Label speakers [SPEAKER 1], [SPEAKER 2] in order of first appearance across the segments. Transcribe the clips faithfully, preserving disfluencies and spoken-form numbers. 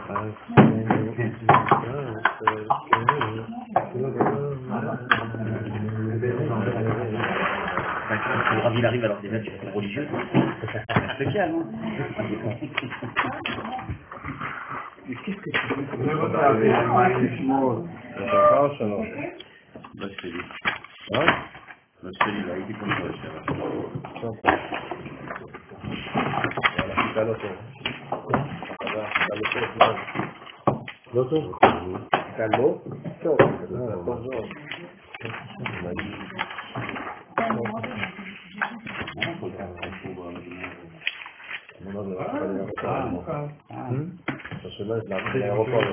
[SPEAKER 1] le rabbi il arrive alors déjà tu es religieux. C'est calme. Mais qu'est-ce que tu veux?
[SPEAKER 2] Je veux t'appeler un magnétisme. C'est pas ça, non?
[SPEAKER 1] Bah je fais lui.
[SPEAKER 2] Hein?
[SPEAKER 1] Bah je fais lui, là, il est comme ça, je fais là.
[SPEAKER 2] Voilà, c'est pas l'autre. L'autre? Calmo? Non, attention. Ça se met dans l'aéroport.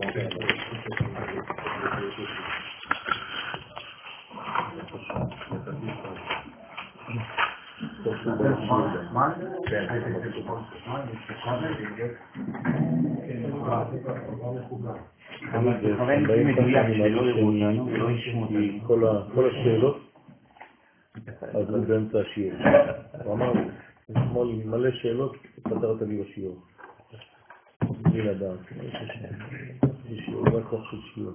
[SPEAKER 2] כל השאלות עברו באמצע השיעור. הוא אמר, אתמול מלא שאלות, פתרת לי בשיעור. בלי לדעת. זה שיעור, זה הכוח של שיעור.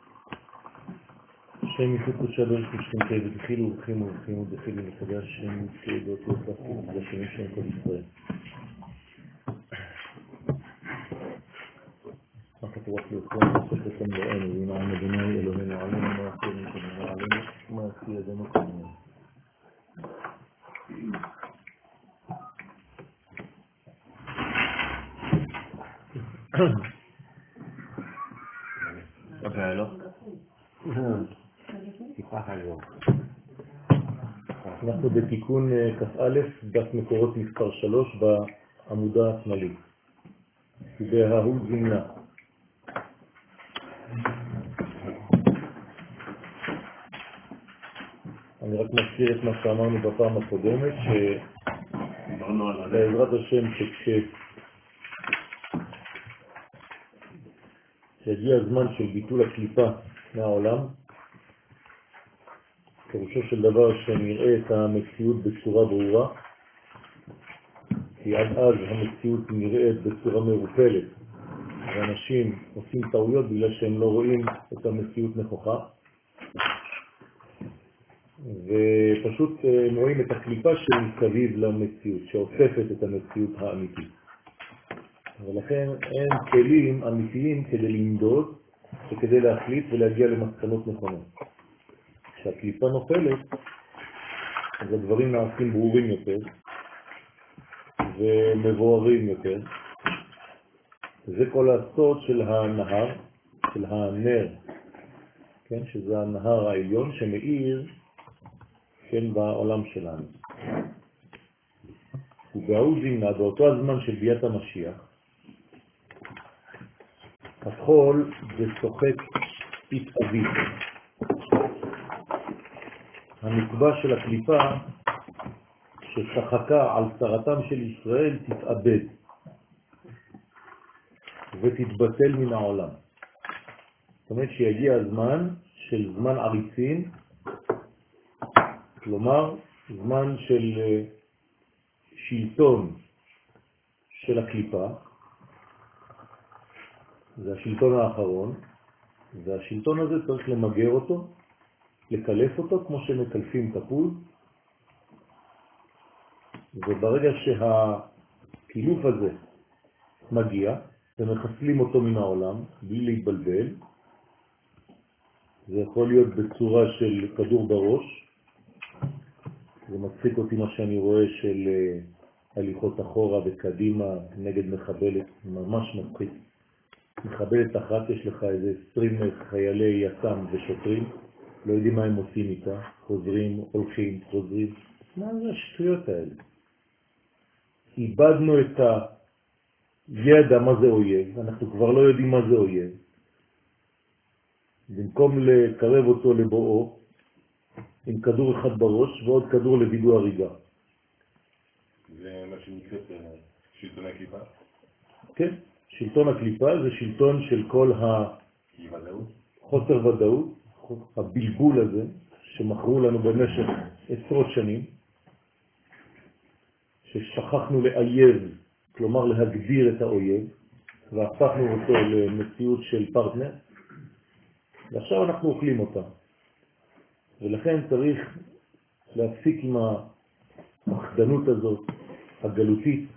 [SPEAKER 2] שם יפו קודשא בן קודשכם תהיה ודחילו ובחימו ובחימו ודחילו מחדש שם יפו באותו כפו לשמים שם כל ישראל. הכתובות ליוצרון וסוף אותם לאנו וינעם אדוני אלוהינו עלינו מה עשו נתנו עלינו מה עשו ידינו כמונו.
[SPEAKER 1] Ok alors
[SPEAKER 2] אנחנו בתיקון כ"א, דף מקורות מספר שלוש בעמודה השמאלית. בההוא זימנה. אני רק מזכיר את מה שאמרנו בפעם הקודמת, שבעזרת השם שכש... שהגיע הזמן של ביטול הקליפה מהעולם, פירושו של דבר שנראה את המציאות בצורה ברורה, כי עד אז המציאות נראית בצורה מרופלת, ואנשים עושים טעויות בגלל שהם לא רואים את המציאות נכוחה, ופשוט רואים את הקליפה שמסביב למציאות, שאופפת את המציאות האמיתית. ולכן אין כלים אמיתיים כדי למדוד וכדי להחליט ולהגיע למסקנות נכונות. כשהקליפה נופלת, אז הדברים נעשים ברורים יותר ומבוארים יותר. זה כל הסוד של הנהר, של הנר, כן? שזה הנהר העליון שמאיר, כן, בעולם שלנו. ובהוא זימנה, באותו הזמן של ביאת המשיח, החול ושוחק התאבי. הנקבה של הקליפה ששחקה על שרתם של ישראל תתאבד ותתבטל מן העולם. זאת אומרת שיגיע הזמן של זמן עריצים, כלומר זמן של שלטון של הקליפה, זה השלטון האחרון, והשלטון הזה צריך למגר אותו, לקלף אותו כמו שמקלפים תפוז, וברגע שהקילוף הזה מגיע ומחסלים אותו מן העולם בלי להתבלבל, זה יכול להיות בצורה של כדור בראש. זה מצחיק אותי מה שאני רואה של הליכות אחורה וקדימה נגד מחבלת, ממש מצחיק. מחבלת אחת, יש לך איזה עשרים חיילי יס"מ ושוטרים, לא יודעים מה הם עושים איתה, חוזרים, הולכים, חוזרים. מה זה השטויות האלה? איבדנו את הידע מה זה אויב, אנחנו כבר לא יודעים מה זה אויב. במקום לקרב אותו לבואו, עם כדור אחד בראש ועוד כדור לוידוא הריגה.
[SPEAKER 3] זה מה שנקראת שלטון הקליפה?
[SPEAKER 2] כן, שלטון הקליפה זה שלטון של כל החוסר ודאות, הבלבול הזה שמכרו לנו במשך עשרות שנים, ששכחנו לאייב, כלומר להגדיר את האויב, והפכנו אותו למציאות של פרטנר, ועכשיו אנחנו אוכלים אותה. ולכן צריך להפסיק עם המחדנות הזאת, הגלותית,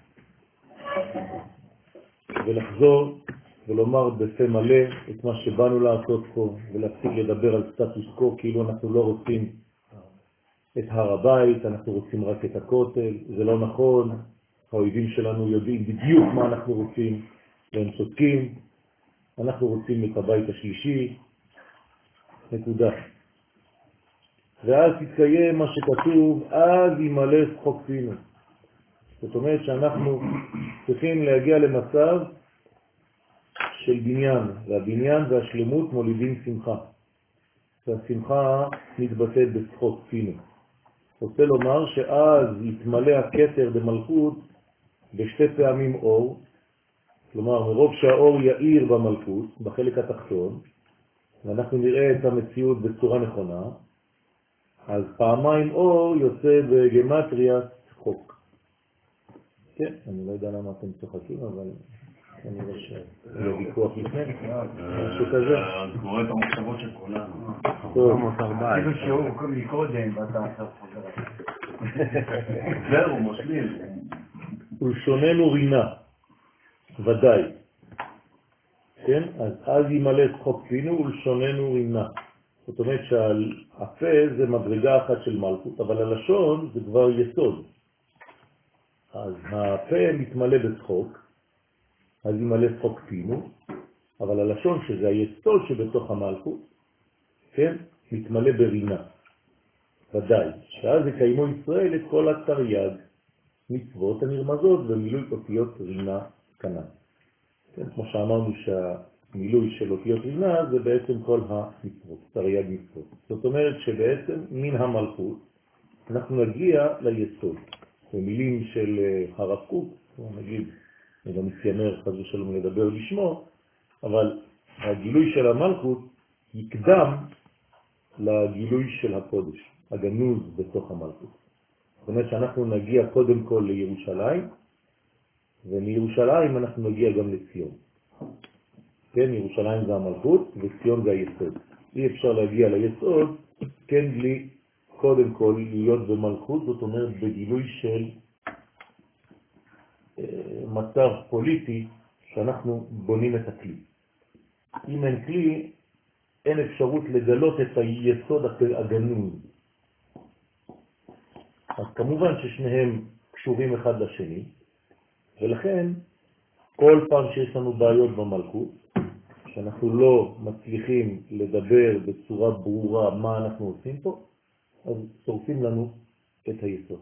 [SPEAKER 2] ולחזור ולומר בפה מלא את מה שבאנו לעשות פה, ולהפסיק לדבר על סטטוס קו, כאילו אנחנו לא רוצים את הר הבית, אנחנו רוצים רק את הכותל. זה לא נכון, האויבים שלנו יודעים בדיוק מה אנחנו רוצים, והם צודקים. אנחנו רוצים את הבית השלישי, נקודה. ואז תתקיים מה שכתוב, אז ימלא שחוק פינו. זאת אומרת שאנחנו צריכים להגיע למצב של בניין, והבניין והשלמות מולידים שמחה. והשמחה מתבטאת בשחוק פינו. רוצה לומר שאז יתמלא הכתר במלכות בשתי פעמים אור, כלומר מרוב שהאור יאיר במלכות, בחלק התחתון, ואנחנו נראה את המציאות בצורה נכונה, אז פעמיים אור יוצא בגמטריה צחוק. כן, אני לא יודע למה אתם צוחקים, אבל אני רואה שיהיה ויכוח לפני, משהו כזה.
[SPEAKER 3] זה קורא את המחשבות של כולנו.
[SPEAKER 2] טוב.
[SPEAKER 1] אפילו שיעור מקודם, ואתה עכשיו חוזר.
[SPEAKER 3] זהו, מושלים.
[SPEAKER 2] ולשוננו רינה, ודאי. כן? אז אז ימלא שחוק פינו ולשוננו רינה. זאת אומרת שהפה זה מדרגה אחת של מלכות, אבל הלשון זה כבר יסוד. אז הפה מתמלא בשחוק, אז ימלא שחוק פינו, אבל הלשון שזה היסוד שבתוך המלכות, כן? מתמלא ברינה. ודאי, שאז יקיימו ישראל את כל התרי"ג מצוות הנרמזות במילוי אותיות רינה כנ"ל. כן, כמו שאמרנו שהמילוי של אותיות רינה זה בעצם כל המצוות, תרי"ג מצוות. זאת אומרת שבעצם מן המלכות אנחנו נגיע ליסוד. במילים של הרב קוק, נגיד, אני גם מתיימר חס ושלום לדבר בשמו, אבל הגילוי של המלכות יקדם לגילוי של הקודש, הגנוז בתוך המלכות. זאת אומרת שאנחנו נגיע קודם כל לירושלים, ומירושלים אנחנו נגיע גם לציון. כן, ירושלים זה המלכות וציון זה היסוד. אי אפשר להגיע ליסוד, כן, בלי קודם כל להיות במלכות, זאת אומרת בגילוי של אה, מצב פוליטי שאנחנו בונים את הכלי. אם אין כלי, אין אפשרות לגלות את היסוד הגנוז. אז כמובן ששניהם קשורים אחד לשני, ולכן כל פעם שיש לנו בעיות במלכות, שאנחנו לא מצליחים לדבר בצורה ברורה מה אנחנו עושים פה, אז שורפים לנו את היסוד.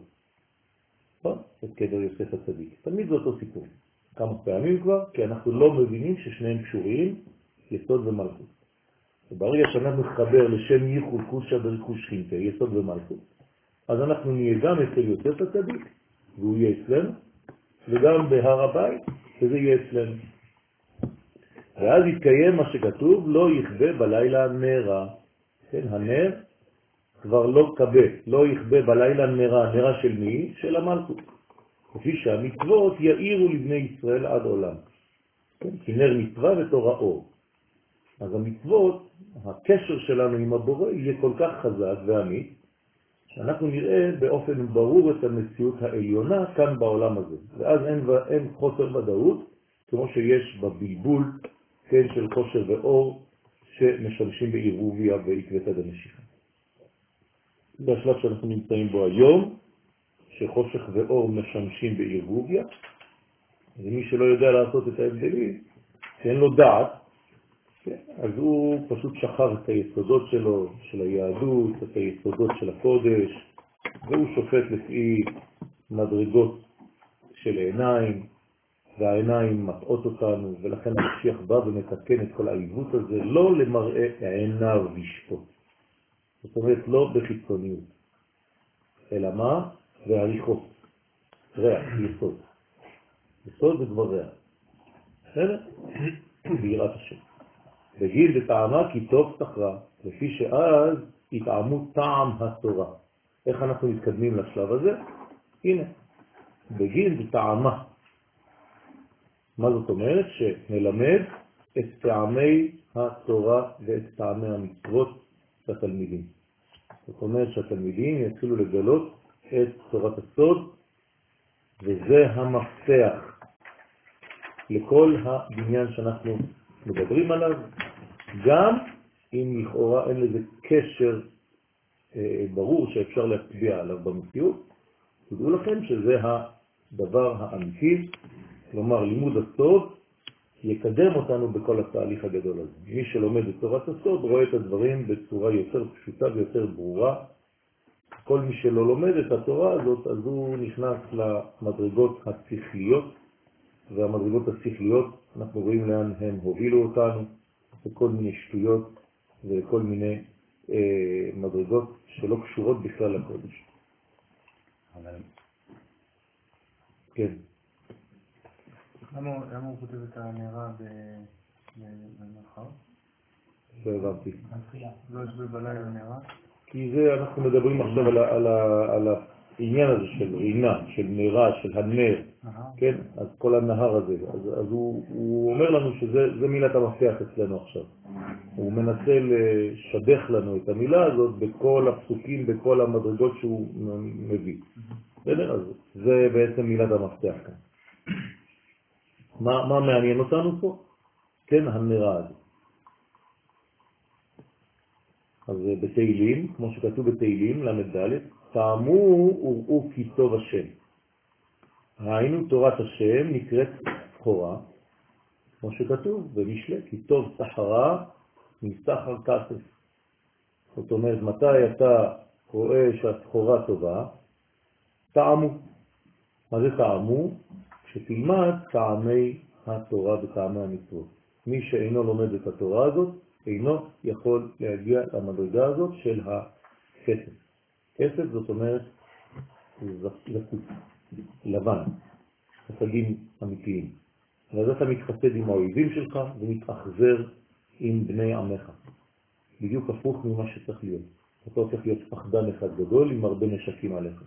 [SPEAKER 2] את קבר יוסף הצדיק. תמיד זה אותו סיפור. כמה פעמים כבר, כי אנחנו לא מבינים ששניהם קשורים, יסוד ומלכות. וברגע שאנחנו נחבר לשם ייחוד קודשא בריך ושכינתא, יסוד ומלכות, אז אנחנו נהיה גם אצל יוסף הצדיק, והוא יהיה אצלנו, וגם בהר הבית, וזה יהיה אצלנו. ואז יתקיים מה שכתוב, לא יכבה בלילה נרה. כן, הנר כבר לא קבה, לא יכבה בלילה נרה. נרה של מי? של המלכות. כפי שהמצוות יאירו לבני ישראל עד עולם. כן, כי נר מצווה בתור האור. אז המצוות, הקשר שלנו עם הבורא יהיה כל כך חזק ואמיץ, שאנחנו נראה באופן ברור את המציאות העליונה כאן בעולם הזה. ואז אין, אין חוסר ודאות, כמו שיש בבלבול, כן, של חושר ואור, שמשמשים בעירוביה ועקבתא דמשיחא. זה השלב שאנחנו נמצאים בו היום, שחושך ואור משמשים בעירוביה, ומי שלא יודע לעשות את ההבדלים, שאין לו דעת, כן, אז הוא פשוט שכח את היסודות שלו, של היהדות, את היסודות של הקודש, והוא שופט לפי מדרגות של עיניים, והעיניים מטעות אותנו, ולכן המשיח בא ומתקן את כל העיוות הזה, לא למראה עיניו לשפוט. זאת אומרת, לא בחיצוניות, אלא מה? והריחות, ריח, יסוד. יסוד זה כבר ריח. בסדר? ביראת השם. בגיל בטעמה כי טוב תחרה, לפי שאז יטעמו טעם התורה. איך אנחנו מתקדמים לשלב הזה? הנה, בגיל בטעמה. מה זאת אומרת? שנלמד את טעמי התורה ואת טעמי המצוות לתלמידים. זאת אומרת שהתלמידים יתחילו לגלות את תורת הסוד, וזה המפתח לכל הבניין שאנחנו מדברים עליו, גם אם לכאורה אין לזה קשר אה, ברור שאפשר להצביע עליו במציאות. תדעו לכם שזה הדבר האמיתי, כלומר לימוד הסוד יקדם אותנו בכל התהליך הגדול הזה. מי שלומד את תורת הסוד רואה את הדברים בצורה יותר פשוטה ויותר ברורה. כל מי שלא לומד את התורה הזאת, אז הוא נכנס למדרגות השכליות, והמדרגות השכליות, אנחנו רואים לאן הם הובילו אותנו, לכל מיני שטויות ולכל מיני אה, מדרגות שלא קשורות בכלל לקודש.
[SPEAKER 3] אבל...
[SPEAKER 2] כן.
[SPEAKER 3] למה הוא כותב את הנערה במרחב?
[SPEAKER 2] לא הבנתי.
[SPEAKER 3] לא יש בלילה נערה?
[SPEAKER 2] כי זה, אנחנו מדברים עכשיו על, על, על העניין הזה של רינה, של נערה, של הנר, כן? אז כל הנהר הזה, אז, אז הוא, הוא אומר לנו שזה מילת המפתח אצלנו עכשיו. הוא מנסה לשדך לנו את המילה הזאת בכל הפסוקים, בכל המדרגות שהוא מביא. בסדר? אז זה בעצם מילת המפתח כאן. מה, מה מעניין אותנו פה? כן, הנרה הזה. אז בתהילים, כמו שכתוב בתהילים, למד ד', טעמו וראו כי טוב השם. ראינו תורת השם נקראת סחורה, כמו שכתוב במשלי, כי טוב סחרה מסחר כסף. זאת אומרת, מתי אתה רואה שהסחורה טובה? טעמו. מה זה טעמו? כשתלמד טעמי התורה וטעמי המצוות. מי שאינו לומד את התורה הזאת, אינו יכול להגיע למדרגה הזאת של הכסף. כסף זאת אומרת זכות, לבן, חסדים אמיתיים. ואז אתה מתחסד עם האויבים שלך ומתאכזר עם בני עמך. בדיוק הפוך ממה שצריך להיות. אתה הופך להיות פחדן אחד גדול עם הרבה נשקים עליך.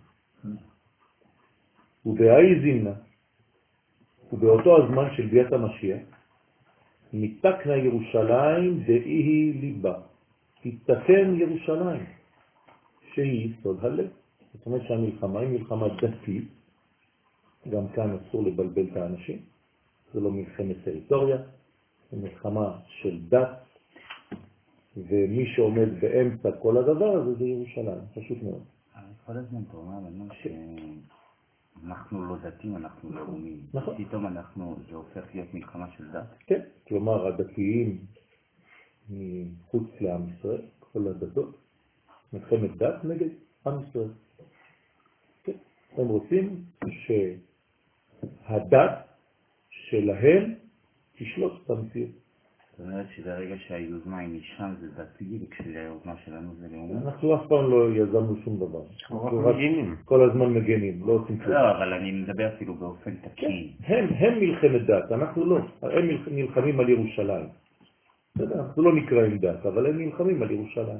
[SPEAKER 2] ובהאי זימנה, ובאותו הזמן של ביאת המשיח, מתקנה ירושלים דאי ליבה. תתקן ירושלים, שהיא סוד הלב. זאת אומרת שהמלחמה היא מלחמה דתית, גם כאן אסור לבלבל את האנשים, זה לא מלחמת טריטוריה, זה מלחמה של דת, ומי שעומד באמצע כל הדבר הזה זה ירושלים, פשוט מאוד.
[SPEAKER 4] אבל כל הזמן אתה אומר לנו שאנחנו לא דתיים, אנחנו לא לאומיים.
[SPEAKER 2] נכון.
[SPEAKER 4] פתאום אנחנו, זה הופך להיות מלחמה של דת?
[SPEAKER 2] כן, כלומר הדתיים מחוץ לעם ישראל, כל הדתות, מלחמת דת נגד עם ישראל. כן. הם רוצים שהדת שלהם תשלוט את המציאות.
[SPEAKER 4] זאת אומרת שברגע שהיוזמה היא משם זה דתי, וכשהיוזמה שלנו זה לאומי?
[SPEAKER 2] אנחנו אף פעם לא יזמנו שום דבר. אנחנו רק כל הזמן מגנים, לא עושים כלום.
[SPEAKER 4] לא, אבל אני מדבר אפילו באופן תקין.
[SPEAKER 2] הם, הם מלחמת דת, אנחנו לא. הם נלחמים על ירושלים. אנחנו לא נקראים דת, אבל הם נלחמים על ירושלים.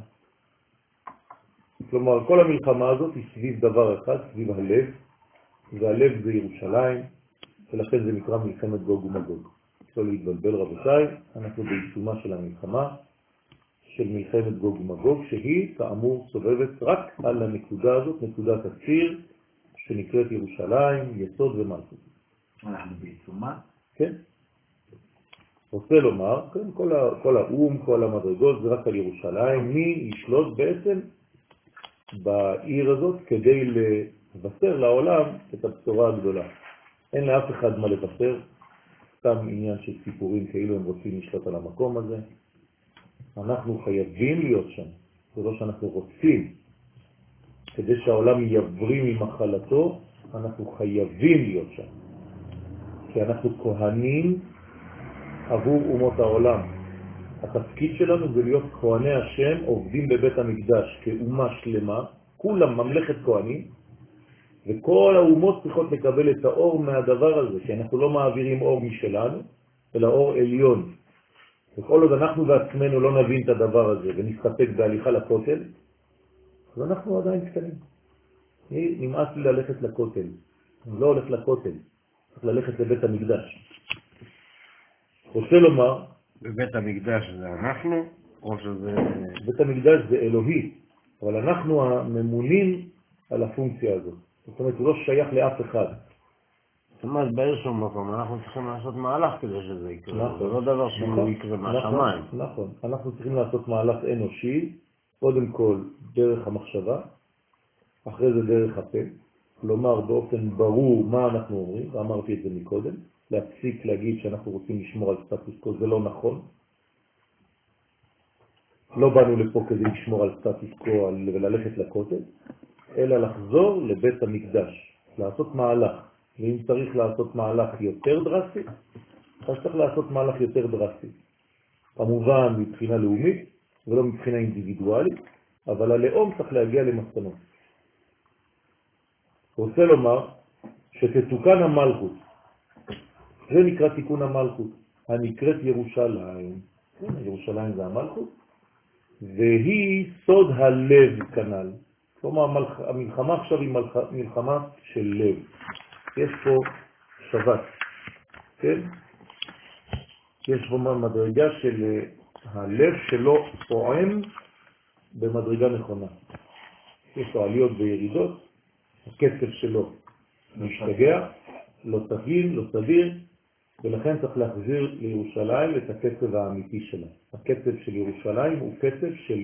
[SPEAKER 2] כלומר, כל המלחמה הזאת היא סביב דבר אחד, סביב הלב, והלב זה ירושלים, ולכן זה נקרא מלחמת גוג ומגוג. לא להתבלבל רבותיי, אנחנו בעיצומה של המלחמה, של מלחמת גוג ומגוג, שהיא כאמור סובבת רק על הנקודה הזאת, נקודת הציר, שנקראת ירושלים, יסוד ומלכות.
[SPEAKER 1] אנחנו בעיצומה?
[SPEAKER 2] כן. רוצה לומר, כן, כל, ה, כל האום, כל המדרגות, זה רק על ירושלים, מי ישלוט בעצם בעיר הזאת כדי לבשר לעולם את הבשורה הגדולה. אין לאף אחד מה לבשר, סתם עניין של סיפורים כאילו הם רוצים לשלוט על המקום הזה. אנחנו חייבים להיות שם, זה לא שאנחנו רוצים. כדי שהעולם יבריא ממחלתו, אנחנו חייבים להיות שם. כי אנחנו כהנים עבור אומות העולם. התפקיד שלנו זה להיות כהני השם, עובדים בבית המקדש כאומה שלמה, כולם ממלכת כהנים, וכל האומות צריכות לקבל את האור מהדבר הזה, כי אנחנו לא מעבירים אור משלנו, אלא אור עליון. וכל עוד אנחנו בעצמנו לא נבין את הדבר הזה ונסתפק בהליכה לכותל, אז אנחנו עדיין קטנים. נמאס לי ללכת לכותל. אני לא הולך לכותל, צריך ללכת לבית המקדש. רוצה לומר,
[SPEAKER 5] בבית המקדש זה אנחנו, או שזה...
[SPEAKER 2] בית המקדש זה אלוהי, אבל אנחנו הממונים על הפונקציה הזאת. זאת אומרת, הוא לא שייך לאף אחד.
[SPEAKER 5] זאת אומרת, באיזשהו מקום אנחנו צריכים לעשות מהלך כדי שזה יקרה.
[SPEAKER 2] נכון.
[SPEAKER 5] זה לא דבר שהוא
[SPEAKER 2] נכון,
[SPEAKER 5] יקרה מהשמיים.
[SPEAKER 2] נכון, נכון. אנחנו צריכים לעשות מהלך אנושי, קודם כל דרך המחשבה, אחרי זה דרך הפה, לומר באופן ברור מה אנחנו אומרים, ואמרתי את זה מקודם, להפסיק להגיד שאנחנו רוצים לשמור על סטטוס קו, זה לא נכון. לא באנו לפה כדי לשמור על סטטוס קו וללכת לכותל, אלא לחזור לבית המקדש, לעשות מהלך. ואם צריך לעשות מהלך יותר דרסטי, אז צריך לעשות מהלך יותר דרסטי. כמובן מבחינה לאומית ולא מבחינה אינדיבידואלית, אבל הלאום צריך להגיע למסקנות. רוצה לומר שתתוקן המלכות, זה נקרא תיקון המלכות, הנקראת ירושלים. ירושלים זה המלכות, והיא סוד הלב כנל. כלומר, המלחמה עכשיו היא מלחמה של לב. יש פה שבת, כן? יש פה מדרגה של הלב שלו פועם במדרגה נכונה. יש לו עליות וירידות, הקצב שלו משתגע, לא תבין, לא סביר, ולכן צריך להחזיר לירושלים את הקצב האמיתי שלה. הקצב של ירושלים הוא קצב של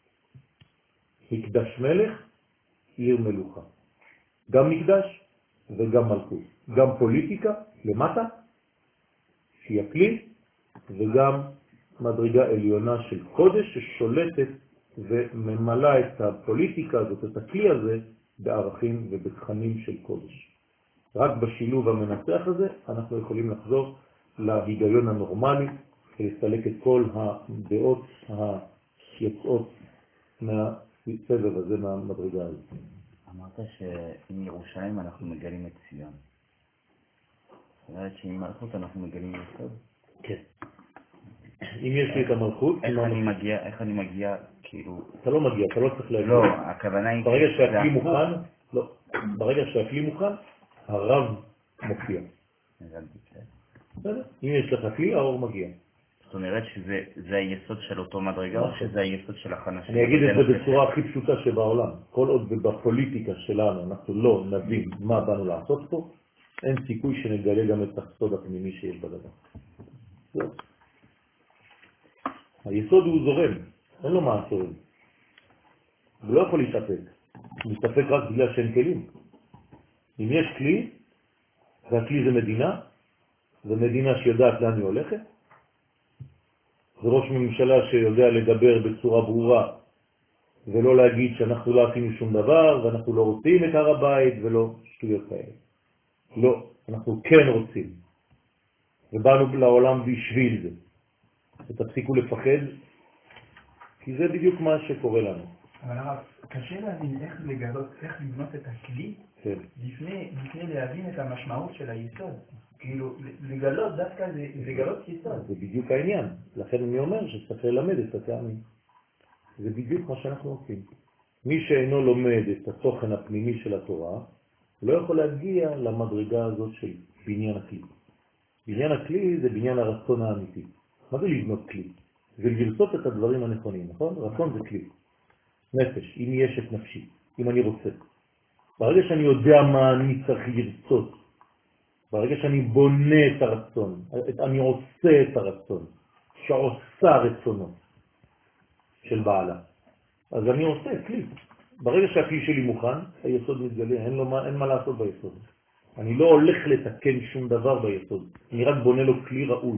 [SPEAKER 2] מקדש מלך, עיר מלוכה. גם מקדש וגם מלכות. גם פוליטיקה למטה, שהיא הכלי, וגם מדרגה עליונה של קודש ששולטת וממלאה את הפוליטיקה הזאת, את הכלי הזה, בערכים ובתכנים של קודש. רק בשילוב המנצח הזה אנחנו יכולים לחזור להיגיון הנורמלי ולסלק את כל הדעות היוצאות מהסבב הזה, מהמדרגה הזאת.
[SPEAKER 4] אמרת שעם ירושלים אנחנו מגלים את ציון. זאת אומרת שעם מלכות אנחנו מגלים יסוד?
[SPEAKER 2] כן. אם יש לי את המלכות...
[SPEAKER 4] איך אני מגיע, איך אני מגיע, כאילו...
[SPEAKER 2] אתה לא מגיע, אתה לא צריך להגיע.
[SPEAKER 4] לא, הכוונה היא...
[SPEAKER 2] ברגע שהכלי מוכן, לא, ברגע שהכלי מוכן, הרב מופיע. אם יש לך כלי, האור מגיע.
[SPEAKER 4] זאת אומרת שזה היסוד של אותו מדרגה, או שזה היסוד של הכנה?
[SPEAKER 2] אני אגיד את זה בצורה הכי פשוטה שבעולם. כל עוד בפוליטיקה שלנו אנחנו לא נבין מה באנו לעשות פה, אין סיכוי שנגלה גם את הסוד הפנימי שיש בדבר. היסוד הוא זורם, אין לו מעצורים. הוא לא יכול להתאפק. הוא מתאפק רק בגלל שאין כלים. אם יש כלי, והכלי זה מדינה, זה מדינה שיודעת לאן היא הולכת, זה ראש ממשלה שיודע לדבר בצורה ברורה, ולא להגיד שאנחנו לא עשינו שום דבר, ואנחנו לא רוצים את הר הבית, ולא שטויות כאלה. לא, אנחנו כן רוצים. ובאנו לעולם בשביל זה. ותפסיקו לפחד, כי זה בדיוק מה שקורה לנו.
[SPEAKER 6] אבל הרב, קשה להבין איך לגלות, איך לבנות את הכלי,
[SPEAKER 2] כן.
[SPEAKER 6] לפני, לפני להבין את המשמעות של היסוד. כאילו, לגלות דווקא זה לגלות יסוד.
[SPEAKER 2] זה בדיוק העניין. לכן אני אומר שצריך ללמד את הטעמים. זה בדיוק מה שאנחנו עושים. מי שאינו לומד את התוכן הפנימי של התורה, לא יכול להגיע למדרגה הזאת של בניין הכלי. בניין הכלי זה בניין הרצון האמיתי. מה זה לבנות כלי? זה לרצות את הדברים הנכונים, נכון? רצון זה כלי. נפש, אם יש את נפשי, אם אני רוצה. ברגע שאני יודע מה אני צריך לרצות, ברגע שאני בונה את הרצון, אני עושה את הרצון, שעושה רצונו של בעלה, אז אני עושה כלי. ברגע שהכלי שלי מוכן, היסוד מתגלה, אין, לו מה, אין מה לעשות ביסוד. אני לא הולך לתקן שום דבר ביסוד, אני רק בונה לו כלי ראוי.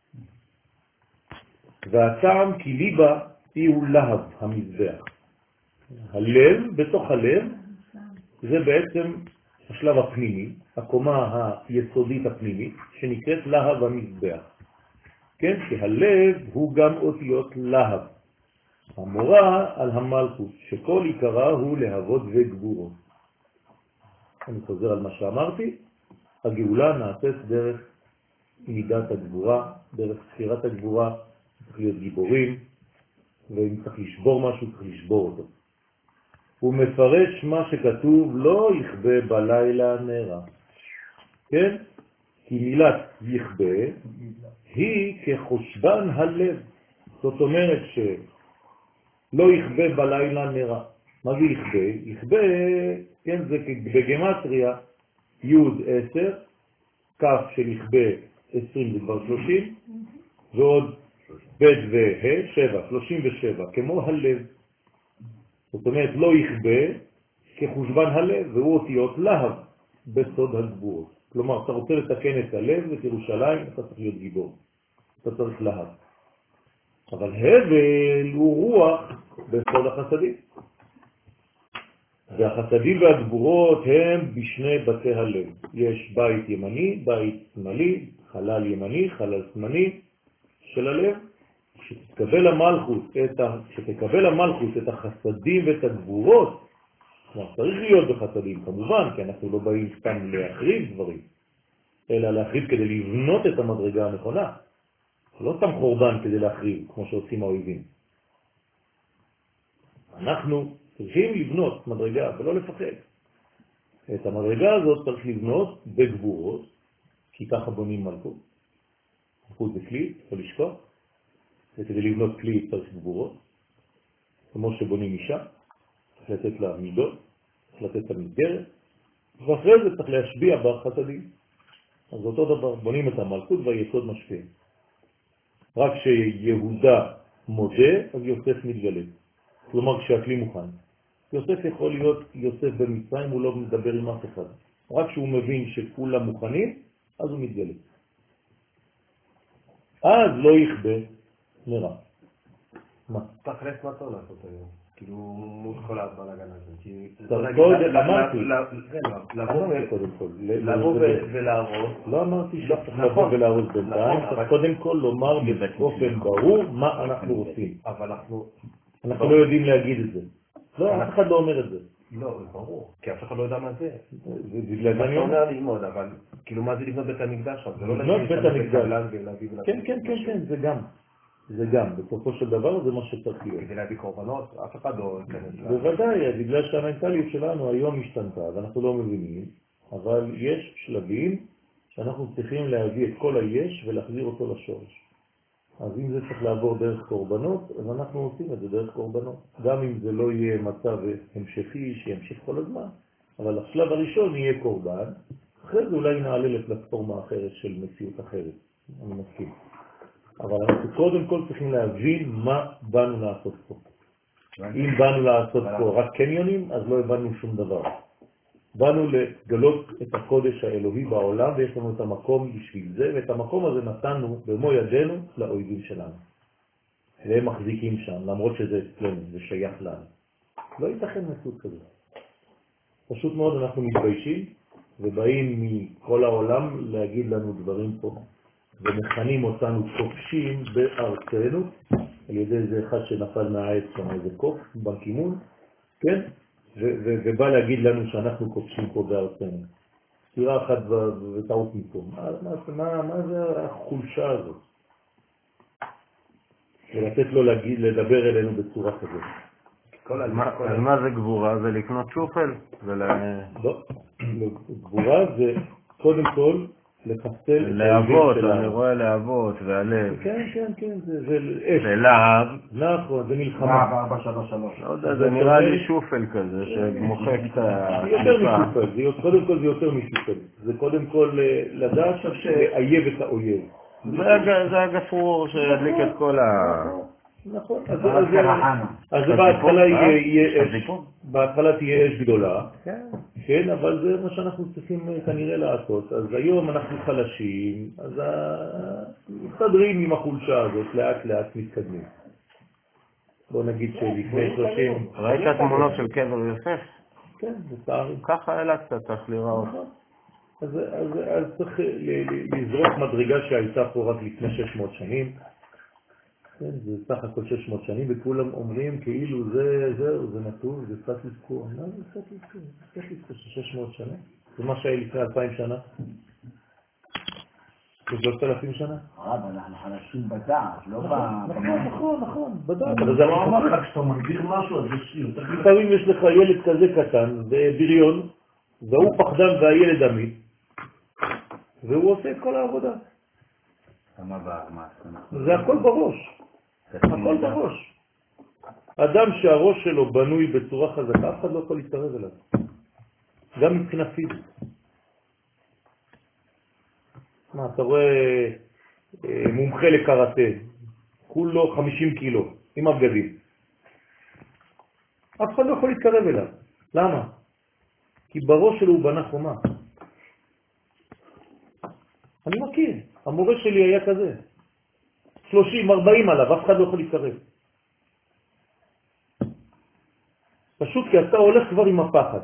[SPEAKER 2] והטעם כי ליבה הוא להב המזבח. הלב, בתוך הלב, זה בעצם השלב הפנימי, הקומה היסודית הפנימית, שנקראת להב המזבח. כן, כי הלב הוא גם אותיות להב. המורה על המלכות, שכל עיקרה הוא להבות וגבורות. אני חוזר על מה שאמרתי, הגאולה נעשית דרך מידת הגבורה, דרך ספירת הגבורה, צריך להיות גיבורים, ואם צריך לשבור משהו, צריך לשבור אותו. הוא מפרש מה שכתוב, לא יכבה בלילה נרה. כן? כי כי מילת יכבה היא כחושבן הלב. זאת אומרת שלא יכבה בלילה נרה. מה זה יכבה? יכבה, כן, זה בגמטריה י' עשר, כף של יכבה עשרים זה כבר שלושים, ועוד ב' וה' שבע, שלושים ושבע, כמו הלב. זאת אומרת, לא יכבה כחושבן הלב, והוא אותיות להב בסוד הגבורות. כלומר, אתה רוצה לתקן את הלב ואת ירושלים, אתה צריך להיות גיבור. אתה צריך להב. אבל הבל הוא רוח בסוד החסדים. והחסדים והגבורות הם בשני בתי הלב. יש בית ימני, בית שמאלי, חלל ימני, חלל שמאלי של הלב. כשתקבל המלכות את, ה... כשתקבל המלכות את החסדים ואת הגבורות, כלומר, צריך להיות בחסדים, כמובן, כי אנחנו לא באים סתם להחריב דברים, אלא להחריב כדי לבנות את המדרגה הנכונה. לא סתם חורבן כדי להחריב, כמו שעושים האויבים. אנחנו צריכים לבנות מדרגה ולא לפחד. את המדרגה הזאת צריך לבנות בגבורות, כי ככה בונים מלכות. מלכות זה כלי, לא לשכוח. וכדי לבנות כלי צריך גבורות. כמו שבונים אישה, צריך לתת לה מידות, צריך לתת לה מסגרת, ואחרי זה צריך להשביע בחסדים. אז אותו דבר, בונים את המלכות והיסוד משפיע. רק שיהודה מודה, אז יוסף מתגלה. כלומר, כשהכלי מוכן. יוסף יכול להיות יוסף במצרים, הוא לא מדבר עם אף אחד. רק שהוא מבין שכולם מוכנים, אז הוא מתגלה. אז לא יכבה נראה. מה?
[SPEAKER 5] תכלס מה טוב לעשות היום? כאילו מול כל הבלגן הזה.
[SPEAKER 2] אמרתי.
[SPEAKER 5] לבוא ולהרוס.
[SPEAKER 2] לא אמרתי שצריך לבוא ולהרוס בינתיים. קודם כל לומר באופן ברור מה אנחנו רוצים.
[SPEAKER 5] אבל אנחנו...
[SPEAKER 2] אנחנו לא יודעים להגיד את זה. לא, אף אחד לא אומר את זה.
[SPEAKER 5] לא, ברור, כי אף אחד לא יודע מה זה.
[SPEAKER 2] בגלל זה אני
[SPEAKER 5] אומר ללמוד, אבל כאילו מה זה לבנות בית המקדש? זה לא
[SPEAKER 2] לבנות בית המקדש.
[SPEAKER 5] ולהביא...
[SPEAKER 2] כן, כן, כן, כן, זה גם. זה גם, בסופו של דבר זה מה שצריך להיות.
[SPEAKER 5] כדי להביא קורבנות, אף אחד לא...
[SPEAKER 2] בוודאי, בגלל שהמנטליות שלנו היום השתנתה, ואנחנו לא מבינים, אבל יש שלבים שאנחנו צריכים להביא את כל היש ולהחזיר אותו לשורש. אז אם זה צריך לעבור דרך קורבנות, אז אנחנו עושים את זה דרך קורבנות. גם אם זה לא יהיה מצב המשכי שימשיך כל הזמן, אבל השלב הראשון יהיה קורבן, אחרי זה אולי נעלה לפלטפורמה אחרת של מציאות אחרת. אני מסכים. אבל אנחנו קודם כל צריכים להבין מה באנו לעשות פה. אם באנו לעשות פה רק קניונים, אז לא הבנו שום דבר. באנו לגלות את הקודש האלוהי בעולם, ויש לנו את המקום בשביל זה, ואת המקום הזה נתנו במו ידינו לאויבים שלנו. והם מחזיקים שם, למרות שזה אצלנו, זה שייך לנו. לא ייתכן מציאות כזאת. פשוט מאוד אנחנו מתביישים, ובאים מכל העולם להגיד לנו דברים פה. ומכנים אותנו כובשים בארצנו, על ידי איזה אחד שנפל מהעץ שם, איזה קוף, בנקימון, כן? ובא להגיד לנו שאנחנו כובשים פה בארצנו. סתירה אחת וטעות מפה. מה זה החולשה הזאת? ולתת לו לדבר אלינו בצורה כזאת.
[SPEAKER 5] אז מה זה גבורה? זה לקנות שופל?
[SPEAKER 2] לא, גבורה זה קודם כל לחסל את
[SPEAKER 5] להבות, אני רואה להבות והלב.
[SPEAKER 2] כן, כן, כן, זה אש.
[SPEAKER 5] זה להב.
[SPEAKER 2] נכון, זה מלחמה.
[SPEAKER 3] להב ארבע שלוש שלוש.
[SPEAKER 5] לא יודע, זה נראה לי שופל כזה שמוחק את ה...
[SPEAKER 2] זה יותר משופל, קודם כל זה יותר משופל. זה קודם כל לדעת לאייב את האויב.
[SPEAKER 5] זה הגפרור שהדליק את כל ה...
[SPEAKER 2] נכון, אז בהתחלה יהיה אש, בהתחלה תהיה אש גדולה, כן, אבל זה מה שאנחנו צריכים כנראה לעשות. אז היום אנחנו חלשים, אז מסתדרים עם החולשה הזאת, לאט לאט מתקדמים. בוא נגיד שלפני שלושים...
[SPEAKER 5] ראית תמונות של קבר יוסף?
[SPEAKER 2] כן, זה תארים.
[SPEAKER 5] ככה אלה קצת צריך לראות.
[SPEAKER 2] אז צריך לזרוק מדרגה שהייתה פה רק לפני שש מאות שנים, כן, זה סך הכל שש מאות שנים, וכולם אומרים כאילו זה, זהו, זה נתון, זה סטטוס קוו. לא, זה סטטוס קוו, זה סטטוס קוו של שש מאות שנה. זה מה שהיה לפני אלפיים שנה. זה שלושת אלפים שנה.
[SPEAKER 1] אה, אבל אנחנו חלשים בדעת, לא ב...
[SPEAKER 2] נכון, נכון, נכון, בדעת.
[SPEAKER 1] אבל זה לא אומר לך, כשאתה מגדיר משהו, אז יש לי...
[SPEAKER 2] לפעמים יש לך ילד כזה קטן, בריון, והוא פחדן והילד עמית, והוא עושה את כל העבודה.
[SPEAKER 4] כמה במעשה?
[SPEAKER 2] זה הכל בראש. הכל בראש. אדם שהראש שלו בנוי בצורה חזקה, אף אחד לא יכול להתקרב אליו. גם מבחינה פיזית. מה, אתה רואה אה, מומחה לקראטה, כולו חמישים קילו, עם הבגדים. אף אחד לא יכול להתקרב אליו. למה? כי בראש שלו הוא בנה חומה. אני מכיר, המורה שלי היה כזה. שלושים ארבעים עליו, אף אחד לא יכול להתקרב. פשוט כי אתה הולך כבר עם הפחד.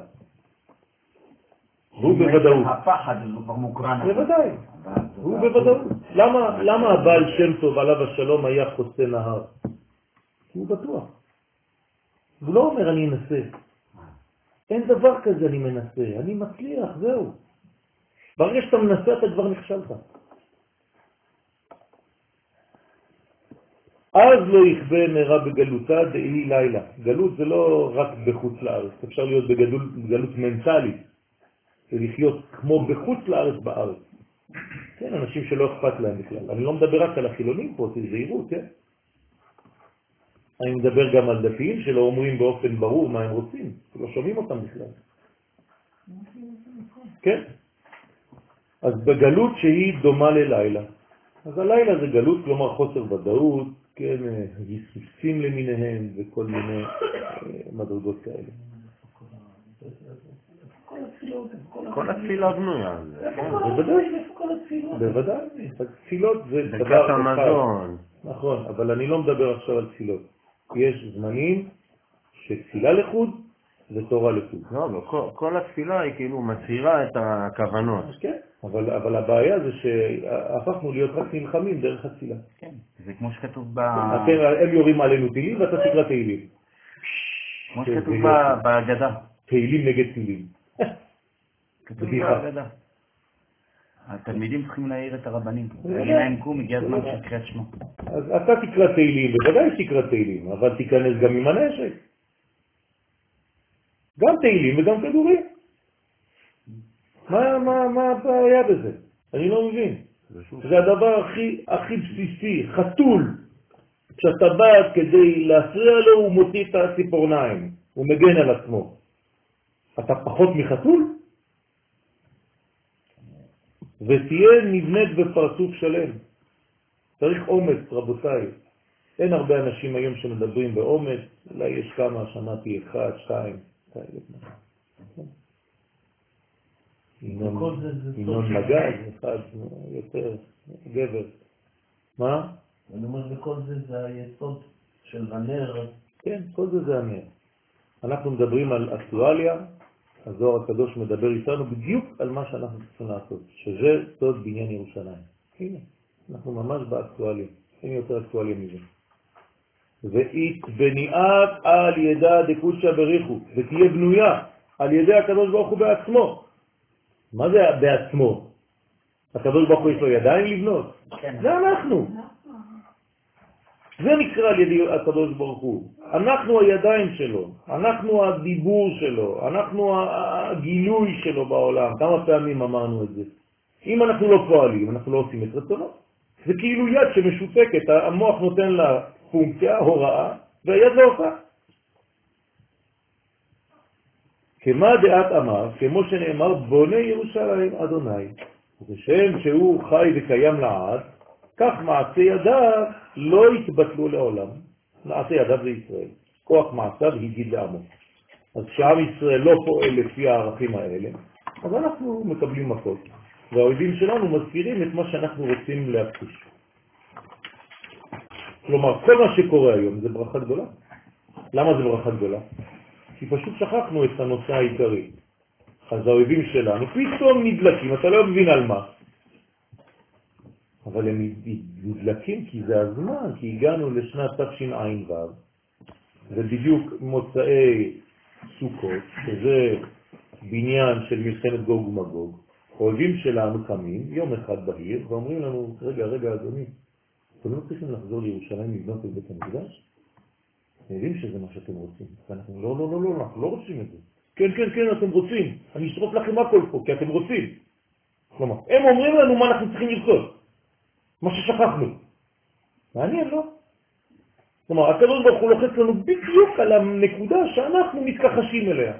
[SPEAKER 2] והוא בוודאות.
[SPEAKER 1] הפחד הוא כבר מוקרן.
[SPEAKER 2] בוודאי. הוא בוודאות. למה, למה הבעל שם טוב עליו השלום היה חוסה נהר? כי הוא בטוח. הוא לא אומר אני אנסה. אין דבר כזה אני מנסה. אני מצליח, זהו. ברגע שאתה מנסה אתה כבר נכשלת. אז לא יכבה נראה בגלותה דאי לילה. גלות זה לא רק בחוץ לארץ. אפשר להיות בגלות, בגלות מנטלית. ולחיות כמו בחוץ לארץ בארץ. כן, אנשים שלא אכפת להם בכלל. אני לא מדבר רק על החילונים פה, זה זהירות, כן? אני מדבר גם על דתיים שלא אומרים באופן ברור מה הם רוצים. לא שומעים אותם בכלל. כן? אז בגלות שהיא דומה ללילה. אז הלילה זה גלות, כלומר חוסר ודאות, כן, היסוסים למיניהם וכל מיני מדרגות כאלה.
[SPEAKER 5] כל התפילה בנויה.
[SPEAKER 2] בוודאי, בוודאי. התפילות זה דבר
[SPEAKER 5] ברכת המזון.
[SPEAKER 2] נכון, אבל אני לא מדבר עכשיו על תפילות. יש זמנים שתפילה לחוד ותורה לחוד.
[SPEAKER 5] לא, כל התפילה היא כאילו מצהירה את הכוונות.
[SPEAKER 2] כן, אבל הבעיה זה שהפכנו להיות רק נלחמים דרך התפילה.
[SPEAKER 4] כן, זה כמו שכתוב ב...
[SPEAKER 2] הם יורים עלינו תהילים ואתה תקרא תהילים.
[SPEAKER 4] כמו שכתוב בהגדה.
[SPEAKER 2] תהילים נגד תהילים.
[SPEAKER 4] כתוב בהגדה. התלמידים צריכים להעיר את הרבנים. להגיד להם קום, הגיע הזמן שתקרא את שמו.
[SPEAKER 2] אז אתה תקרא תהילים, בוודאי תקרא תהילים, אבל תיכנס גם עם הנשק. גם תהילים וגם כדורים. מה, מה, מה הבעיה בזה? אני לא מבין. זה הדבר הכי, הכי בסיסי, חתול. כשאתה בא כדי להפריע לו, הוא מוציא את הציפורניים. הוא מגן על עצמו. אתה פחות מחתול? ותהיה נבנית בפרצוף שלם. צריך אומץ, רבותיי. אין הרבה אנשים היום שמדברים באומץ, אולי יש כמה, שמעתי אחד, שתיים, ינון מגד, אחד יותר גבר. מה?
[SPEAKER 5] אני אומר, וכל זה זה היסוד של הנר.
[SPEAKER 2] כן, כל זה זה הנר. אנחנו מדברים על אקטואליה, הזוהר הקדוש מדבר איתנו בדיוק על מה שאנחנו צריכים לעשות, שזה סוד בניין ירושלים. הנה, אנחנו ממש באקטואליה, אין יותר אקטואליה מזה. ואית בניעת על ידה דקודשא בריחו, ותהיה בנויה על ידי הקדוש ברוך הוא בעצמו. מה זה בעצמו? הקדוש ברוך הוא יש לו ידיים לבנות? זה אנחנו. זה נקרא על ידי הקדוש ברוך הוא. אנחנו הידיים שלו, אנחנו הדיבור שלו, אנחנו הגילוי שלו בעולם. כמה פעמים אמרנו את זה? אם אנחנו לא פועלים, אנחנו לא עושים את רצונו. זה כאילו יד שמשותקת, המוח נותן לה פונקציה, הוראה, והיד לא עושה. כמה דעת אמר, כמו שנאמר, בונה ירושלים אדוני. זה שם שהוא חי וקיים לעד, כך מעשי ידיו לא יתבטלו לעולם. מעשי ידיו זה ישראל. כוח מעשיו הגיד לעמו. אז כשעם ישראל לא פועל לפי הערכים האלה, אז אנחנו מקבלים מכות. והאויבים שלנו מזכירים את מה שאנחנו רוצים להפחיש. כלומר, כל מה שקורה היום זה ברכה גדולה. למה זה ברכה גדולה? כי פשוט שכחנו את הנושא העיקרי. אז האויבים שלנו פתאום נדלקים, אתה לא מבין על מה. אבל הם נדלקים כי זה הזמן, כי הגענו לשנת תשע"ו, זה בדיוק מוצאי סוכות, שזה בניין של מלחמת גוג ומגוג. האויבים שלנו קמים יום אחד בהיר ואומרים לנו, רגע, רגע אדוני, אתם לא צריכים לחזור לירושלים לבנות את בית המקדש? אתם יודעים שזה מה שאתם רוצים. ואנחנו לא, לא, לא, לא, אנחנו לא רוצים את זה. כן, כן, כן, אתם רוצים. אני אשרוף לכם הכל פה, כי אתם רוצים. כלומר, הם אומרים לנו מה אנחנו צריכים לרצות, מה ששכחנו. מעניין, לא? כלומר, הקדוש ברוך הוא לוחץ לנו בדיוק על הנקודה שאנחנו מתכחשים אליה.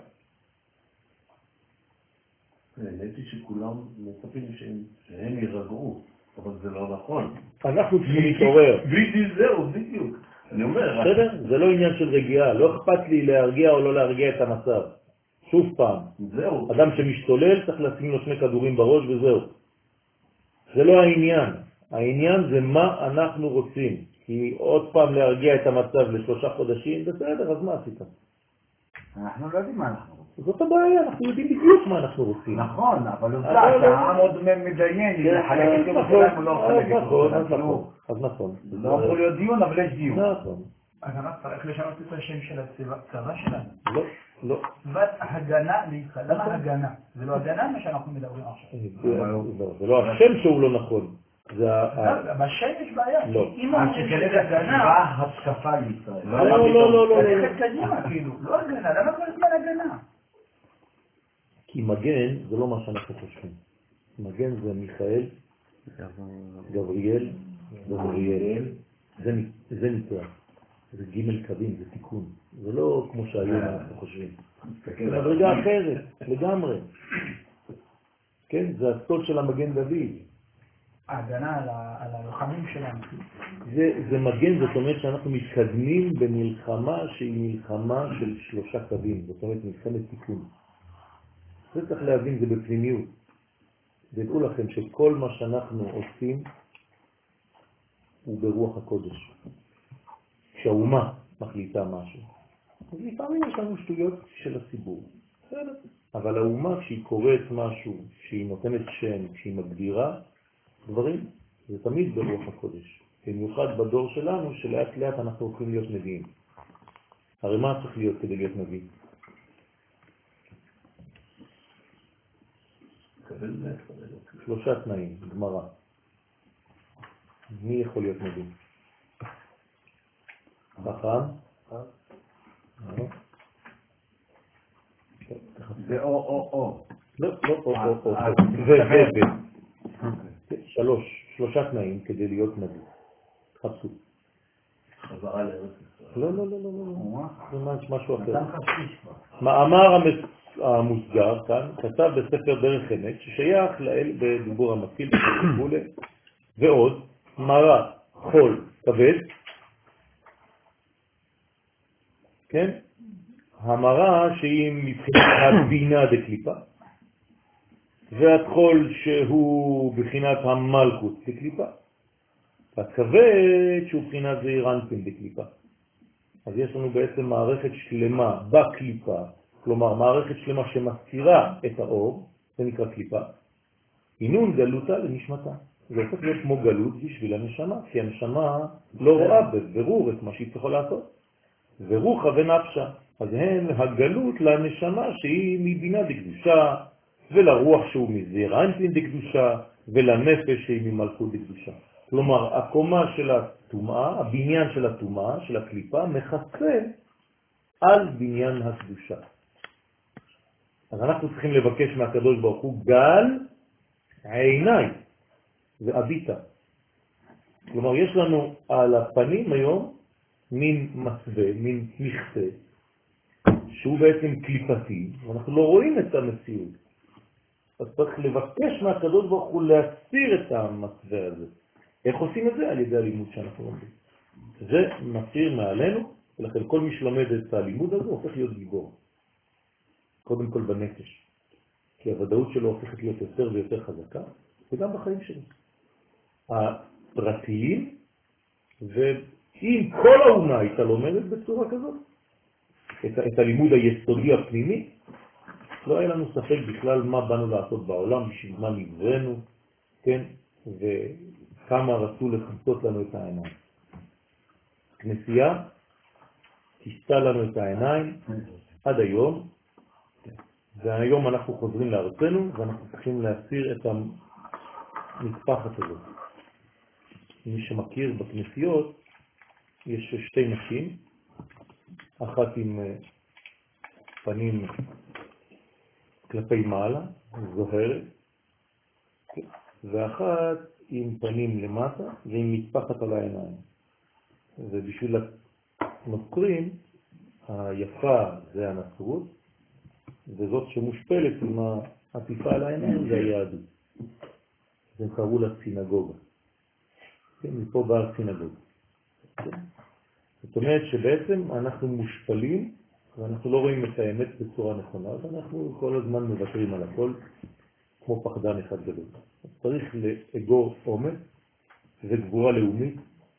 [SPEAKER 7] האמת שכולם מצפים שהם ירגעו, אבל זה לא נכון.
[SPEAKER 2] אנחנו צריכים להתעורר.
[SPEAKER 7] בלי זהו, בדיוק. אני אומר...
[SPEAKER 2] בסדר? זה לא עניין של רגיעה, לא אכפת לי להרגיע או לא להרגיע את המצב. שוב פעם,
[SPEAKER 7] זהו.
[SPEAKER 2] אדם שמשתולל צריך לשים לו שני כדורים בראש וזהו. זה לא העניין. העניין זה מה אנחנו רוצים. כי עוד פעם להרגיע את המצב לשלושה חודשים, בסדר, אז מה עשית?
[SPEAKER 4] אנחנו לא יודעים מה אנחנו רוצים.
[SPEAKER 2] זאת הבעיה, אנחנו יודעים בדיוק מה אנחנו רוצים.
[SPEAKER 4] נכון, אבל עובדה שהעם עוד מדיין, לחלק את ירושלים הוא לא חלק את ירושלים.
[SPEAKER 2] אז נכון.
[SPEAKER 4] לא יכול להיות דיון, אבל יש דיון.
[SPEAKER 2] נכון.
[SPEAKER 6] אז אנחנו צריך לשנות את השם של הצבא שלנו.
[SPEAKER 2] לא, לא.
[SPEAKER 6] צבאת הגנה לישראל. למה הגנה? זה לא הגנה מה שאנחנו מדברים עכשיו.
[SPEAKER 2] זה לא השם שהוא לא נכון.
[SPEAKER 6] בשם יש בעיה.
[SPEAKER 2] לא.
[SPEAKER 6] אם אומרים שזה הגנה...
[SPEAKER 4] התקפה לישראל.
[SPEAKER 2] לא, לא, לא, לא.
[SPEAKER 6] ללכת קדימה, כאילו. לא הגנה, למה כל הזמן הגנה?
[SPEAKER 2] כי מגן זה לא מה שאנחנו חושבים. מגן זה מיכאל, גבריאל ומריאל. זה נקרא. זה ג' קווים, זה תיקון. זה לא כמו שהיום אנחנו חושבים. זה מדרגה אחרת, לגמרי. כן, זה הסוד של המגן דוד.
[SPEAKER 6] ההגנה על הלוחמים שלנו.
[SPEAKER 2] זה, זה מגן, זאת אומרת שאנחנו מתקדמים במלחמה שהיא מלחמה של שלושה קווים. זאת אומרת מלחמת תיקון. זה צריך להבין, זה בפנימיות. תדעו לכם שכל מה שאנחנו עושים הוא ברוח הקודש. כשהאומה מחליטה משהו. אז לפעמים יש לנו שטויות של הציבור. אבל האומה, כשהיא קוראת משהו, כשהיא נותנת שם, כשהיא מגדירה דברים, זה תמיד ברוח הקודש. במיוחד בדור שלנו, שלאט לאט אנחנו הולכים להיות נביאים. הרי מה צריך להיות כדי להיות נביא? שלושה תנאים, גמרא. מי יכול להיות נביא? חכם?
[SPEAKER 4] זה או או או.
[SPEAKER 2] לא, לא או או או. זה זה זה. שלוש, שלושה תנאים כדי להיות נביא. חפשו.
[SPEAKER 7] חזרה לארץ ישראל.
[SPEAKER 2] לא, לא, לא, לא. זה משהו אחר. מאמר המוסגר כאן כתב בספר דרך אמת ששייך לאל בדיבור המתחיל וכולי, ועוד מרה חול כבד, כן? המרה שהיא מבחינת הבינה דקליפה, והחול שהוא בחינת המלכות דקליפה, והכבד שהוא בחינת זעירנטין דקליפה. אז יש לנו בעצם מערכת שלמה בקליפה, כלומר מערכת שלמה שמסתירה את האור, זה נקרא קליפה, עינון גלותה לנשמתה. זה הופך להיות כמו גלות בשביל הנשמה, כי הנשמה לא רואה בבירור את מה שהיא צריכה לעשות. ורוחה ונפשה, אז הן הגלות לנשמה שהיא מבינה דקדושה, ולרוח שהוא מזעירנטין דקדושה, ולנפש שהיא ממלכות דקדושה. כלומר, הקומה של הטומאה, הבניין של הטומאה, של הקליפה, מכסה על בניין הקדושה. אז אנחנו צריכים לבקש מהקדוש ברוך הוא גל עיני ואביתה. כלומר, יש לנו על הפנים היום מין מסווה, מין מכסה, שהוא בעצם קליפתי, ואנחנו לא רואים את המציאות. אז צריך לבקש מהקדוש ברוך הוא להסיר את המסווה הזה. איך עושים את זה? על ידי הלימוד שאנחנו לומדים. זה מסיר מעלינו, ולכן כל מי שלומד את הלימוד הזה הופך להיות גיבור. קודם כל בנפש. כי הוודאות שלו הופכת להיות יותר ויותר חזקה, וגם בחיים שלו. הפרטיים, ואם כל האומה הייתה לומדת בצורה כזאת, את, את הלימוד היסודי הפנימי, לא היה לנו ספק בכלל מה באנו לעשות בעולם, בשביל מה נבראנו, כן? וכמה רצו לחצות לנו את העיניים. כנסייה תשתה לנו את העיניים עד היום, והיום אנחנו חוזרים לארצנו, ואנחנו צריכים להסיר את המתפחת הזאת. מי שמכיר בכנסיות, יש שתי נשים, אחת עם פנים כלפי מעלה, זוהרת, ואחת עם פנים למטה ועם מטפחת על העיניים. ובשביל הנוצרים, היפה זה הנצרות, וזאת שמושפלת עם העטיפה על העיניים זה היהדות. אז הם קראו לה סינגוגה. כן, מפה באה סינגוגה. כן. זאת אומרת שבעצם אנחנו מושפלים, ואנחנו לא רואים את האמת בצורה נכונה, ואנחנו כל הזמן מוותרים על הכל, כמו פחדן אחד גדול. צריך לאגור אומץ וגבורה לאומית,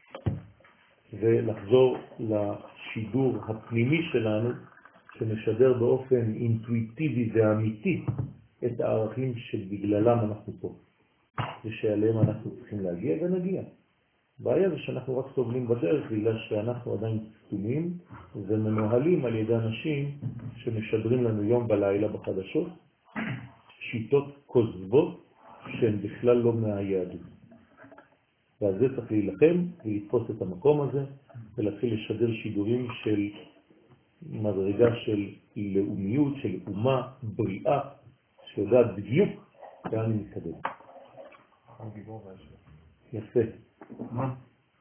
[SPEAKER 2] ולחזור לשידור הפנימי שלנו, שמשדר באופן אינטואיטיבי ואמיתי את הערכים שבגללם אנחנו פה, ושעליהם אנחנו צריכים להגיע ונגיע. הבעיה זה שאנחנו רק סובלים בדרך בגלל שאנחנו עדיין סתומים ומנוהלים על ידי אנשים שמשדרים לנו יום בלילה בחדשות שיטות כוזבות שהן בכלל לא מהיהדות. ועל זה צריך להילחם ולתפוס את המקום הזה ולהתחיל לשדר שידורים של מדרגה של לאומיות, של אומה בריאה שיודעת בדיוק לאן היא מתקדמת. יפה.
[SPEAKER 3] מה?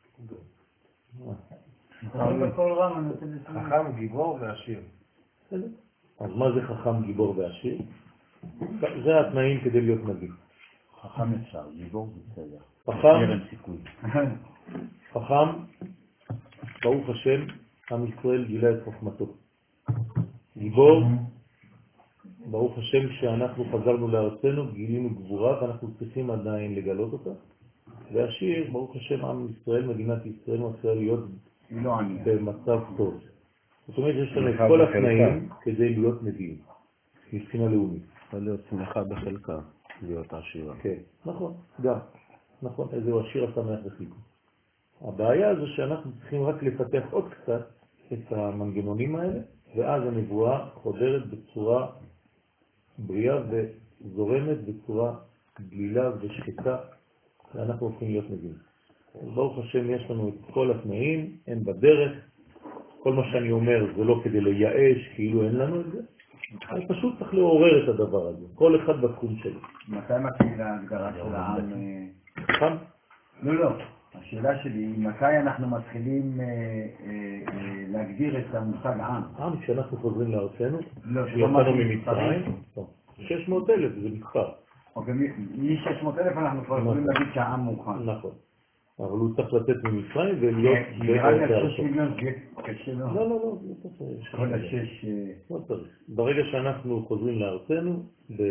[SPEAKER 5] חכם, גיבור ועשיר.
[SPEAKER 2] אז מה זה חכם, גיבור ועשיר? זה התנאים כדי להיות נביא.
[SPEAKER 4] חכם אפשר, גיבור בסדר.
[SPEAKER 2] חכם,
[SPEAKER 4] סיכוי.
[SPEAKER 2] חכם, ברוך השם, עם ישראל גילה את חוכמתו. גיבור, ברוך השם שאנחנו חזרנו לארצנו, גילינו גבורה ואנחנו צריכים עדיין לגלות אותה. והשיר, ברוך השם, עם ישראל, מדינת ישראל, מתחילה להיות במצב טוב. זאת אומרת, יש לנו את כל התנאים כדי להיות נביאים, מבחינה לאומית.
[SPEAKER 5] יכול להיות שמחה בחלקה, להיות עשירה.
[SPEAKER 2] כן, נכון, גם. נכון, איזהו השיר השמח בחלקו. הבעיה זה שאנחנו צריכים רק לפתח עוד קצת את המנגנונים האלה, ואז הנבואה חודרת בצורה בריאה וזורמת בצורה גלילה ושקטה, ואנחנו הולכים להיות נביאים. ברוך השם יש לנו את כל התנאים, אין בדרך, כל מה שאני אומר זה לא כדי לייאש, כאילו אין לנו את זה, אני פשוט צריך לעורר את הדבר הזה, כל אחד בתחום שלו.
[SPEAKER 8] מתי מתחילה ההגדרה של העם?
[SPEAKER 2] נכון?
[SPEAKER 8] לא, לא. השאלה שלי היא מתי אנחנו מתחילים אה, אה, אה, להגדיר את המושג עם?
[SPEAKER 2] עם, כשאנחנו חוזרים לארצנו,
[SPEAKER 8] לא,
[SPEAKER 2] שיצאנו ממצרים, שש מאות אלף זה מספר.
[SPEAKER 8] אוקיי, מ-שש מאות אלף אנחנו כבר יכולים להגיד שהעם מוכן.
[SPEAKER 2] נכון. אבל הוא צריך לצאת ממצרים ולהיות...
[SPEAKER 8] נראה לי על שש מיליון זה קשה מאוד.
[SPEAKER 2] לא, לא, לא, לא צריך.
[SPEAKER 8] כל השש...
[SPEAKER 2] לא צריך. ברגע שאנחנו חוזרים לארצנו,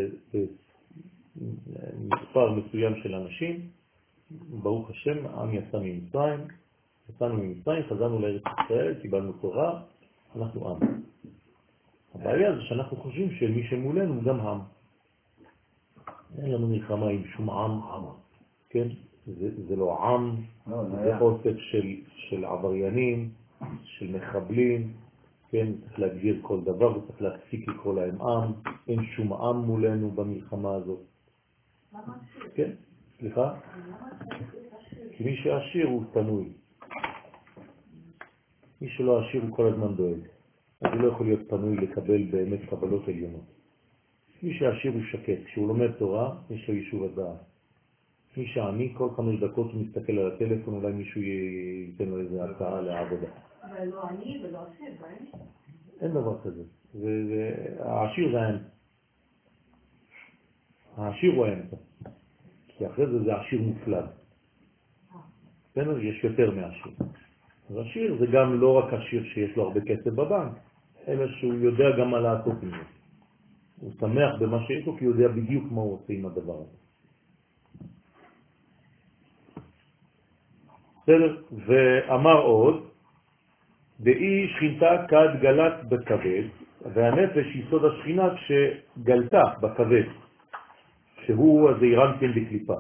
[SPEAKER 2] במספר מסוים של אנשים, ברוך השם, העם יצא ממצרים, יצאנו ממצרים, חזרנו לארץ ישראל, קיבלנו תורה, אנחנו עם. הבעיה זה שאנחנו חושבים שמי שמולנו הוא גם עם. אין לנו מלחמה עם שום עם, עם. כן? זה, זה לא עם,
[SPEAKER 8] לא,
[SPEAKER 2] זה אוסף של, של עבריינים, של מחבלים, כן? צריך להגדיר כל דבר וצריך להפסיק לקרוא להם עם, אין שום עם מולנו במלחמה הזאת. כן? סליחה? כי מי שעשיר הוא תנוי. מי שלא עשיר הוא כל הזמן דואג. אז הוא לא יכול להיות פנוי לקבל באמת קבלות עליונות. מי שעשיר הוא שקט. כשהוא לומד תורה, יש לו יישוב הדעת. מי שעני, כל חמש דקות הוא מסתכל על הטלפון, אולי מישהו ייתן לו איזה הצעה לעבודה.
[SPEAKER 9] אבל לא עני ולא עשיר, אין?
[SPEAKER 2] אין דבר כזה. העשיר זה האמצע. העשיר הוא האמצע. כי אחרי זה זה עשיר מופלג. יש יותר מעשיר. אז עשיר זה גם לא רק עשיר שיש לו הרבה כסף בבנק, אלא שהוא יודע גם מה לעשות עם זה. הוא שמח במה שיש לו כי הוא יודע בדיוק מה הוא עושה עם הדבר הזה. בסדר? ואמר עוד, דאי שכינתה כד גלת בכבד, והנפש יסוד השכינה כשגלתה בכבד, שהוא הזעירנטים בקליפה.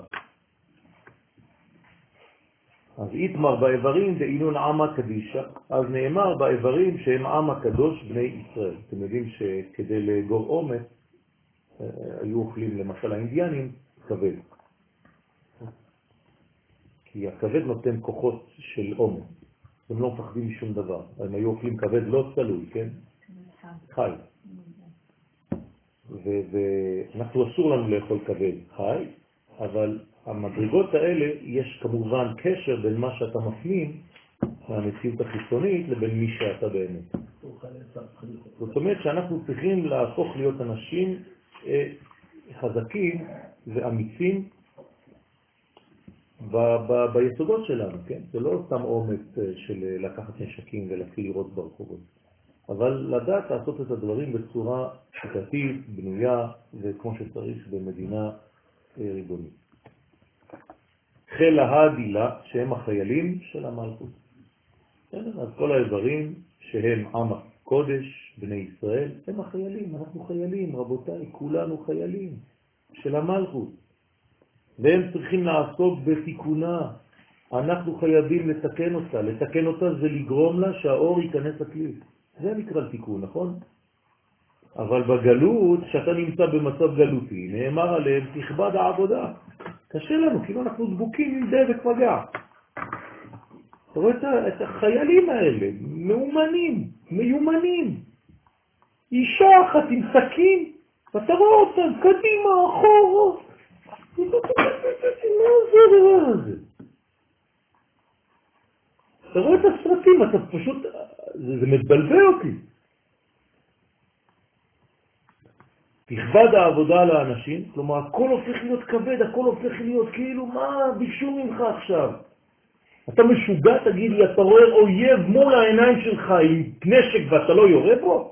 [SPEAKER 2] אז יתמר באיברים דאינון עם הקדישה, אז נאמר באיברים שהם עם הקדוש בני ישראל. אתם יודעים שכדי לאגור אומץ, היו אוכלים למשל האינדיאנים כבד. כי הכבד נותן כוחות של אומץ. הם לא מפחדים משום דבר. הם היו אוכלים כבד לא צלוי, כן? חי. ואנחנו אסור לנו לאכול כבד חי, אבל המדרגות האלה, יש כמובן קשר בין מה שאתה מפנים מהמציאות החיצונית לבין מי שאתה באמת. זאת אומרת שאנחנו צריכים להפוך להיות אנשים חזקים ואמיצים ב- ב- ביסודות שלנו, כן? זה לא סתם אומץ של לקחת נשקים ולהתחיל לראות ברחובות, אבל לדעת לעשות את הדברים בצורה שיטתית, בנויה וכמו שצריך במדינה ריבונית. חיל ההדילה שהם החיילים של המלכות. אז כל האיברים שהם עם הקודש, בני ישראל, הם החיילים, אנחנו חיילים, רבותיי, כולנו חיילים של המלכות. והם צריכים לעסוק בתיקונה. אנחנו חייבים לתקן אותה. לתקן אותה זה לגרום לה שהאור ייכנס לכלי. זה נקרא תיקון, נכון? אבל בגלות, שאתה נמצא במצב גלותי, נאמר עליהם, תכבד העבודה. קשה לנו, כאילו אנחנו דבוקים עם דבק וגע. אתה רואה את החיילים האלה, מאומנים, מיומנים. אישה אחת עם סכין, ואתה רואה אותם, קדימה, אחורה. מה זה הדבר הזה? אתה רואה את הסרטים, אתה פשוט, זה, זה מתבלבל אותי. תכבד העבודה לאנשים, כלומר, הכל הופך להיות כבד, הכל הופך להיות כאילו, מה ביקשו ממך עכשיו? אתה משוגע, תגיד לי, אתה רואה אויב מול העיניים שלך עם נשק ואתה לא יורה בו?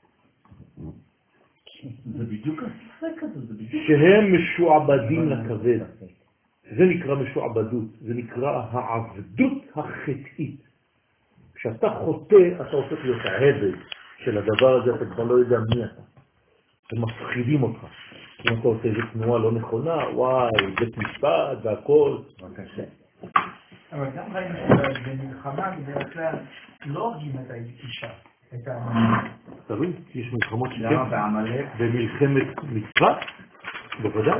[SPEAKER 7] זה בדיוק הספק הזה, זה בדיוק...
[SPEAKER 2] שהם משועבדים לכבד. זה נקרא משועבדות, זה נקרא העבדות החטאית. כשאתה חוטא, אתה הופך להיות העבד של הדבר הזה, אתה כבר לא יודע מי אתה. הם מפחידים אותך. אם אתה עושה איזו תנועה לא נכונה, וואי, בית משפט והכל.
[SPEAKER 8] בבקשה.
[SPEAKER 6] אבל גם ראינו שבמלחמה בדרך כלל לא הורגים את האישה, את האנשים.
[SPEAKER 2] תראי, יש מלחמות שכן.
[SPEAKER 8] למה בעמלק?
[SPEAKER 2] במלחמת מצווה? בוודאי.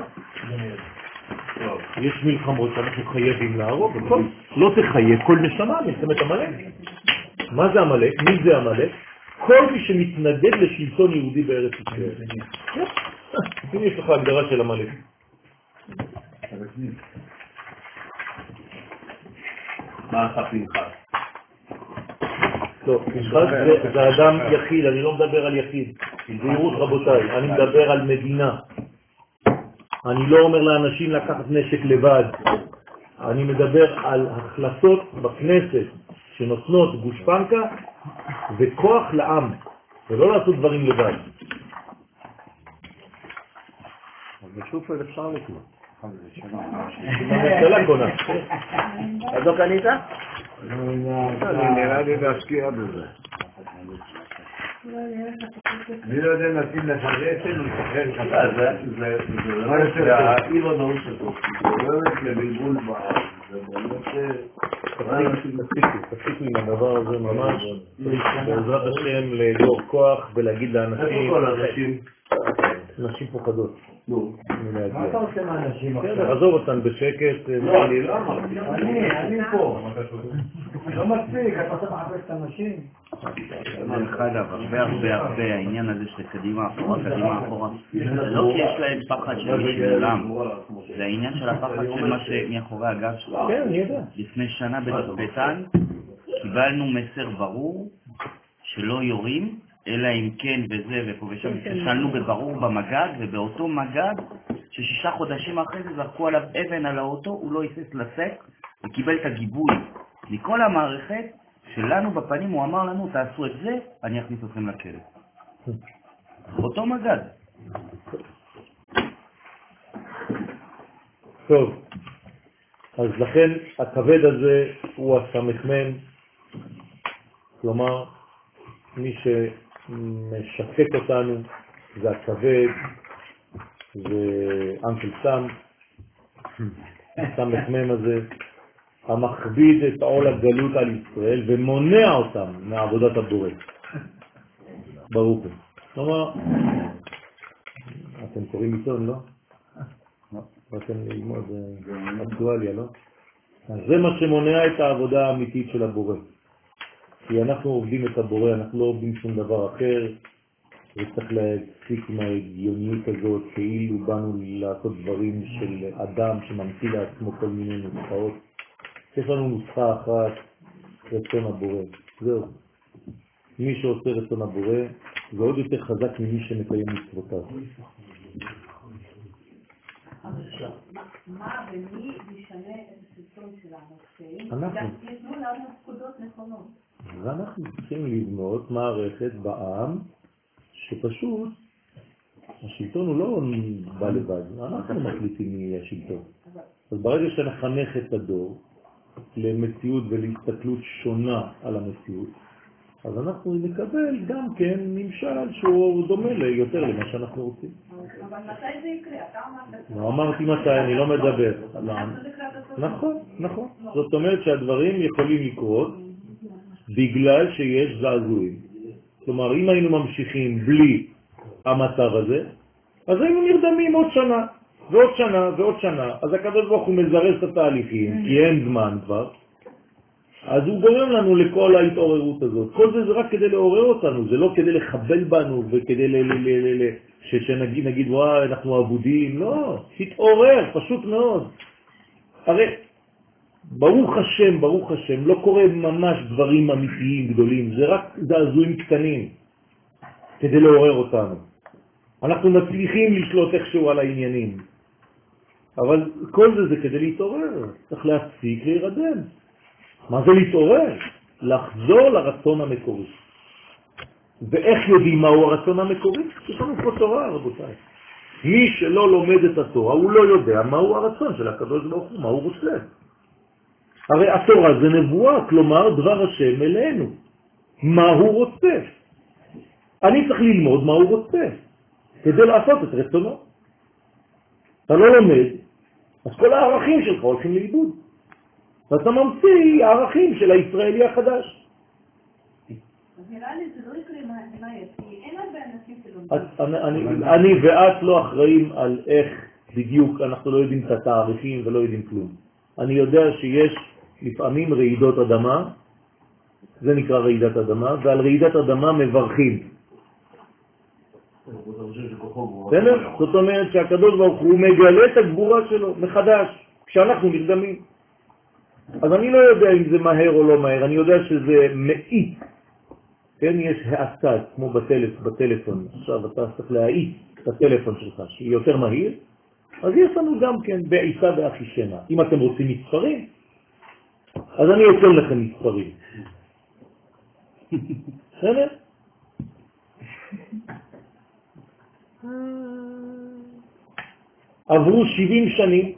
[SPEAKER 2] יש מלחמות שאנחנו חייבים להרוג, לא תחייב כל נשמה, מלחמת המלך. מה זה המלך? מי זה המלך? כל מי שמתנגד לשלטון יהודי בארץ ישראל. הנה יש לך הגדרה של המלך.
[SPEAKER 7] מה עשה פנחס?
[SPEAKER 2] לא, פנחס זה אדם יחיד, אני לא מדבר על יחיד. זהירות רבותיי, אני מדבר על מדינה. אני לא אומר לאנשים לקחת נשק לבד. אני מדבר על החלטות בכנסת שנותנות גושפנקה וכוח לעם, ולא לעשות דברים לבד.
[SPEAKER 5] אז בשופל אפשר לקנות.
[SPEAKER 2] הממשלה קונה.
[SPEAKER 5] אז לא קנית? אני נראה לי להשקיע בזה.
[SPEAKER 8] אני לא יודע אם נתאים לך רצן או לשחרר לך.
[SPEAKER 7] זה באמת העיר הנאום שלו, זה באמת לבלבול בעם, זה באמת...
[SPEAKER 2] תפסיקו עם הדבר הזה ממש, בעזרת השם לאגור כוח ולהגיד לאנשים, נשים פוחדות.
[SPEAKER 8] מה אתה עושה מהאנשים עכשיו?
[SPEAKER 2] עזוב אותן בשקט.
[SPEAKER 7] לא, אני לא אמרתי.
[SPEAKER 8] אני, אני פה. לא מספיק, אתה רוצה לחפש את האנשים?
[SPEAKER 4] דרך אגב, הרבה הרבה הרבה העניין הזה של קדימה אחורה, קדימה אחורה, זה לא כי יש להם פחד של משלם, זה העניין של הפחד של מה שמאחורי הגב שלך.
[SPEAKER 2] כן, אני יודע.
[SPEAKER 4] לפני שנה בתצפתן קיבלנו מסר ברור שלא יורים, אלא אם כן וזה ופה ושם, ששאלנו בברור במגד, ובאותו מגד ששישה חודשים אחרי זה זרקו עליו אבן על האוטו, הוא לא היסס לסק וקיבל את הגיבוי מכל המערכת שלנו בפנים. הוא אמר לנו, תעשו את זה, אני אכניס אתכם לכלא. אותו מגד.
[SPEAKER 2] טוב, אז לכן הכבד הזה הוא הסמ"ם, כלומר מי שמשקק אותנו זה הכבד, זה אנקל סם, הסמ"ם הזה, המכביד את עול הגלות על ישראל ומונע אותם מעבודת הבורא. ברוך הוא. כלומר, אתם קוראים עיתון, לא? אתם ללמוד אקטואליה, לא? אז זה מה שמונע את העבודה האמיתית של הבורא. כי אנחנו עובדים את הבורא, אנחנו לא עובדים שום דבר אחר, וצריך להפסיק מההגיוניות הזאת, כאילו באנו לעשות דברים של אדם שממציא לעצמו כל מיני נוסחאות. יש לנו נוסחה אחת, רצון הבורא. זהו. מי שעושה רצון הבורא, זה עוד יותר חזק ממי שמקיים מצוותיו.
[SPEAKER 9] מה ומי ישנה את הסרטון שלנו?
[SPEAKER 2] אנחנו.
[SPEAKER 9] יתנו לנו פקודות נכונות.
[SPEAKER 2] ואנחנו צריכים לבנות מערכת בעם שפשוט השלטון הוא לא בא לבד, אנחנו מחליטים מי יהיה השלטון. אז ברגע שנחנך את הדור למציאות ולהסתכלות שונה על המציאות, אז אנחנו נקבל גם כן ממשל שהוא דומה יותר למה שאנחנו רוצים.
[SPEAKER 9] אבל מתי זה יקרה? אתה אמרת...
[SPEAKER 2] לא אמרתי מתי, אני לא מדבר. נכון, נכון. זאת אומרת שהדברים יכולים לקרות בגלל שיש זעזועים. כלומר, אם היינו ממשיכים בלי המצב הזה, אז היינו נרדמים עוד שנה, ועוד שנה, ועוד שנה. אז הקדוש ברוך הוא מזרז את התהליכים, כי אין זמן כבר. אז הוא גורם לנו לכל ההתעוררות הזאת. כל זה זה רק כדי לעורר אותנו, זה לא כדי לחבל בנו וכדי ל... ל... ל... ל... ש... שנגיד, נגיד, וואי, אנחנו עבודים. לא, תתעורר, פשוט מאוד. הרי, ברוך השם, ברוך השם, לא קורה ממש דברים אמיתיים גדולים, זה רק זעזועים קטנים כדי לעורר אותנו. אנחנו מצליחים לשלוט איכשהו על העניינים, אבל כל זה זה כדי להתעורר, צריך להפסיק להירדם. מה זה להתעורר? לחזור לרצון המקורי. ואיך יודעים מהו הרצון המקורי? יש לנו פה תורה, רבותיי. מי שלא לומד את התורה, הוא לא יודע מהו הרצון של הקדוש ברוך הוא, מה הוא רוצה. הרי התורה זה נבואה, כלומר דבר השם אלינו. מה הוא רוצה? אני צריך ללמוד מה הוא רוצה, כדי לעשות את רצונו. אתה לא לומד, אז כל הערכים שלך הולכים לאיבוד. ואתה ממציא הערכים של הישראלי החדש.
[SPEAKER 9] אז נראה לי זה לא יקרה מהר, כי אין הרבה אנשים שלומדים.
[SPEAKER 2] אני ואת לא אחראים על איך בדיוק, אנחנו לא יודעים את התאריכים ולא יודעים כלום. אני יודע שיש לפעמים רעידות אדמה, זה נקרא רעידת אדמה, ועל רעידת אדמה מברכים. זאת אומרת שהקדוש ברוך הוא מגלה את הגבורה שלו מחדש, כשאנחנו נרדמים. אז אני לא יודע אם זה מהר או לא מהר, אני יודע שזה מאית. כן, יש העצת, כמו בטלפ, בטלפון. עכשיו אתה צריך להאיץ את הטלפון שלך, שהיא יותר מהיר. אז יש לנו גם כן בעיסה באחישנה. אם אתם רוצים מספרים, אז אני אתן לכם מספרים. בסדר? עברו שבעים שנים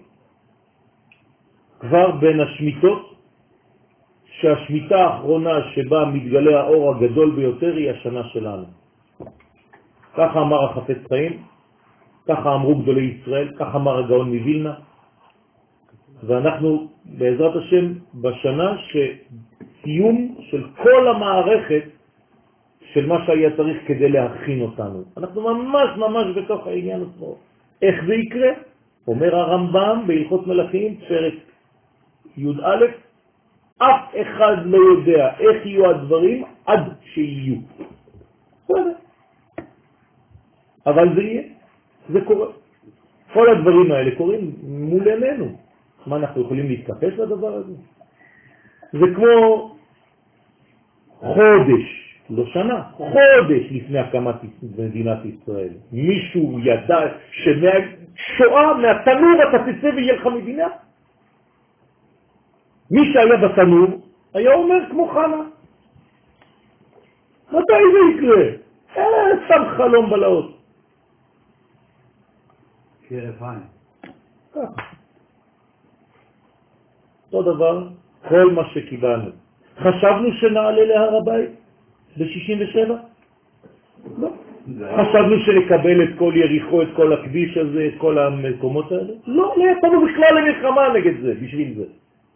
[SPEAKER 2] כבר בין השמיטות, שהשמיטה האחרונה שבה מתגלה האור הגדול ביותר היא השנה שלנו. ככה אמר החפץ חיים, ככה אמרו גדולי ישראל, ככה אמר הגאון מווילנה, ואנחנו בעזרת השם בשנה שסיום של כל המערכת של מה שהיה צריך כדי להכין אותנו. אנחנו ממש ממש בתוך העניין עצמו. איך זה יקרה? אומר הרמב"ם בהלכות מלאכים, פרק י"א, אף אחד לא יודע איך יהיו הדברים עד שיהיו. אבל זה יהיה, זה קורה. כל הדברים האלה קורים מול עינינו. מה אנחנו יכולים להתכחש לדבר הזה? זה כמו חודש, לא שנה, חודש לפני הקמת מדינת ישראל. מישהו ידע שמהשואה, מהתנור אתה תצא ויהיה לך מדינה? מי שהיה בתנור היה אומר כמו חנה. מתי זה יקרה? אה, סתם חלום בלעות.
[SPEAKER 8] כרף עין.
[SPEAKER 2] ככה. אותו דבר, כל מה שקיבלנו. חשבנו שנעלה להר הבית ב-שישים ושבע? לא. חשבנו שנקבל את כל יריחו, את כל הקדיש הזה, את כל המקומות האלה? לא, לא יצאנו בכלל למלחמה נגד זה, בשביל זה.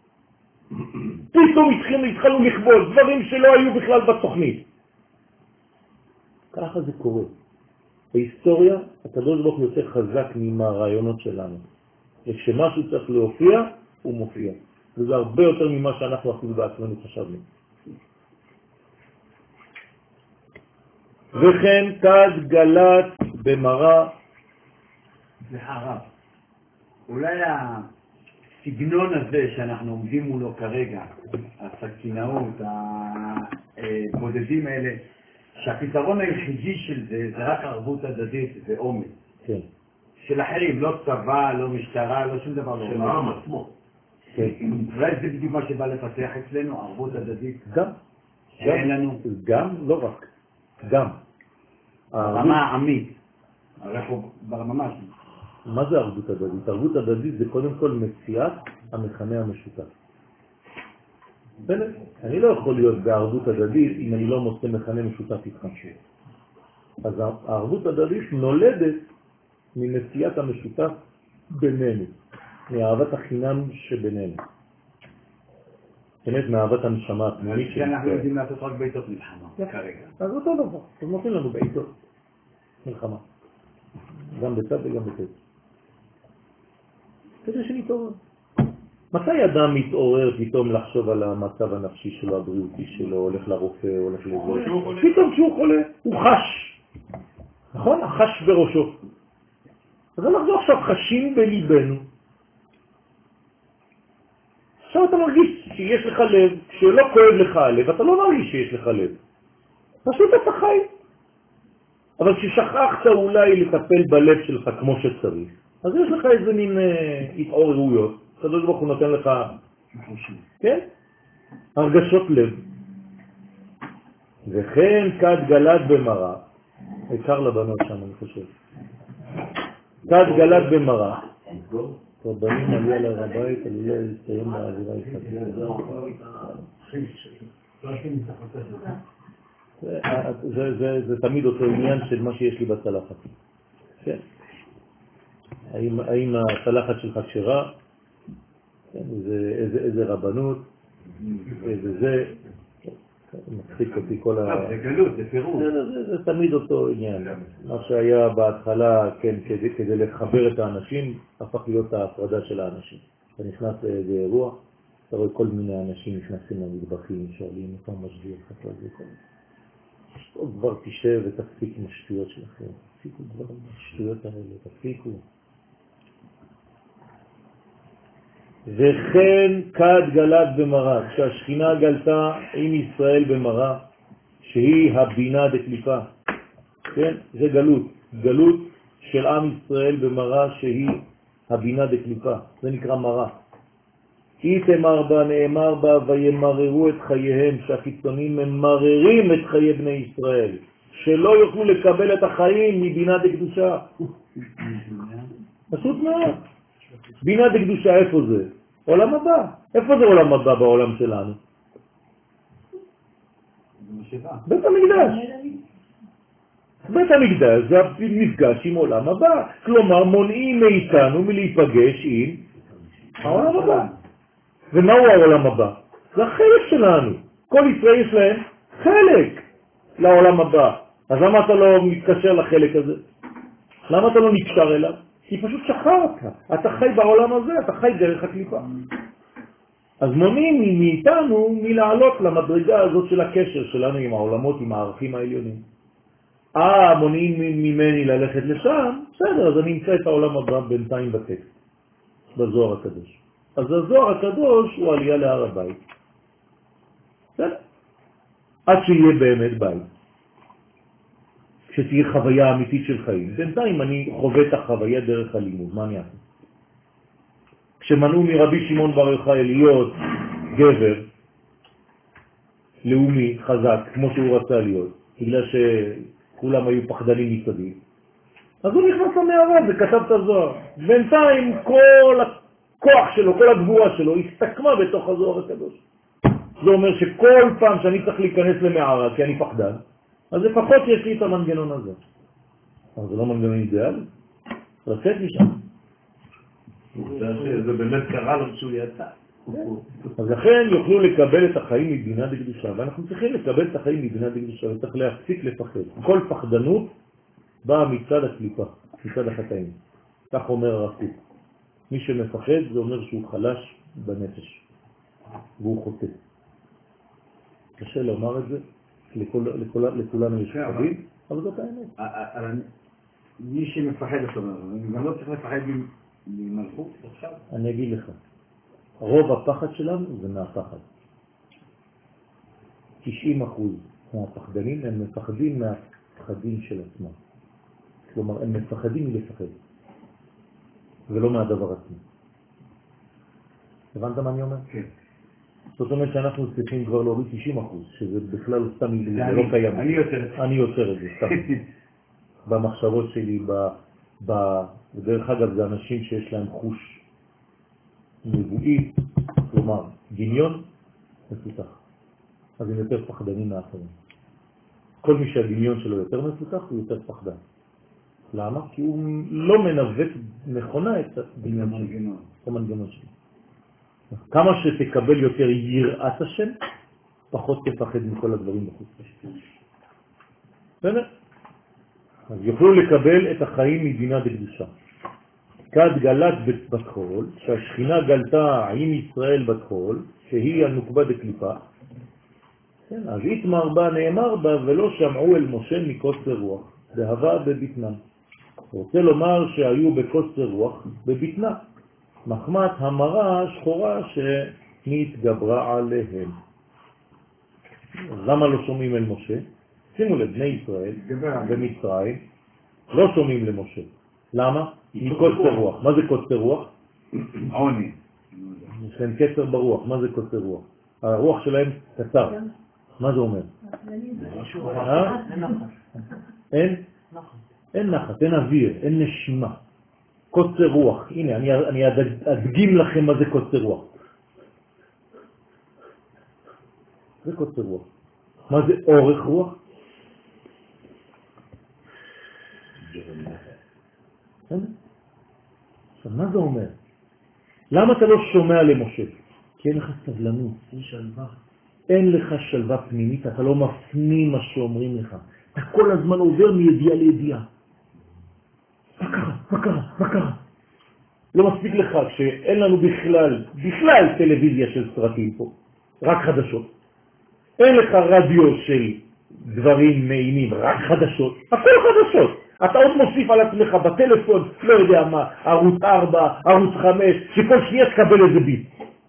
[SPEAKER 2] פתאום התחילו, התחילו לכבול דברים שלא היו בכלל בתוכנית. ככה זה קורה. בהיסטוריה, הקדוש ברוך הוא יותר חזק מהרעיונות שלנו. וכשמשהו צריך להופיע, הוא מופיע. וזה הרבה יותר ממה שאנחנו אפילו בעצמנו חשבנו. וכן כד גלת במרה.
[SPEAKER 8] סליחה רב, אולי הסגנון הזה שאנחנו עומדים מולו כרגע, הסכינאות, הבודדים האלה, שהפתרון היחידי של זה זה רק ערבות הדדית ואומץ.
[SPEAKER 2] כן.
[SPEAKER 8] של אחרים, לא צבא, לא משטרה, לא שום דבר.
[SPEAKER 7] של העם עצמו.
[SPEAKER 2] כן.
[SPEAKER 8] אולי זה בדיוק מה שבא לפתח אצלנו, ערבות הדדית.
[SPEAKER 2] גם.
[SPEAKER 8] שאין לנו.
[SPEAKER 2] גם, לא רק. גם.
[SPEAKER 8] ברמה העמית. אנחנו ממש.
[SPEAKER 2] מה זה ערבות הדדית? ערבות הדדית זה קודם כל מציאת המכנה המשותף. באמת, אני לא יכול להיות בערבות הדדית אם אני לא מוצא מכנה משותף איתך. אז הערבות הדדית נולדת ממציאת המשותף בינינו, מאהבת החינם שבינינו. באמת, מאהבת הנשמה הפנימית שלנו.
[SPEAKER 8] שאנחנו יודעים לעשות רק בעיתות מלחמה, כרגע.
[SPEAKER 2] אז אותו דבר, אז נותנים לנו בעיתות מלחמה. גם בצד וגם בצד. כדי שנתעורר. מתי אדם מתעורר פתאום לחשוב על המצב הנפשי שלו, הבריאותי שלו, הולך לרופא, הולך לזה? פתאום כשהוא חולה, הוא חש. נכון? החש בראשו. אז אנחנו עכשיו חשים בליבנו. עכשיו אתה מרגיש שיש לך לב, שלא כואב לך הלב, אתה לא מרגיש שיש לך לב. פשוט אתה חי. אבל כששכחת אולי לטפל בלב שלך כמו שצריך, אז יש לך איזה מין אה, התעוררויות. הקדוש ברוך הוא נותן לך, כן? הרגשות לב. וכן כד גלת במרה, עיקר לבנות שם אני חושב. כד גלת במרה. רבנים עליה להר הבית, עליה להסתיים באווירה יפתית. זה תמיד אותו עניין של מה שיש לי בצלחת. כן? האם הצלחת שלך כשרה? איזה רבנות, איזה זה, מצחיק אותי כל ה...
[SPEAKER 8] זה גלות, זה פירוש.
[SPEAKER 2] זה תמיד אותו עניין. מה שהיה בהתחלה, כן, כדי לחבר את האנשים, הפך להיות ההפרדה של האנשים. אתה נכנס לאיזה אירוע, אתה רואה כל מיני אנשים נכנסים למטבחים, שואלים, איפה משגיח, איפה זה כל זה. טוב, כבר תשב ותפסיק עם השטויות שלכם. תפסיקו כבר עם השטויות האלה, תפסיקו. וכן כד גלת במרה, כשהשכינה גלתה עם ישראל במרה, שהיא הבינה דקליפה. כן? זה גלות. גלות של עם ישראל במרה שהיא הבינה דקליפה. זה נקרא מרה. היא תמר בה, נאמר בה, וימררו את חייהם, שהחיצונים ממררים את חיי בני ישראל, שלא יוכלו לקבל את החיים מבינה דקדושה. פשוט מאוד. בינה דקדושה, איפה זה? עולם הבא. איפה זה עולם הבא בעולם שלנו? בית המקדש. בית המקדש זה המפגש עם עולם הבא. כלומר, מונעים מאיתנו מלהיפגש עם העולם הבא. ומהו העולם הבא? זה החלק שלנו. כל ישראל יש להם חלק לעולם הבא. אז למה אתה לא מתקשר לחלק הזה? למה אתה לא נקשר אליו? כי פשוט שחררת. אתה חי בעולם הזה, אתה חי דרך הקליפה. אז מונעים מאיתנו מלעלות למדרגה הזאת של הקשר שלנו עם העולמות, עם הערכים העליונים. אה, מונעים ממני ללכת לשם, בסדר, אז אני אמצא את העולם הבא בינתיים בטקסט, בזוהר הקדוש. אז הזוהר הקדוש הוא עלייה להר הבית. בסדר? עד שיהיה באמת בית. כשתהיה חוויה אמיתית של חיים. בינתיים אני חווה את החוויה דרך הלימוד. מה אני אעשה? כשמנעו מרבי שמעון בר יוחאי להיות גבר לאומי חזק, כמו שהוא רצה להיות, בגלל שכולם היו פחדנים מסביב, אז הוא נכנס למערה וכתב את הזוהר. בינתיים כל הכוח שלו, כל הגבורה שלו, הסתכמה בתוך הזוהר הקדוש. זה אומר שכל פעם שאני צריך להיכנס למערה, כי אני פחדן, אז לפחות יש לי את המנגנון הזה. אבל זה לא מנגנון אידיאלי. לצאת משם.
[SPEAKER 7] זה באמת קרה לו כשהוא יצא.
[SPEAKER 2] אז לכן יוכלו לקבל את החיים מבינה דקדושה, ואנחנו צריכים לקבל את החיים מבינה דקדושה, וצריך להפסיק לפחד. כל פחדנות באה מצד הקליפה, מצד החטאים. כך אומר הרב קוק. מי שמפחד זה אומר שהוא חלש בנפש, והוא חוטא. קשה לומר את זה, לכולנו יש חבים, אבל זאת האמת.
[SPEAKER 8] אבל מי שמפחד אותו, אני גם לא צריך לפחד ממלכות עכשיו.
[SPEAKER 2] אני אגיד לך, רוב הפחד שלנו זה מהפחד. תשעים אחוז מהפחדנים הם מפחדים מהפחדים של עצמם. כלומר, הם מפחדים מלפחד, ולא מהדבר עצמו. הבנת מה אני אומר?
[SPEAKER 8] כן.
[SPEAKER 2] זאת אומרת שאנחנו צריכים כבר להוריד תשעים אחוז, שזה בכלל סתם מילים, זה לא קיים.
[SPEAKER 8] אני יוצר.
[SPEAKER 2] אני יוצר את זה, סתם. במחשבות שלי, בדרך אגב, זה אנשים שיש להם חוש נבואי, כלומר, דמיון מפותח. אז הם יותר פחדנים מאחרים. כל מי שהדמיון שלו יותר מפותח, הוא יותר פחדן. למה? כי הוא לא מנווט נכונה את הדמיון שלו. את המנגנון שלו. כמה שתקבל יותר יראת השם, פחות תפחד מכל הדברים בחוץ. בסדר? אז יוכלו לקבל את החיים מדינה בקדושה. כד גלת בתחול, שהשכינה גלתה עם ישראל בתחול, שהיא הנוקבה דקליפה, כן, אז איתמר בה נאמר בה ולא שמעו אל משה מקוצר רוח, בהווה בביטנה. רוצה לומר שהיו בקוצר רוח בביטנה, מחמת המרה השחורה שנתגברה עליהם. למה לא שומעים אל משה? שימו לב, בני ישראל במצרים לא שומעים למשה. למה? מקוצר רוח. מה זה קוצר רוח?
[SPEAKER 8] עוני.
[SPEAKER 2] יש להם קצר ברוח. מה זה קוצר רוח? הרוח שלהם קצר. מה זה אומר? אין? אין נחת, אין אוויר, אין נשימה. קוצר רוח. הנה, אני, אני אדגים לכם מה זה קוצר רוח. זה קוצר רוח. מה זה אורך רוח? עכשיו, מה זה אומר? למה אתה לא שומע למשה? כי אין לך סבלנות. אין שלווה. אין לך שלווה פנימית, אתה לא מפנים מה שאומרים לך. אתה כל הזמן עובר מידיעה לידיעה. מה קרה? מה קרה? מה קרה? לא מספיק לך שאין לנו בכלל, בכלל טלוויזיה של סרטים פה, רק חדשות. אין לך רדיו של דברים נעימים, רק חדשות. הכל חדשות. אתה עוד מוסיף על עצמך בטלפון, לא יודע מה, ערוץ ארבע, ערוץ חמש, שכל שנייה תקבל איזה ביט.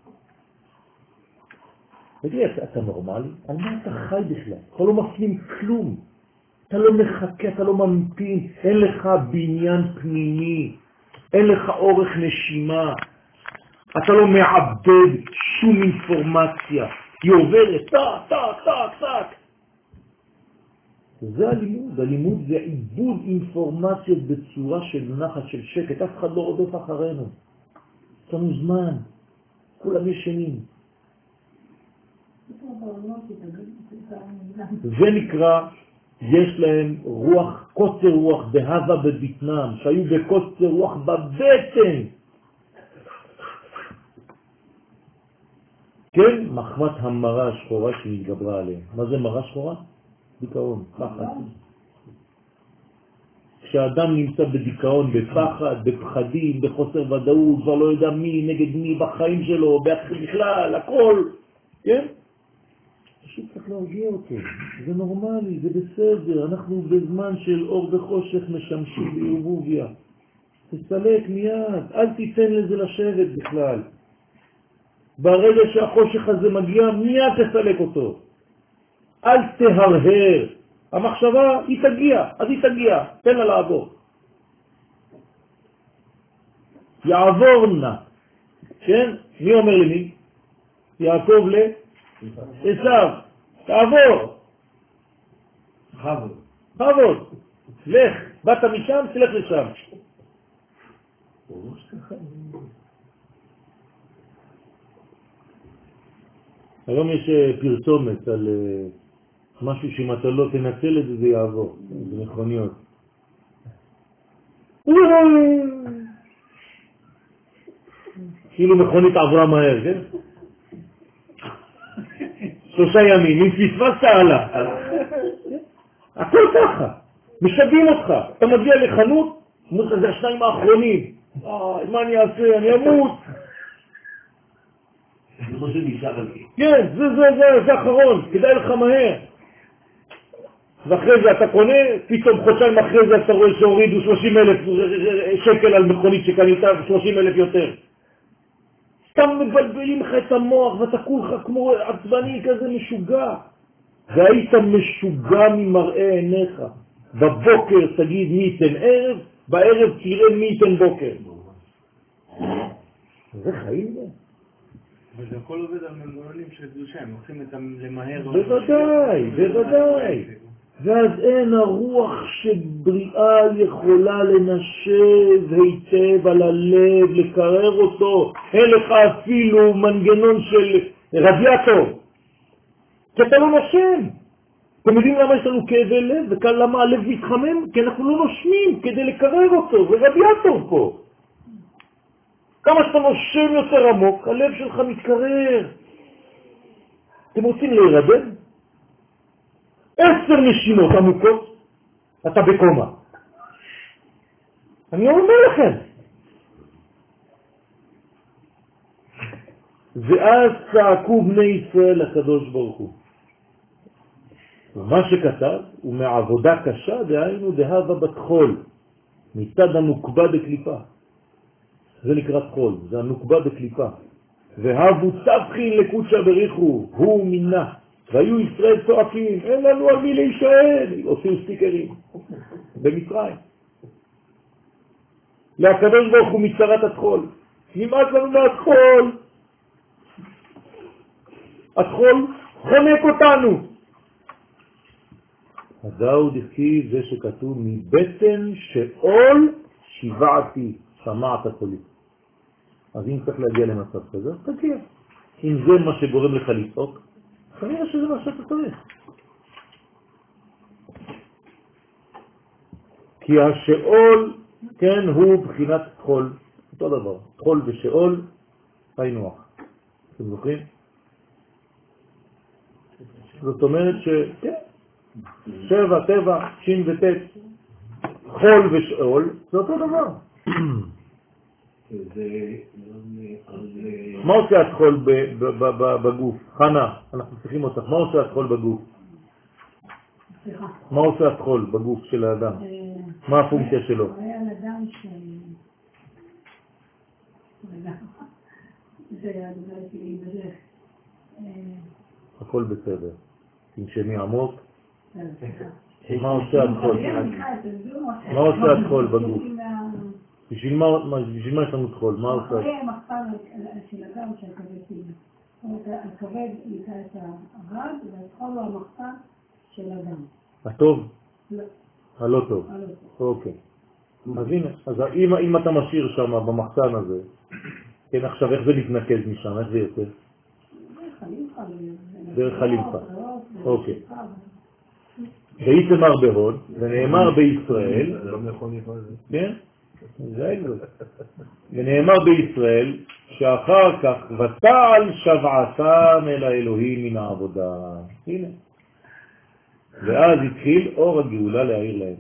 [SPEAKER 2] תגיד, אתה נורמלי? על מה אתה חי בכלל? אתה לא מפנים כלום. אתה לא מחכה, אתה לא ממתין, אין לך בניין פנימי, אין לך אורך נשימה, אתה לא מעבד שום אינפורמציה, היא עוברת, טק, טק, טק, טק. זה הלימוד, הלימוד זה עיבוד אינפורמציות בצורה של נחת, של שקט, אף אחד לא רודף אחרינו. יש לנו זמן, כולם ישנים. זה נקרא, יש להם רוח, קוצר רוח בהווה בבטנם, שהיו בקוצר רוח בבטן. כן, מחמת המרה השחורה שנתגברה עליהם. מה זה מרה שחורה? דיכאון, פחד. כשאדם נמצא בדיכאון, בפחד, בפחדים, בחוסר ודאות, כבר לא יודע מי נגד מי בחיים שלו, בכלל, הכל, כן? פשוט צריך להרגיע אותו, זה נורמלי, זה בסדר, אנחנו בזמן של אור וחושך משמשים בערבוביה. תסלק מיד, אל תיתן לזה לשבת בכלל. ברגע שהחושך הזה מגיע, מיד תסלק אותו. אל תהרהר. המחשבה היא תגיע, אז היא תגיע, תן לה לעבור. יעבור נא. כן? מי אומר למי? יעקב ל... עשיו, תעבור.
[SPEAKER 8] חבוד.
[SPEAKER 2] חבוד. לך, באת משם, תלך לשם. היום יש פרסומת על משהו שאם אתה לא תנצל את זה, זה יעבור. זה מכוניות. כאילו מכונית עברה מהר, כן? שלושה ימים, אם פספסת עלה. הכל ככה. משגעים אותך. אתה מגיע לחנות, זה השניים האחרונים. מה אני אעשה? אני אמות.
[SPEAKER 1] אני חושב נשאר על זה.
[SPEAKER 2] כן, זה, זה, זה, זה אחרון. כדאי לך מהר. ואחרי זה אתה קונה, פתאום חודשיים אחרי זה אתה רואה שהורידו שלושים אלף שקל על מכונית שקניתה ו-שלושים אלף יותר. סתם מבלבלים לך את המוח ואתה כולך כמו עצבני כזה משוגע. והיית משוגע ממראה עיניך. בבוקר תגיד מי ייתן ערב, בערב תראה מי ייתן בוקר. זה חיים זה.
[SPEAKER 3] וזה הכל עובד על מנגנונים של קדושה, הם הולכים למהר.
[SPEAKER 2] בוודאי, בוודאי. ואז אין הרוח שבריאה יכולה לנשב היטב על הלב, לקרר אותו. אין לך אפילו מנגנון של רדיאטור. כי אתה לא נושם. אתם יודעים למה יש לנו כאבי לב? ולמה הלב מתחמם? כי אנחנו לא נושמים כדי לקרר אותו. זה רדיאטור פה. כמה שאתה נושם יותר עמוק, הלב שלך מתקרר. אתם רוצים להירדם? עשר נשימות עמוקות, אתה בקומה. אני אומר לכם. ואז צעקו בני ישראל לקדוש ברוך הוא. ומה שכתב, ומעבודה קשה, דהיינו דהבה בת חול, מצד הנוקבה בקליפה. זה נקרא חול, זה הנוקבה בקליפה. והבו צפחין לקודשה בריחו, הוא מינה. והיו ישראל צועקים, אין לנו על מי להישאל, עושים סטיקרים במצרים. להקדוש ברוך הוא מצרת התחול. נמאס לנו מהתחול. התחול חונק אותנו. הדאו דכתיב זה שכתוב מבטן שאול שיבעתי, שמעת קולי. אז אם צריך להגיע למצב כזה, תגיע. אם זה מה שגורם לך לצעוק, כנראה שזה מה שאתה צריך. כי השאול, כן, הוא בחינת תחול. אותו דבר. תחול ושאול, היינו הך. אתם זוכרים? זאת אומרת ש... כן. שבע, טבע, שין וטט. חול ושאול, זה אותו דבר. מה עושה התחול בגוף? חנה, אנחנו צריכים אותך. מה עושה התחול בגוף? מה עושה התחול בגוף של האדם? מה הפונקציה שלו?
[SPEAKER 9] היה אדם של... זה היה דבר שלי בדרך.
[SPEAKER 2] הכל בסדר. תנשמי עמוק. מה עושה התחול? מה עושה התחול בגוף? בשביל מה יש לנו תחול? מה עושה?
[SPEAKER 9] אחרי המחפן של אדם של הכבד סיבה. זאת אומרת, הכבד נקרא את הרד, והתחול הוא המחפן של אדם.
[SPEAKER 2] הטוב?
[SPEAKER 9] לא.
[SPEAKER 2] הלא טוב.
[SPEAKER 9] הלא טוב.
[SPEAKER 2] אוקיי. אז הנה, אז אם אתה משאיר שם במחסן הזה, כן, עכשיו איך זה מתנקז משם? איך זה יוצא?
[SPEAKER 9] דרך הלימפה.
[SPEAKER 2] דרך הלימפה. אוקיי. ואיתמר בהוד, ונאמר בישראל, כן? ונאמר בישראל שאחר כך ותעל שבעתם אל האלוהים מן העבודה. הנה. ואז התחיל אור הגאולה להעיר להם.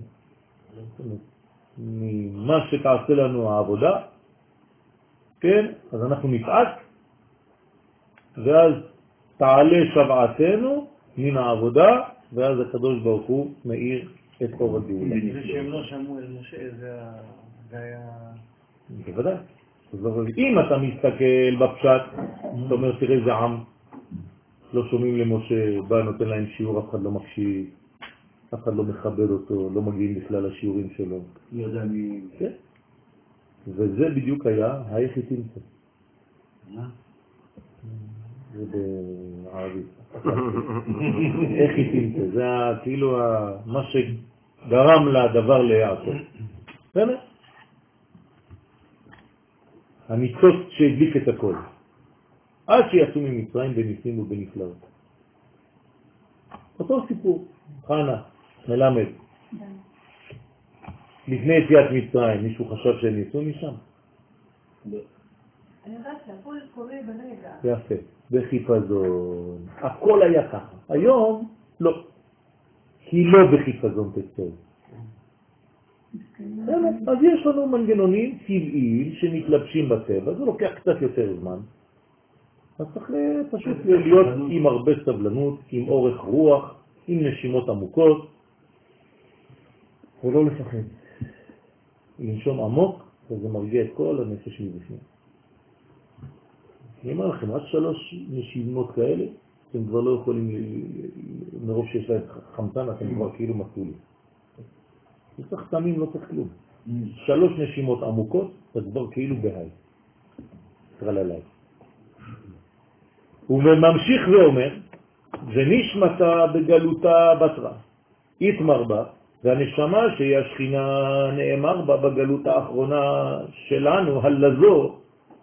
[SPEAKER 2] ממה שתעשה לנו העבודה, כן? אז אנחנו נפעט, ואז תעלה שבעתנו מן העבודה, ואז הקדוש ברוך הוא מאיר את אור הגאולה.
[SPEAKER 3] זה שהם לא שמעו אל משה, זה היה...
[SPEAKER 2] בוודאי. אם אתה מסתכל בפשט, אתה אומר, תראה איזה עם, לא שומעים למשה, בא נותן להם שיעור, אף אחד לא מקשיב, אף אחד לא מכבד אותו, לא מגיעים בכלל לשיעורים שלו.
[SPEAKER 7] מי יודע מי...
[SPEAKER 2] כן. וזה בדיוק היה היחידים פה.
[SPEAKER 7] מה?
[SPEAKER 2] זה בערבית. איך איתים זה? זה כאילו מה שגרם לדבר ליעקב. בסדר? הניצוץ שהדליק את הכל. עד שיצאו ממצרים בניסים ובנפלאות. אותו סיפור. חנה, מלמד. לפני יציאת מצרים, מישהו חשב שהם יצאו משם?
[SPEAKER 9] אני יודעת שהכל קורה ברגע.
[SPEAKER 2] יפה, בחיפזון. הכל היה ככה. היום, לא. כי לא בחיפזון תצא. אז יש לנו מנגנונים טבעיים שמתלבשים בטבע, זה לוקח קצת יותר זמן. אז צריך פשוט להיות עם הרבה סבלנות, עם אורך רוח, עם נשימות עמוקות, ולא לפחד. לנשום עמוק, וזה מרגיע את כל הנפש מבפנים. אני אומר לכם, רק שלוש נשימות כאלה, אתם כבר לא יכולים, מרוב שיש להם חמצן, אתם כבר כאילו מסלולים. לא צריך תמים, לא צריך כלום. שלוש נשימות עמוקות, אתה כבר כאילו בהי. תראה עליי. הוא ממשיך ואומר, ונשמתה בגלותה בתרה. יתמר בה, והנשמה שהיא השכינה נאמר בה בגלות האחרונה שלנו, הלזו,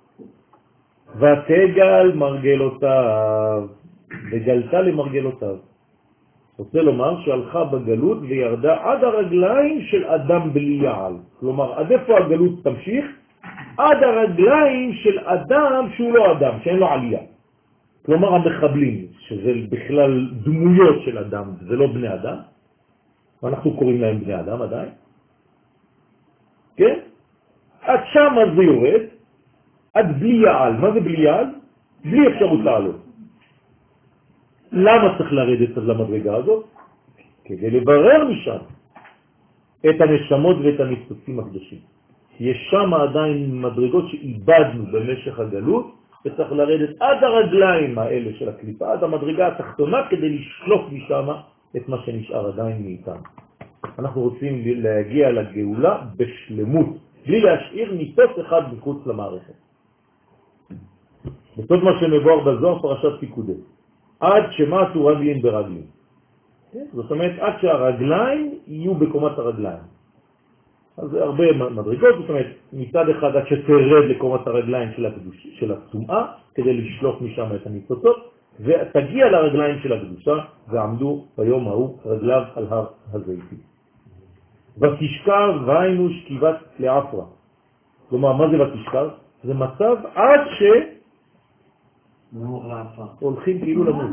[SPEAKER 2] ותגל מרגלותיו, וגלתה למרגלותיו. רוצה לומר שהלכה בגלות וירדה עד הרגליים של אדם בלי יעל. כלומר, עד איפה הגלות תמשיך? עד הרגליים של אדם שהוא לא אדם, שאין לו עלייה. כלומר, המחבלים, שזה בכלל דמויות של אדם, זה לא בני אדם. ואנחנו קוראים להם בני אדם עדיין. כן? עד שם זה יורד, עד בלי יעל. מה זה בלי יעל? בלי אפשרות לעלות. למה צריך לרדת למדרגה הזאת? כדי לברר משם את הנשמות ואת הניצוצים הקדושים. יש שם עדיין מדרגות שאיבדנו במשך הגלות, וצריך לרדת עד הרגליים האלה של הקליפה, עד המדרגה התחתונה, כדי לשלוף משם את מה שנשאר עדיין מאיתנו. אנחנו רוצים להגיע לגאולה בשלמות, בלי להשאיר ניצוץ אחד מחוץ למערכת. בסוד מה שמבואר בזוהר פרשת פיקודי. עד שמעשו רגלים ברגלים. זאת אומרת, עד שהרגליים יהיו בקומת הרגליים. אז זה הרבה מדרגות, זאת אומרת, מצד אחד עד שתרד לקומת הרגליים של הקדוש, של התומעה, כדי לשלוף משם את הניצוצות, ותגיע לרגליים של הקדושה, ועמדו ביום ההוא רגליו על הר הזיתים. ותשכב והיינו שכיבת לעפרה. כלומר, מה זה ותשכב? זה מצב עד ש... הולכים כאילו למות.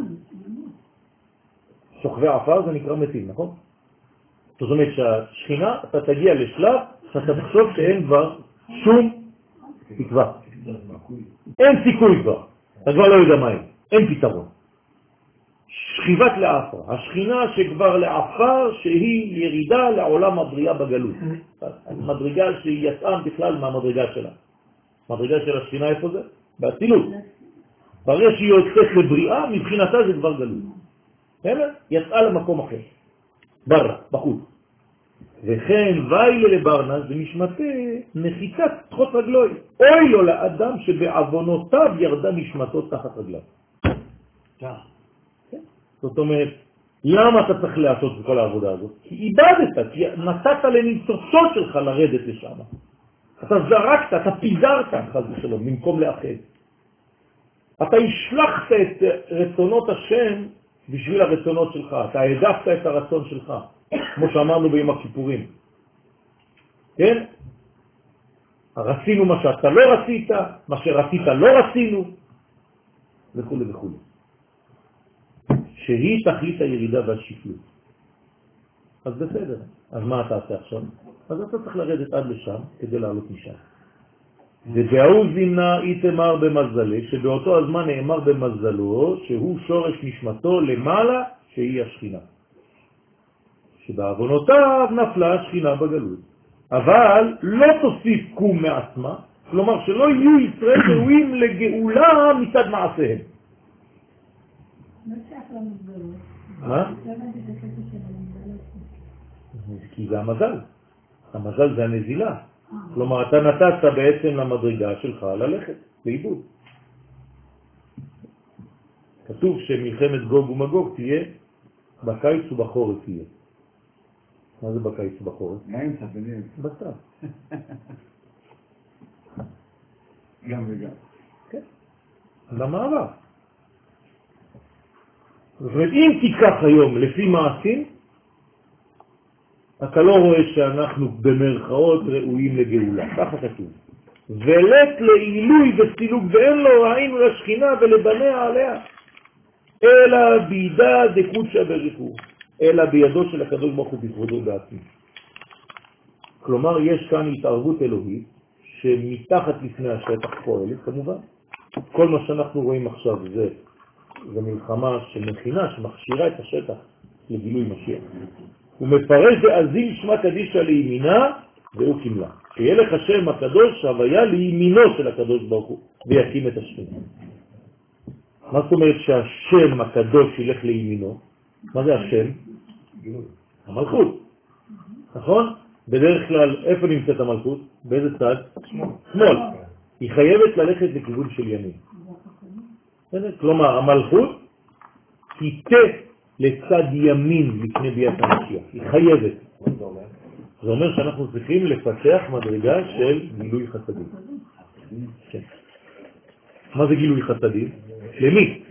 [SPEAKER 2] שוכבי עפר זה נקרא מתים, נכון? זאת אומרת שהשכינה, אתה תגיע לשלב שאתה תחשוב שאין כבר שום תקווה. אין סיכוי כבר. אתה כבר לא יודע מה אין. אין פתרון. שכיבת לעפר. השכינה שכבר לעפר שהיא ירידה לעולם הבריאה בגלות. מדרגה שהיא יצאה בכלל מהמדרגה שלה. מדרגה של השכינה איפה זה? באצילות. ברגע שהיא יוצאת לבריאה, מבחינתה זה כבר גלות. יצאה למקום אחר. ברא, בחוץ. וכן ויילה לברנס ונשמתה נחיתת תחות רגלוי. אוי לו לאדם שבעוונותיו ירדה נשמתו תחת רגליו. זאת אומרת, למה אתה צריך לעשות את כל העבודה הזאת? כי איבדת, כי נתת לניצוצות שלך לרדת לשם. אתה זרקת, אתה פיזרת, חס ושלום, במקום לאחד. אתה השלחת את רצונות השם בשביל הרצונות שלך. אתה העדפת את הרצון שלך, כמו שאמרנו ביום הכיפורים. כן? רצינו מה שאתה לא רצית, מה שרצית לא רצינו, וכו' וכו'. שהיא תכלית הירידה והשפלות. אז בסדר. אז מה אתה עושה עכשיו? אז אתה צריך לרדת עד לשם כדי לעלות משם. ובאו זימנה איתמר במזלה, שבאותו הזמן נאמר במזלו, שהוא שורש נשמתו למעלה, שהיא השכינה. שבעוונותיו נפלה השכינה בגלות. אבל לא תוסיף קום מעצמה, כלומר שלא יהיו ישראל ראויים לגאולה מצד מעשיהם.
[SPEAKER 9] מה שייך למזלות?
[SPEAKER 2] מה?
[SPEAKER 9] למה זה בקטע של המזלות?
[SPEAKER 2] כי זה המזל. המזל זה הנזילה. כלומר, אתה נתת בעצם למדרגה שלך ללכת, לאיבוד. כתוב שמלחמת גוג ומגוג תהיה בקיץ ובחורף תהיה. מה זה בקיץ ובחורף?
[SPEAKER 8] באמצע, ביניהם.
[SPEAKER 2] בסתיו.
[SPEAKER 8] גם וגם.
[SPEAKER 2] כן. במעבר. זאת אומרת, אם תיקח היום לפי מעשים, אתה לא רואה שאנחנו במרכאות ראויים לגאולה, ככה כתוב. ולת לעילוי וסילוק ואין לו ראינו לשכינה ולבניה עליה, אלא בידה דקודשא בריחו, אלא בידו של הקדוש ברוך הוא בכבודו בעצמו. כלומר, יש כאן התערבות אלוהית שמתחת לפני השטח פועלת, כמובן. כל מה שאנחנו רואים עכשיו זה, זה מלחמה שמכינה, שמכשירה את השטח לגילוי משיח. הוא מפרש דאזיל שמע קדישא לימינה והוא קימלה. שילך השם הקדוש הוויה לימינו של הקדוש ברוך הוא ויקים את השכינה. מה זאת אומרת שהשם הקדוש ילך לימינו? מה זה השם? המלכות. נכון? בדרך כלל איפה נמצאת המלכות? באיזה צד? שמאל. היא חייבת ללכת לכיוון של ימין. כלומר המלכות תיטה לצד ימין לפני ביאת המשיח. היא חייבת. זה אומר שאנחנו צריכים לפתח מדרגה של גילוי חסדים. כן. מה זה גילוי חסדים? למי?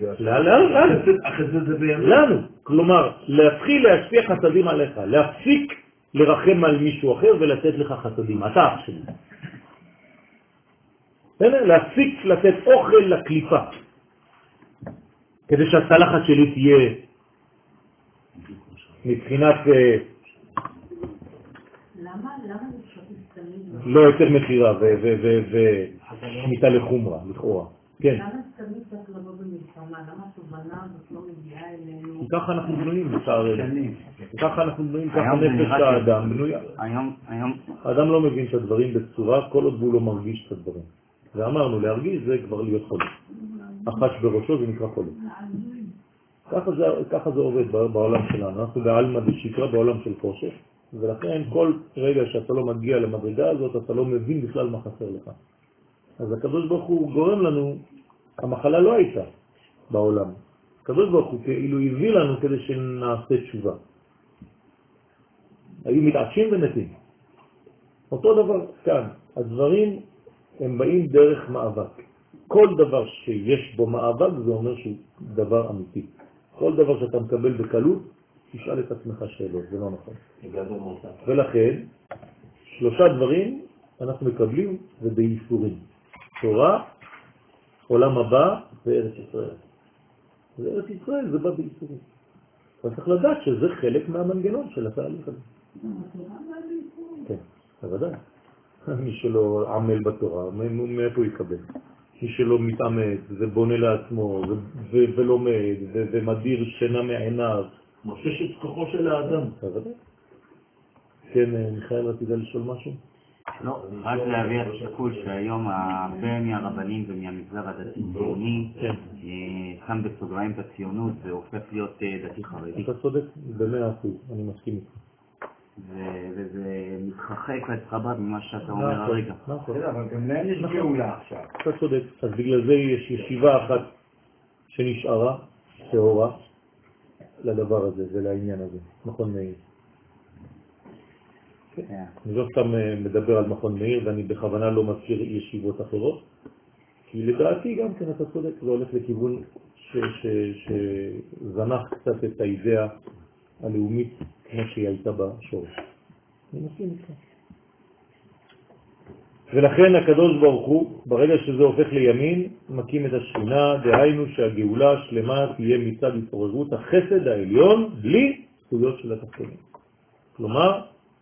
[SPEAKER 2] לנו. כלומר, להתחיל להשפיע חסדים עליך, להפסיק לרחם על מישהו אחר ולתת לך חסדים. אתה אח שלי. להפסיק לתת אוכל לקליפה, כדי שהצלחת שלי תהיה מבחינת לא יותר מחירה ושמיטה לחומרה, לכאורה. כן.
[SPEAKER 10] למה תמיד צריך לבוא במלחמה? למה התובנה הזאת לא מגיעה אלינו?
[SPEAKER 2] ככה אנחנו בנויים לצערנו. ככה אנחנו בנויים, ככה נפש האדם בנויה. האדם לא מבין את הדברים בצורה, כל עוד הוא לא מרגיש את הדברים. ואמרנו, להרגיש זה כבר להיות חולה. החש בראשו זה נקרא חולה. ככה זה, ככה זה עובד בעולם שלנו. אנחנו בעלמא דשיקרא, בעולם של חושך. ולכן כל רגע שאתה לא מגיע למדרגה הזאת, אתה לא מבין בכלל מה חסר לך. אז הקדוש ברוך הוא גורם לנו, המחלה לא הייתה בעולם. הקדוש ברוך הוא כאילו הביא לנו כדי שנעשה תשובה. היו מתעשים ומתים. אותו דבר כאן, הדברים הם באים דרך מאבק. כל דבר שיש בו מאבק זה אומר שהוא דבר אמיתי. כל דבר שאתה מקבל בקלות, תשאל את עצמך שאלות, זה לא נכון. ולכן, שלושה דברים אנחנו מקבלים ובייסורים. תורה, עולם הבא וארץ ישראל. וארץ ישראל זה בא בייסורים. אתה צריך לדעת שזה חלק מהמנגנון של התהליך הזה. כן, בוודאי. מי שלא עמל בתורה, מאיפה הוא יקבל? מי שלא מתאמץ ובונה לעצמו ולומד ומדיר שינה מעיניו,
[SPEAKER 7] מושש את כוחו של האדם.
[SPEAKER 2] בוודאי. כן, מיכאל, רצית לשאול משהו?
[SPEAKER 4] לא, רק להביא את השקול שהיום הרבה מהרבנים ומהמגזר הדתי-ציוני שם בסוגריים את הציונות והופך להיות דתי חרדי.
[SPEAKER 2] אתה צודק במאה אחוז, אני מסכים איתך.
[SPEAKER 4] וזה מתרחק להתחבא ממה שאתה אומר הרגע.
[SPEAKER 2] נכון.
[SPEAKER 8] אבל גם להם יש גאולה עכשיו.
[SPEAKER 2] אתה צודק, אז בגלל זה יש ישיבה אחת שנשארה, תאורה, לדבר הזה ולעניין הזה. מכון מאיר. אני לא סתם מדבר על מכון מאיר ואני בכוונה לא מזכיר ישיבות אחרות, כי לדעתי גם כן אתה צודק, זה הולך לכיוון שזנח קצת את האידאה הלאומית כמו שהיא הייתה בשורש. אני מסכים איתך. ולכן הקדוש ברוך הוא, ברגע שזה הופך לימין, מקים את השכינה, דהיינו שהגאולה שלמה תהיה מצד התעוררות החסד העליון, בלי זכויות של התחתונים. כלומר,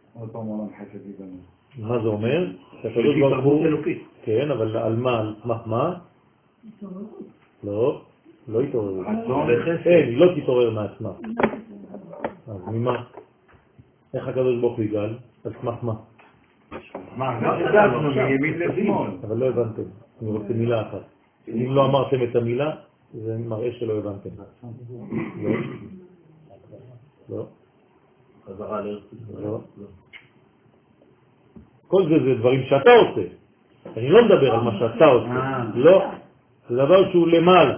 [SPEAKER 2] מה זה אומר? שהקדוש ברוך הוא, כן, אבל על מה? על סמך מה? לא, לא התעוררות. אין, היא לא תתעורר מעצמה. אז ממה? איך הקדוש ברוך הוא יגאל? על סמך מה?
[SPEAKER 8] מה, לא ידענו מימין לשמאל.
[SPEAKER 2] אבל לא הבנתם, אני רוצה מילה אחת. אם לא אמרתם את המילה, זה מראה שלא הבנתם. לא? לא?
[SPEAKER 7] חזרה לארץ.
[SPEAKER 2] לא? כל זה זה דברים שאתה עושה. אני לא מדבר על מה שאתה עושה. לא. זה דבר שהוא למעלה.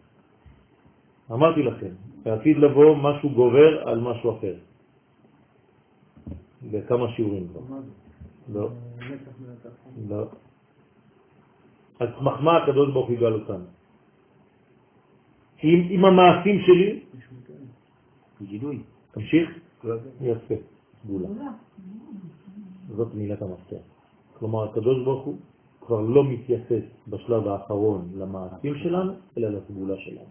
[SPEAKER 2] אמרתי לכם, בעתיד לבוא משהו גובר על משהו אחר. בכמה שיעורים כבר. לא. לא. אז מחמה הקדוש ברוך הוא יגאל אותנו. עם, עם המעשים שלי,
[SPEAKER 4] גילוי.
[SPEAKER 2] תמשיך? יפה, סגולה. זאת מילת המפתח. כלומר, הקדוש ברוך הוא כבר לא מתייחס בשלב האחרון למעשים שלנו, אלא לסגולה שלנו.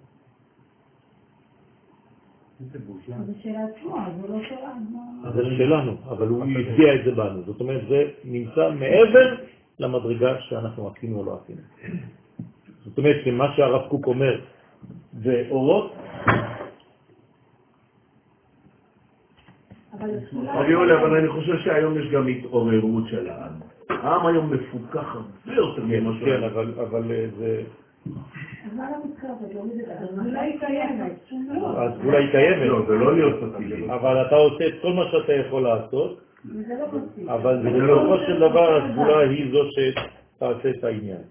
[SPEAKER 9] זה של עצמו, זה לא שלנו.
[SPEAKER 2] זה שלנו, אבל הוא יפגיע את זה בנו. זאת אומרת, זה נמצא מעבר למדרגה שאנחנו עשינו או לא עשינו. זאת אומרת, שמה שהרב קוק אומר באורות,
[SPEAKER 7] רבי יהודה, אבל אני חושב שהיום יש גם התעוררות של העם. העם היום מפוקח הרבה יותר ממה שהוא.
[SPEAKER 2] כן, אבל זה...
[SPEAKER 9] אז מה לא מתקרבת? הסגולה היא קיימת.
[SPEAKER 2] הסגולה היא קיימת.
[SPEAKER 7] לא, זה לא להיות פסיבי.
[SPEAKER 2] אבל אתה עושה את כל מה שאתה יכול לעשות,
[SPEAKER 9] וזה לא מספיק.
[SPEAKER 2] אבל בסופו של דבר הסגולה היא זו שתעשה את העניין.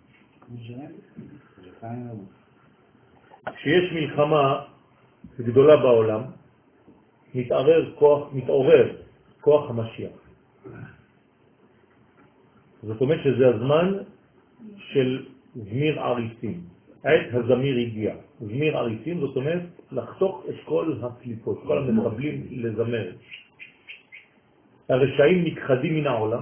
[SPEAKER 2] כשיש מלחמה גדולה בעולם, מתעורר כוח, מתעורר כוח המשיח. זאת אומרת שזה הזמן של זמיר עריסים. עת הזמיר הגיע. זמיר עריסים זאת אומרת לחתוך את כל הקליפות, כל המחבלים לזמר. הרשעים נכחדים מן העולם,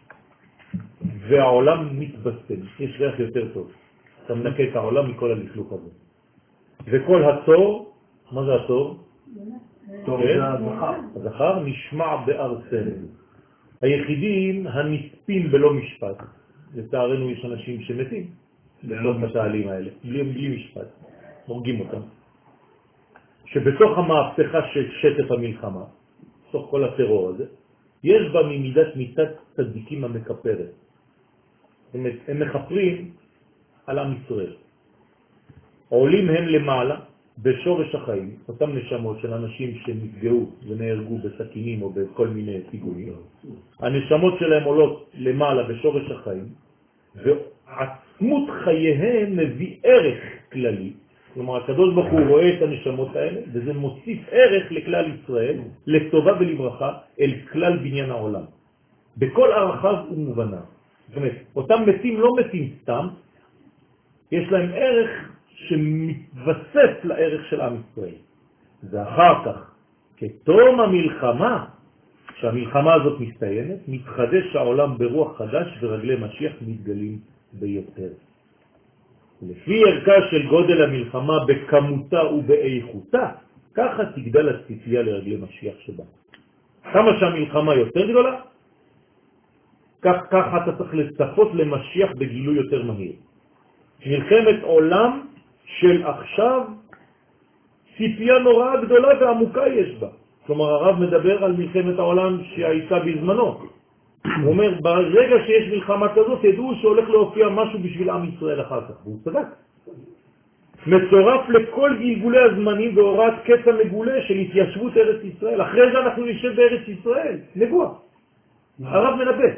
[SPEAKER 2] והעולם מתבסם. יש ריח יותר טוב. אתה מנקה את העולם מכל הלכלוך הזה. וכל הצור, מה זה הצור?
[SPEAKER 7] טוב, זה הזכר.
[SPEAKER 2] הזכר נשמע בארצנו. היחידים הנספים בלא משפט. לצערנו יש אנשים שמתים בתוך התעלים האלה, בלי, בלי משפט, מורגים אותם. שבתוך המהפכה של שטף המלחמה, בתוך כל הטרור הזה, יש בה ממידת מידת צדיקים המקפרת. הם, הם מחפרים על עם ישראל. עולים הם למעלה בשורש החיים, אותם נשמות של אנשים שנפגעו ונהרגו בסכינים או בכל מיני פיגועים. הנשמות שלהם עולות למעלה בשורש החיים, ועצמות חייהם מביא ערך כללי. כלומר, הקדוש ברוך הוא רואה את הנשמות האלה, וזה מוסיף ערך לכלל ישראל, לטובה ולברכה, אל כלל בניין העולם. בכל ערכיו ומובניו. זאת אומרת, אותם מתים לא מתים סתם, יש להם ערך שמתווסף לערך של עם ישראל. ואחר כך, כתום המלחמה, כשהמלחמה הזאת מסתיימת, מתחדש העולם ברוח חדש ורגלי משיח מתגלים ביותר. לפי ערכה של גודל המלחמה בכמותה ובאיכותה, ככה תגדל הציפייה לרגלי משיח שבה. כמה שהמלחמה יותר גדולה, כך, ככה אתה צריך לצפות למשיח בגילוי יותר מהיר. מלחמת עולם של עכשיו, ציפייה נוראה גדולה ועמוקה יש בה. כלומר, הרב מדבר על מלחמת העולם שהייתה בזמנו. הוא אומר, ברגע שיש מלחמה כזאת, תדעו שהולך להופיע משהו בשביל עם ישראל אחר כך. והוא צדק. מצורף לכל גלגולי הזמנים והוראת קץ המגולה של התיישבות ארץ ישראל. אחרי זה אנחנו נשב בארץ ישראל. נבואה. הרב מנבא.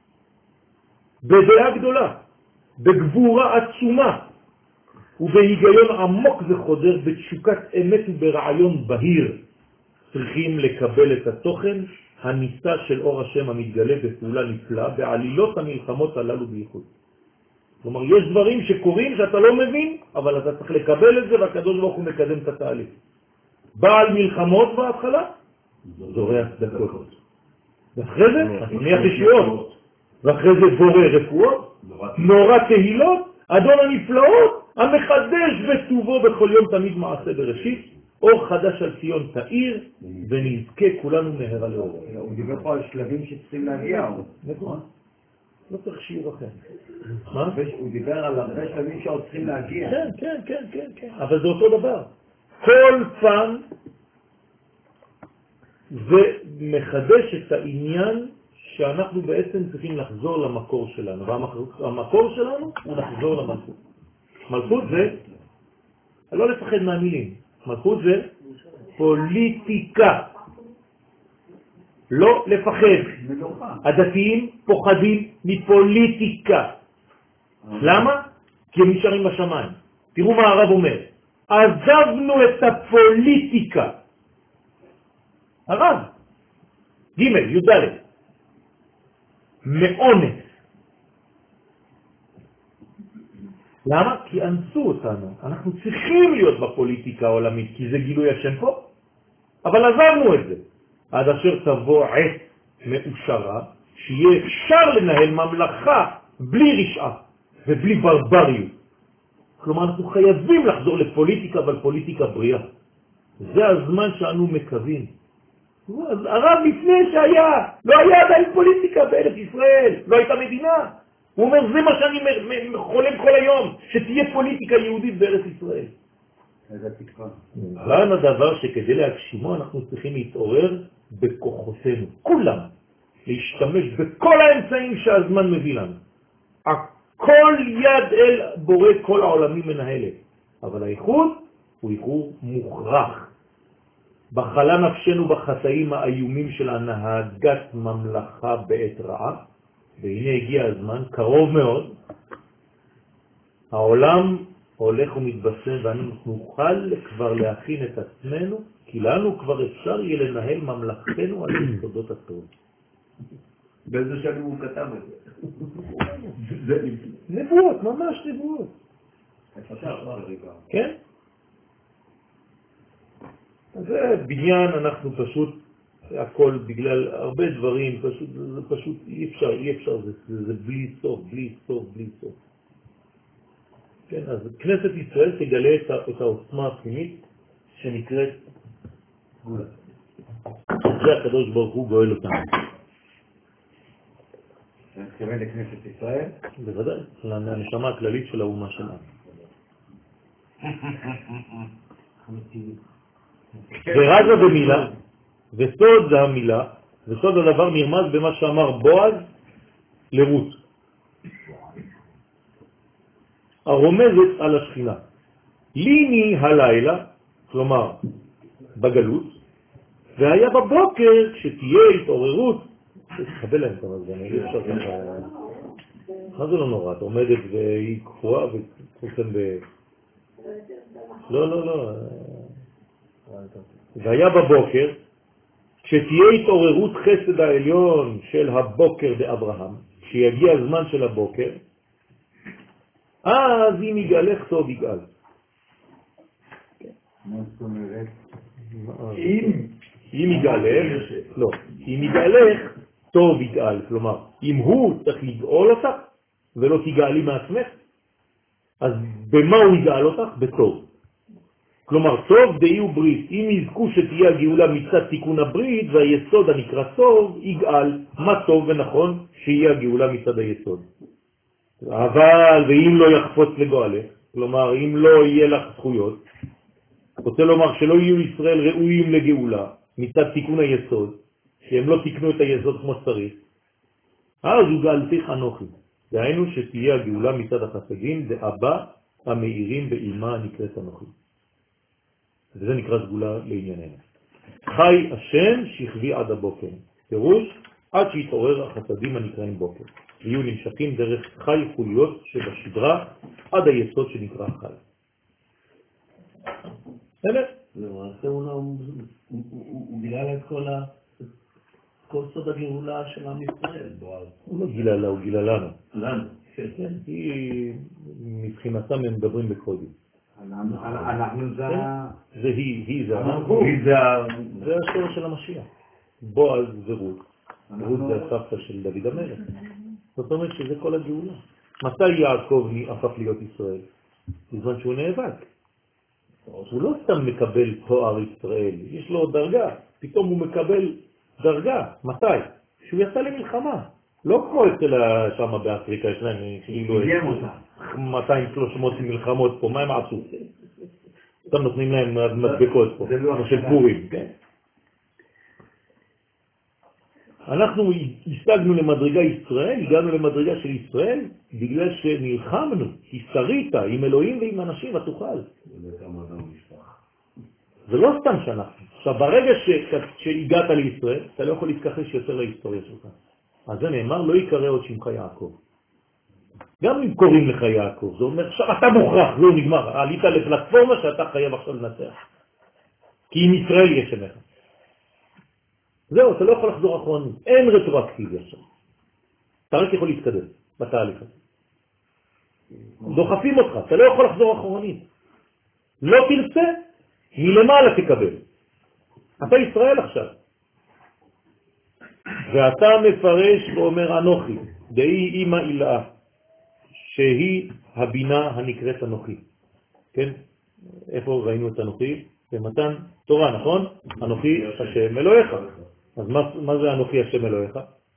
[SPEAKER 2] בדעה גדולה. בגבורה עצומה. ובהיגיון עמוק וחודר בתשוקת אמת וברעיון בהיר. צריכים לקבל את התוכן הניסה של אור השם המתגלה בפעולה נפלאה בעלילות המלחמות הללו בייחוד. כלומר, יש דברים שקורים שאתה לא מבין, אבל אתה צריך לקבל את זה, והקדוש ברוך הוא מקדם את התהליך. בעל מלחמות בהתחלה, זורע צדקות. ואחרי זה, מניח ישועות. ואחרי זה בורא רפואות, נורא תהילות, אדון הנפלאות, המחדש בטובו בכל יום תמיד מעשה בראשית, אור חדש על ציון תאיר, ונזכה כולנו מהרה לאור.
[SPEAKER 8] הוא דיבר פה על שלבים שצריכים להגיע.
[SPEAKER 2] נכון. לא צריך שיעור אחר. מה?
[SPEAKER 8] הוא דיבר על הרבה שלבים שעוד צריכים להגיע.
[SPEAKER 2] כן, כן, כן, כן, כן. אבל זה אותו דבר. כל פעם זה מחדש את העניין שאנחנו בעצם צריכים לחזור למקור שלנו. והמקור שלנו הוא לחזור למלכות. מלכות זה, לא לפחד מהמילים. מלכות זה פוליטיקה. לא לפחד. הדתיים פוחדים מפוליטיקה. למה? כי הם נשארים בשמיים. תראו מה הרב אומר. עזבנו את הפוליטיקה. הרב, ג' י"ד. מאונס. למה? כי אנסו אותנו. אנחנו צריכים להיות בפוליטיקה העולמית, כי זה גילוי השם פה. אבל עזבנו את זה. עד אשר תבוא עת מאושרה, שיהיה אפשר לנהל ממלכה בלי רשעה ובלי ברבריות. כלומר, אנחנו חייבים לחזור לפוליטיקה, אבל פוליטיקה בריאה. זה הזמן שאנו מקווים. אז הרב לפני שהיה, לא היה עדיין פוליטיקה בארץ ישראל, לא הייתה מדינה. הוא אומר, זה מה שאני חולם כל היום, שתהיה פוליטיקה יהודית בארץ ישראל.
[SPEAKER 8] איזה תקווה.
[SPEAKER 2] כאן הדבר שכדי להגשימו אנחנו צריכים להתעורר בכוחותינו, כולם, להשתמש בכל האמצעים שהזמן מביא לנו. הכל יד אל בורא כל העולמים מנהלת, אבל האיחוד הוא איחוד מוכרח. בחלה נפשנו בחטאים האיומים של הנהגת ממלכה בעת רעה, והנה הגיע הזמן, קרוב מאוד, העולם הולך ומתבשם ואנו נוכל כבר להכין את עצמנו, כי לנו כבר אפשר יהיה לנהל ממלכתנו על יסודות הטוב.
[SPEAKER 7] באיזה שנים הוא כתב את זה?
[SPEAKER 2] נבואות, ממש נבואות. כן? זה בניין, אנחנו פשוט, הכל בגלל הרבה דברים, פשוט, זה פשוט אי אפשר, אי אפשר, זה, זה, זה בלי סוף, בלי סוף, בלי סוף. כן, אז כנסת ישראל תגלה את, את העוצמה הפנימית שנקראת גאולה. זה הקדוש ברוך הוא גואל אותנו.
[SPEAKER 8] זה מתכוון לכנסת ישראל?
[SPEAKER 2] בוודאי, לנשמה הכללית של האומה שלנו. ורזה במילה, וסוד זה המילה, וסוד הדבר נרמז במה שאמר בועז לרות, הרומזת על השכינה. ליני הלילה, כלומר בגלות, והיה בבוקר כשתהיה התעוררות, תקבל להם כמה זמן, אי אפשר ככה, מה זה לא נורא, את עומדת והיא קפואה וכולכם ב... לא, לא, לא. והיה בבוקר, כשתהיה התעוררות חסד העליון של הבוקר באברהם, כשיגיע הזמן של הבוקר, אז אם יגאלך טוב יגאל.
[SPEAKER 8] מה זאת אומרת?
[SPEAKER 2] אם יגאלך, לא, אם יגאלך טוב יגאל, כלומר, אם הוא צריך לגאול אותך ולא תגאלי מעצמך, אז במה הוא יגאל אותך? בטוב. כלומר, טוב דהי וברית. אם יזכו שתהיה הגאולה מצד תיקון הברית והיסוד הנקרא טוב, יגאל. מה טוב ונכון? שיהיה הגאולה מצד היסוד. אבל, ואם לא יחפוץ לגואלך, כלומר, אם לא יהיה לך זכויות, רוצה לומר שלא יהיו ישראל ראויים לגאולה מצד תיקון היסוד, שהם לא תיקנו את היסוד כמו שצריך, אז הוא גאלתך אנוכי. דהיינו שתהיה הגאולה מצד החסדים, דאבא המאירים באימה הנקראת אנוכי. וזה נקרא סגולה לענייננו. חי השם שכבי עד הבוקר. פירוש, עד שיתעורר החסדים הנקראים בוקר. ויהיו נמשכים דרך חי חוליות שבשדרה עד היסוד שנקרא חי. באמת?
[SPEAKER 1] למעשה הוא גילה לה את כל ה... כל סוד הגאולה של עם ישראל, בועז.
[SPEAKER 2] הוא לא גילה לה, הוא גילה לנו.
[SPEAKER 1] לנו.
[SPEAKER 2] כן, היא מבחינתם הם מדברים בקודים.
[SPEAKER 8] אנחנו זה...
[SPEAKER 2] זה היא, היא זה...
[SPEAKER 8] היא זה...
[SPEAKER 2] זה השור של המשיח. בועז ורות. רות זה הסבתא של דוד המלך. זאת אומרת שזה כל הגאולה. מתי יעקב הפך להיות ישראל? בזמן שהוא נאבק. הוא לא סתם מקבל תואר ישראל, יש לו דרגה. פתאום הוא מקבל דרגה. מתי? שהוא יצא למלחמה. לא כמו אצל שם באפריקה, יש להם כאילו מאתיים שלוש מאות מלחמות פה, מה הם עשו? סתם נותנים להם מדבקות פה, כמו של פורים. אנחנו השגנו למדרגה ישראל, הגענו למדרגה של ישראל, בגלל שנלחמנו, השרית עם אלוהים ועם אנשים, ותוכל. זה לא סתם שאנחנו. עכשיו, ברגע שהגעת לישראל, אתה לא יכול להתכחש יותר להיסטוריה שלך. אז זה נאמר, לא יקרא עוד שמך יעקב. גם אם קוראים לך יעקב, זה אומר, עכשיו אתה מוכרח, לא נגמר, עלית לפלטפורמה שאתה חייב עכשיו לנצח. כי עם ישראל יש שמך. זהו, אתה לא יכול לחזור אחרונים, אין רטרואקטיבי עכשיו. אתה רק יכול להתקדם בתהליך הזה. דוחפים אותך, אתה לא יכול לחזור אחרונים. לא תרצה, מלמעלה תקבל. אתה ישראל עכשיו. ואתה מפרש ואומר אנוכי, דהי אימא אילאה, שהיא הבינה הנקראת אנוכי. כן? איפה ראינו את אנוכי? במתן תורה, נכון? אנוכי השם אלוהיך. אז מה, מה זה אנוכי השם אלוהיך?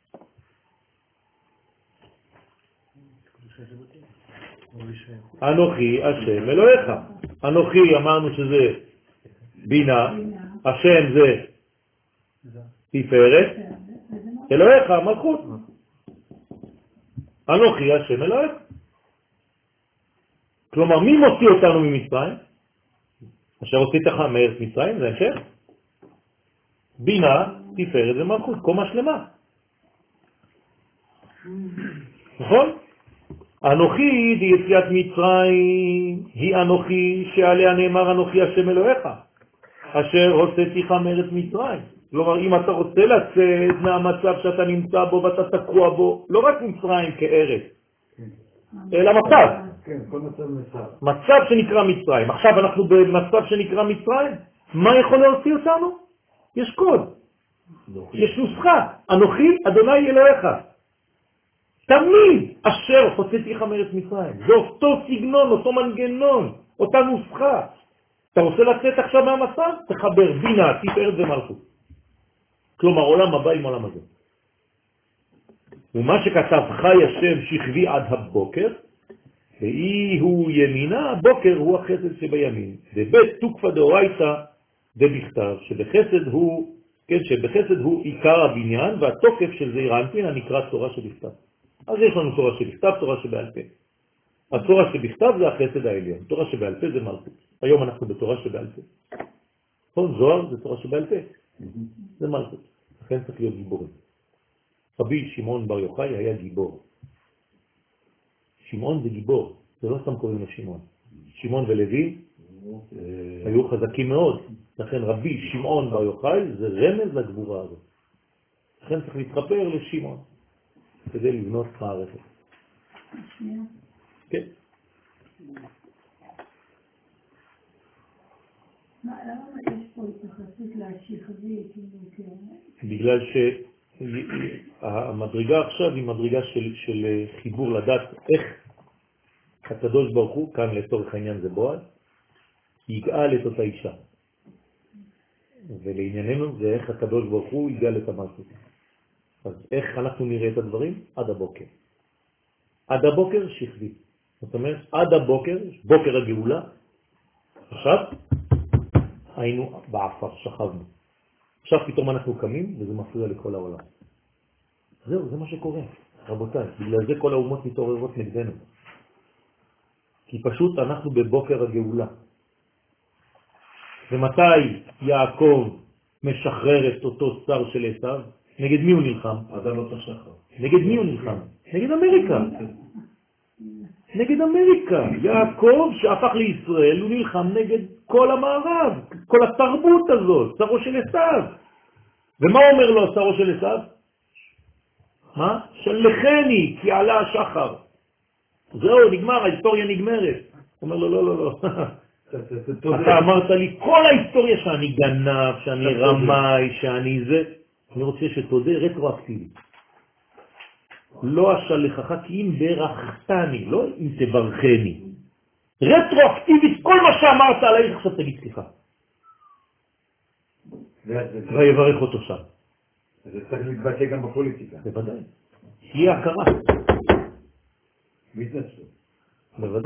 [SPEAKER 2] אנוכי השם אלוהיך. אנוכי אמרנו שזה בינה, השם זה תפארת אלוהיך, מלכות. אנוכי השם אלוהיך. כלומר, מי מוציא אותנו ממצרים? אשר הוצאתך מארץ מצרים, זה המשך. בינה, תפארת ומלכות, קומה שלמה. נכון? אנוכי דיציאת מצרים היא אנוכי שעליה נאמר אנוכי השם אלוהיך אשר הוצאתיך מארץ מצרים. כלומר, אם אתה רוצה לצאת מהמצב שאתה נמצא בו ואתה תקוע בו, לא רק מצרים כארץ, אלא מצב.
[SPEAKER 8] כן, כל מצב מצב.
[SPEAKER 2] מצב שנקרא מצרים. עכשיו אנחנו במצב שנקרא מצרים. מה יכול להוציא אותנו? יש קוד. יש נוסחה. אנוכי אדוני אלוהיך. תמיד אשר הוצאתיך מארץ מצרים. זה אותו סגנון, אותו מנגנון, אותה נוסחה. אתה רוצה לצאת עכשיו מהמצב? תחבר בינה, תפארת ומלכות. כלומר, עולם הבא עם עולם הזה. ומה שכתב חי השם שכבי עד הבוקר, ואי הוא ימינה, הבוקר הוא החסד שבימין. ובית תוקפה דאורייתא דבכתב, שבחסד הוא, כן, שבחסד הוא עיקר הבניין, והתוקף של זעיר אנפין הנקרא תורה שבכתב. אז יש לנו תורה שבכתב, תורה שבעל פה. התורה שבכתב זה החסד העליון, תורה שבעל פה זה מלכות. היום אנחנו בתורה שבעל פה. נכון, זוהר זה תורה שבעל פה. זה מלכות. לכן צריך להיות גיבורים. רבי שמעון בר יוחאי היה גיבור. שמעון זה גיבור, זה לא סתם קוראים לו שמעון. שמעון ולוי היו חזקים מאוד. לכן רבי שמעון בר יוחאי זה רמז לגבורה הזאת. לכן צריך להתחפר לשמעון כדי לבנות מערכת. כן.
[SPEAKER 9] למה יש פה התייחסות לשכבי?
[SPEAKER 2] בגלל שהמדרגה עכשיו היא מדרגה של, של חיבור לדעת איך הקדוש ברוך הוא, כאן לצורך העניין זה בועז, יגאל את אותה אישה. ולענייננו זה איך הקדוש ברוך הוא יגאל את המלכות. אז איך אנחנו נראה את הדברים? עד הבוקר. עד הבוקר שכבי. זאת אומרת, עד הבוקר, בוקר הגאולה, עכשיו היינו בעפר, שכבנו. עכשיו פתאום אנחנו קמים וזה מפריע לכל העולם. זהו, זה מה שקורה. רבותיי, בגלל זה כל האומות מתעוררות נגדנו. כי פשוט אנחנו בבוקר הגאולה. ומתי יעקב משחרר את אותו שר של עשיו? נגד מי הוא נלחם?
[SPEAKER 1] אדם לא תשחרר.
[SPEAKER 2] נגד מי הוא נלחם? נגד אמריקה. נגד אמריקה. יעקב שהפך לישראל הוא נלחם נגד כל המערב, כל התרבות הזאת, שרו של עשיו. ומה אומר לו שרו של עשיו? מה? שלחני כי עלה השחר. זהו, נגמר, ההיסטוריה נגמרת. הוא אומר לו, לא, לא, לא. אתה אמרת לי כל ההיסטוריה שאני גנב, שאני רמאי, שאני זה. אני רוצה שתודה רטרואקטיבית. לא אשלחך כי אם ברכתני, לא אם תברכני. רטרואקטיבית, כל מה שאמרת עליי, עכשיו תגיד סליחה. ויברך אותו שם.
[SPEAKER 8] זה צריך להתבטא גם בפוליטיקה.
[SPEAKER 2] בוודאי. תהיה הכרה.
[SPEAKER 8] בהתנצלות.
[SPEAKER 2] בוודאי.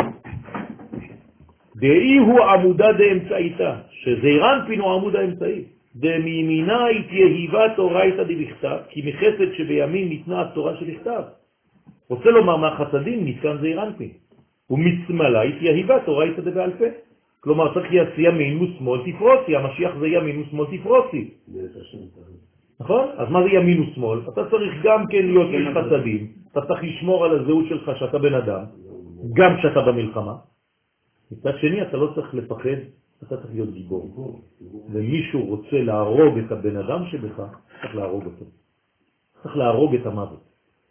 [SPEAKER 2] דאי הוא עמודה דאמצעיתה, שזעיר אנפין הוא עמוד האמצעי. דמימינה התייהיבה תורייתא דבכתב, כי מחסד שבימין ניתנה התורה שבכתב. רוצה לומר מהחסדים ניתן זעיר אנפין. ומשמאלה התייהיבה תורייתא דבעל פה. כלומר צריך ימין ושמאל תפרוצי, המשיח זה ימין ושמאל תפרוצי. נכון? אז מה זה ימין ושמאל? אתה צריך גם כן להיות איש חסדים, אתה צריך לשמור על הזהות שלך שאתה בן אדם, גם כשאתה במלחמה. מצד שני אתה לא צריך לפחד, אתה צריך להיות גיבור. ומישהו רוצה להרוג את הבן אדם שבך, צריך להרוג אותו. צריך להרוג את המוות.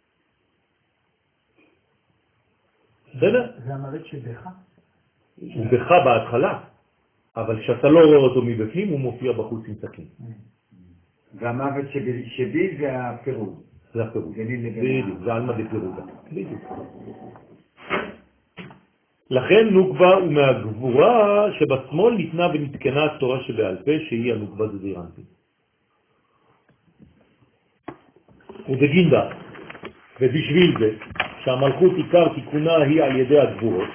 [SPEAKER 2] בסדר?
[SPEAKER 6] זה המוות שבך?
[SPEAKER 2] הוא בך בהתחלה, אבל כשאתה לא רואה אותו מבפנים, הוא מופיע בחוץ עם סכין.
[SPEAKER 8] והמוות שבי זה הפירוד.
[SPEAKER 2] זה הפירוד. בדיוק, זה אלמא דפירודה. בדיוק. לכן נוקבה ומהגבורה שבשמאל ניתנה ונתקנה התורה שבעל פה, שהיא הנוקבה זה זעיר אנפין. ובגינדה, ובשביל זה, שהמלכות עיקר תיקונה היא על ידי הגבורות,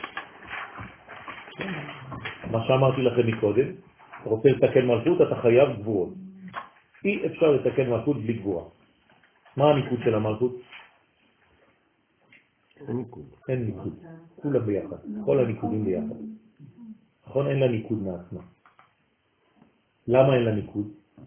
[SPEAKER 2] מה שאמרתי לכם מקודם, רוצה לתקן מלכות, אתה חייב גבורות. אי אפשר לתקן מלכות בלי גבורה. מה הניקוד של המלכות?
[SPEAKER 5] אין ניקוד.
[SPEAKER 2] אין ניקוד. כולם ביחד. כל הניקודים ביחד. נכון? אין לה ניקוד מעצמה. למה אין לה ניקוד?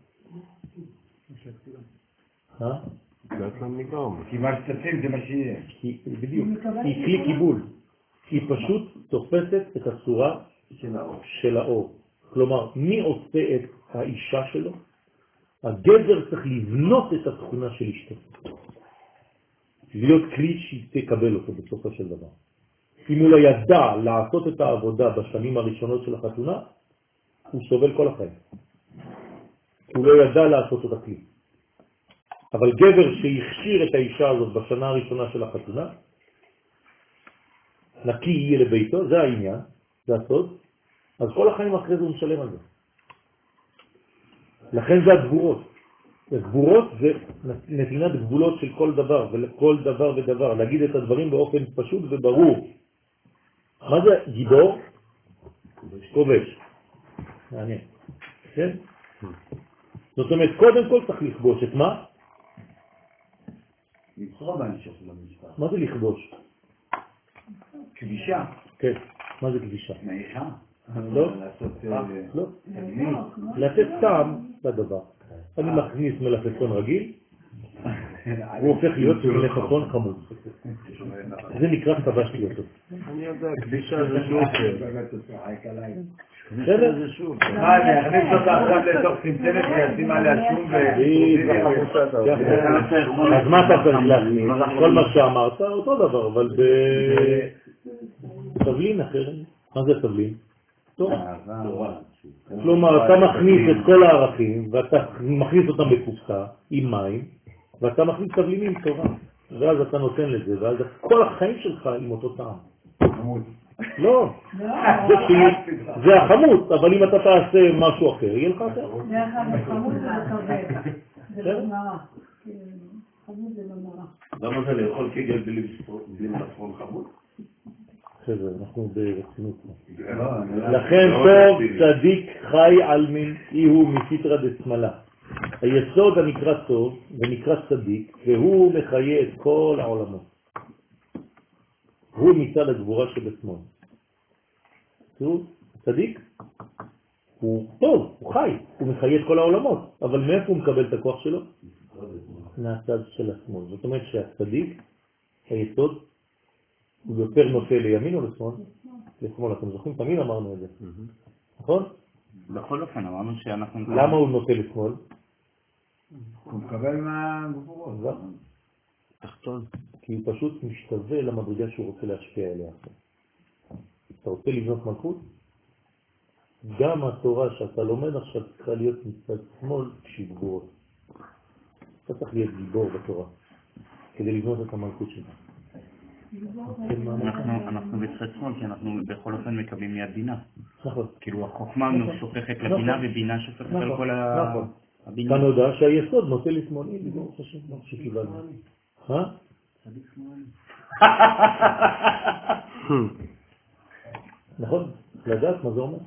[SPEAKER 2] אה?
[SPEAKER 8] כי מה שתצאים זה מה שיהיה.
[SPEAKER 2] בדיוק. היא כלי קיבול. היא פשוט תופסת את הצורה של האור. כלומר, מי עושה את האישה שלו? הגבר צריך לבנות את התכונה של אשתו. להיות כלי שהיא תקבל אותו בסופו של דבר. אם הוא לא ידע לעשות את העבודה בשנים הראשונות של החתונה, הוא סובל כל החיים. הוא לא ידע לעשות את הכלי. אבל גבר שהכשיר את האישה הזאת בשנה הראשונה של החתונה, נקי יהיה לביתו, זה העניין, זה הסוד, אז כל החיים אחרי זה הוא משלם על זה. לכן זה הגבורות. הגבורות זה נתינת גבולות של כל דבר, ולכל דבר ודבר, להגיד את הדברים באופן פשוט וברור. מה זה גיבור? כובש. מעניין. כן? זאת אומרת, קודם כל צריך לכבוש את מה?
[SPEAKER 8] לבחור בהמשך של המשפט.
[SPEAKER 2] מה זה לכבוש?
[SPEAKER 8] כבישה.
[SPEAKER 2] כן. מה זה כבישה?
[SPEAKER 8] מעיכה.
[SPEAKER 2] לא?
[SPEAKER 8] לעשות...
[SPEAKER 2] לא. לתת טעם לדבר. אני מכניס מלפפון רגיל, הוא הופך להיות מלפפון חמוד. זה נקרא כבשתי אותו.
[SPEAKER 5] אני יודע, כבישה זה שופר.
[SPEAKER 2] בסדר?
[SPEAKER 5] זה שוב.
[SPEAKER 8] מה, אני אכניס אותה עכשיו לתוך צמצמת וישים עליה שום ו...
[SPEAKER 2] אז מה אתה צריך להכניס? כל מה שאמרת אותו דבר, אבל בתבלין אחר. מה זה תבלין? טוב. כלומר, אתה מכניס את כל הערכים, ואתה מכניס אותם בקופסה עם מים, ואתה מכניס תבלינים תורה. ואז אתה נותן לזה, ואז כל החיים שלך עם אותו טעם. לא, זה החמות, אבל אם אתה תעשה משהו אחר, יהיה לך אחר.
[SPEAKER 9] זה אחד, החמות זה לכבד. זה לא מראה. חמות זה לא מראה.
[SPEAKER 7] למה זה לאכול קיגל בלי מלפפון חמוד?
[SPEAKER 2] בסדר, אנחנו ברצינות. לכן טוב צדיק חי על מין איהו מסיטרא דשמאלה. היסוד הנקרא טוב ונקרא צדיק, והוא מחיה את כל העולמות. הוא מצד הגבורה שבשמאל. תראו, צדיק הוא טוב, הוא חי, הוא מחיה את כל העולמות, אבל מאיפה הוא מקבל את הכוח שלו? מהצד של השמאל. זאת אומרת שהצדיק, היסוד, הוא יותר נוטה לימין או לשמאל? לשמאל, אתם זוכרים? תמיד אמרנו את זה. נכון?
[SPEAKER 4] בכל אופן, אמרנו שאנחנו...
[SPEAKER 2] למה הוא נוטה לשמאל?
[SPEAKER 8] הוא מקבל מהגבורות.
[SPEAKER 2] תחתון. כי הוא פשוט משתווה למדרגה שהוא רוצה להשפיע אליה. אתה רוצה לבנות מלכות? גם התורה שאתה לומד עכשיו צריכה להיות מצד שמאל שהיא גבורות. אתה צריך להיות גיבור בתורה כדי לבנות את המלכות שלך.
[SPEAKER 4] אנחנו בצד שמאל, כי אנחנו בכל אופן מקבלים מיד בינה.
[SPEAKER 2] נכון.
[SPEAKER 4] כאילו החוכמה שופכת לבינה ובינה שופכת על כל הבינה.
[SPEAKER 2] כאן הודעה שהיסוד נוטה לשמאל. הנה, ברוך השם, מה שקיבלנו. אה?
[SPEAKER 4] צדיק שמאל.
[SPEAKER 2] נכון, לדעת מה זה אומר.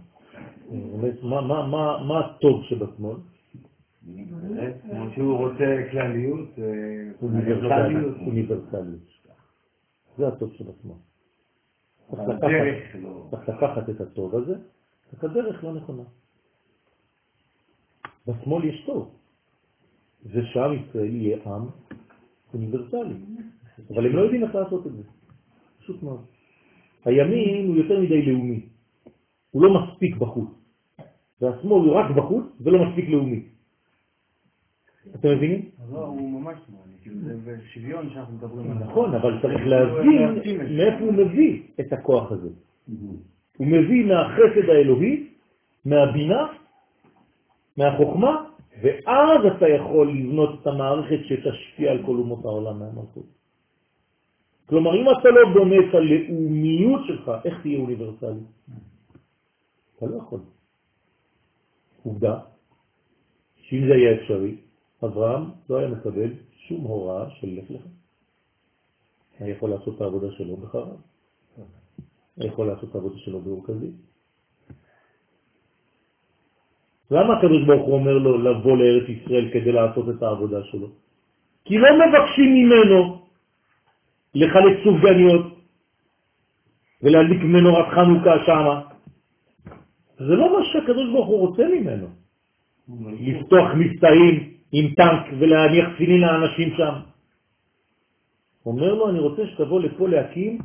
[SPEAKER 2] מה הטוב שבשמאל?
[SPEAKER 8] כמו שהוא רוצה כלליות,
[SPEAKER 2] אוניברסליות. אוניברסליות. זה הטוב שבשמאל. צריך לקחת את הטוב הזה, את הדרך לא נכונה. בשמאל יש טוב. זה שעם ישראל יהיה עם אוניברסלי. אבל הם לא יודעים איך לעשות את זה. פשוט מאוד. הימין הוא יותר מדי לאומי. הוא לא מספיק בחוץ. והשמאל הוא רק בחוץ ולא מספיק לאומי. אתם מבינים?
[SPEAKER 3] לא, הוא ממש שמאלי. זה בשוויון שאנחנו מדברים עליו.
[SPEAKER 2] נכון, אבל צריך להבין מאיפה הוא מביא את הכוח הזה. הוא מביא מהחסד האלוהי, מהבינה, מהחוכמה, ואז אתה יכול לבנות את המערכת שתשפיע על כל אומות העולם מהמלכות. כלומר, אם אתה לא בונה את הלאומיות שלך, איך תהיה אוניברסלי? אתה לא יכול. עובדה, שאם זה יהיה אפשרי, אברהם לא היה מקבל שום הוראה של לך לך. היה יכול לעשות את העבודה שלו בחרב. היה יכול לעשות את העבודה שלו באור כזה. למה הקדוש ברוך הוא אומר לו לבוא לארץ ישראל כדי לעשות את העבודה שלו? כי לא מבקשים ממנו לחלק סופגניות ולהדליק מנורת חנוכה שמה. זה לא מה שהקדוש ברוך הוא רוצה ממנו. לפתוח מבצעים עם טנק ולהניח תפילין לאנשים שם. הוא אומר לו, אני רוצה שתבוא לפה להקים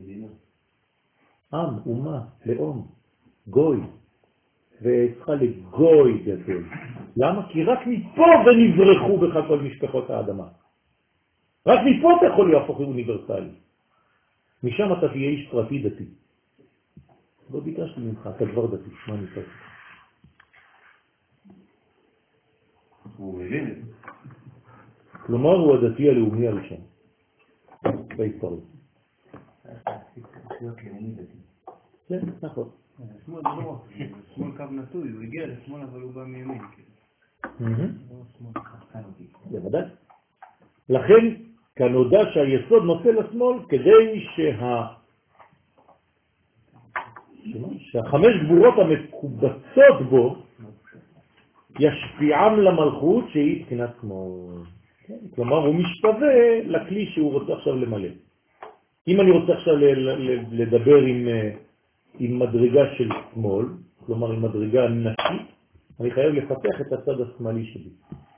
[SPEAKER 2] עם, אומה, לאום, גוי, וצריכה לגוי גדול. למה? כי רק מפה ונברחו בך כל משפחות האדמה. רק מפה אתה יכול להפוך אוניברסלי. משם אתה תהיה איש פרטי דתי. לא ביקשתי ממך, אתה כבר דתי, מה ניסה?
[SPEAKER 7] הוא מבין את זה.
[SPEAKER 2] כלומר, הוא הדתי הלאומי הראשון. בהיסטוריה. כן, נכון.
[SPEAKER 3] שמאל זה לא רק, שמאל קו נטוי, הוא הגיע לשמאל אבל הוא בא מימין.
[SPEAKER 2] בוודאי. לכן, כנודע שהיסוד נוטה לשמאל כדי שה... שהחמש גבורות המקובצות בו ישפיעם למלכות שהיא תחינת שמאל. כלומר, הוא משתווה לכלי שהוא רוצה עכשיו למלא. אם אני רוצה עכשיו לדבר עם, עם מדרגה של שמאל, כלומר עם מדרגה נשית, אני חייב לפתח את הצד השמאלי שלי.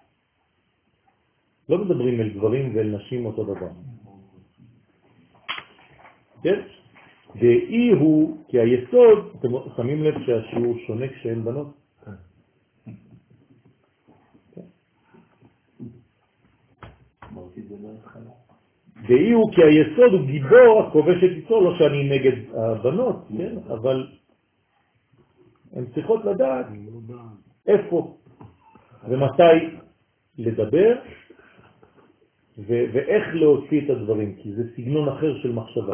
[SPEAKER 2] לא מדברים אל גברים ואל נשים אותו דבר. כן? ואי הוא, כי היסוד, אתם שמים לב שהשיעור שונה כשהן בנות? ואי הוא כי היסוד הוא גיבור הכובש את יצרו, לא שאני נגד הבנות, כן? אבל הן צריכות לדעת איפה ומתי לדבר ו- ואיך להוציא את הדברים, כי זה סגנון אחר של מחשבה.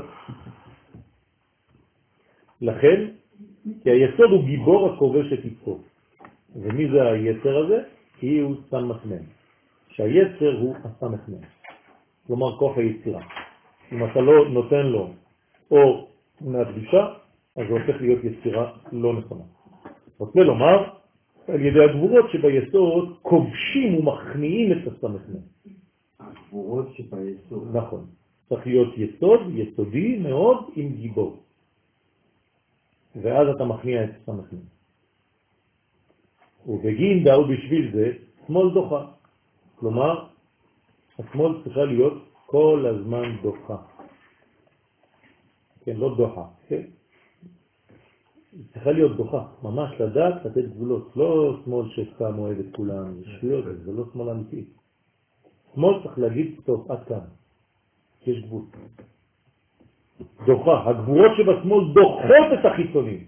[SPEAKER 2] לכן, כי היסוד הוא גיבור הכובש את יצרו. ומי זה היצר הזה? היא הוא סמ"ם. שהיצר הוא הסמ"ם. כלומר כוח היצירה. אם אתה לא נותן לו אור מהקדושה, אז זה הופך להיות יצירה לא נכונה. רוצה לומר, על ידי הגבורות שביסוד כובשים ומכניעים את הסמ"ם.
[SPEAKER 7] הגבורות שביסוד.
[SPEAKER 2] נכון. צריך להיות יסוד, יסודי מאוד עם גיבור. ואז אתה מכניע את הסמ"ם. ובגין דאו בשביל זה, שמאל דוחה. כלומר, השמאל צריכה להיות כל הזמן דוחה. כן, לא דוחה, כן? צריכה להיות דוחה, ממש לדעת לתת גבולות. לא שמאל שסתם אוהב את כולם, זה שטויות, זה לא שמאל אמיתי. שמאל צריך להגיד, טוב, עד כאן. יש גבול. דוחה, הגבורות שבשמאל דוחות את החיצונים.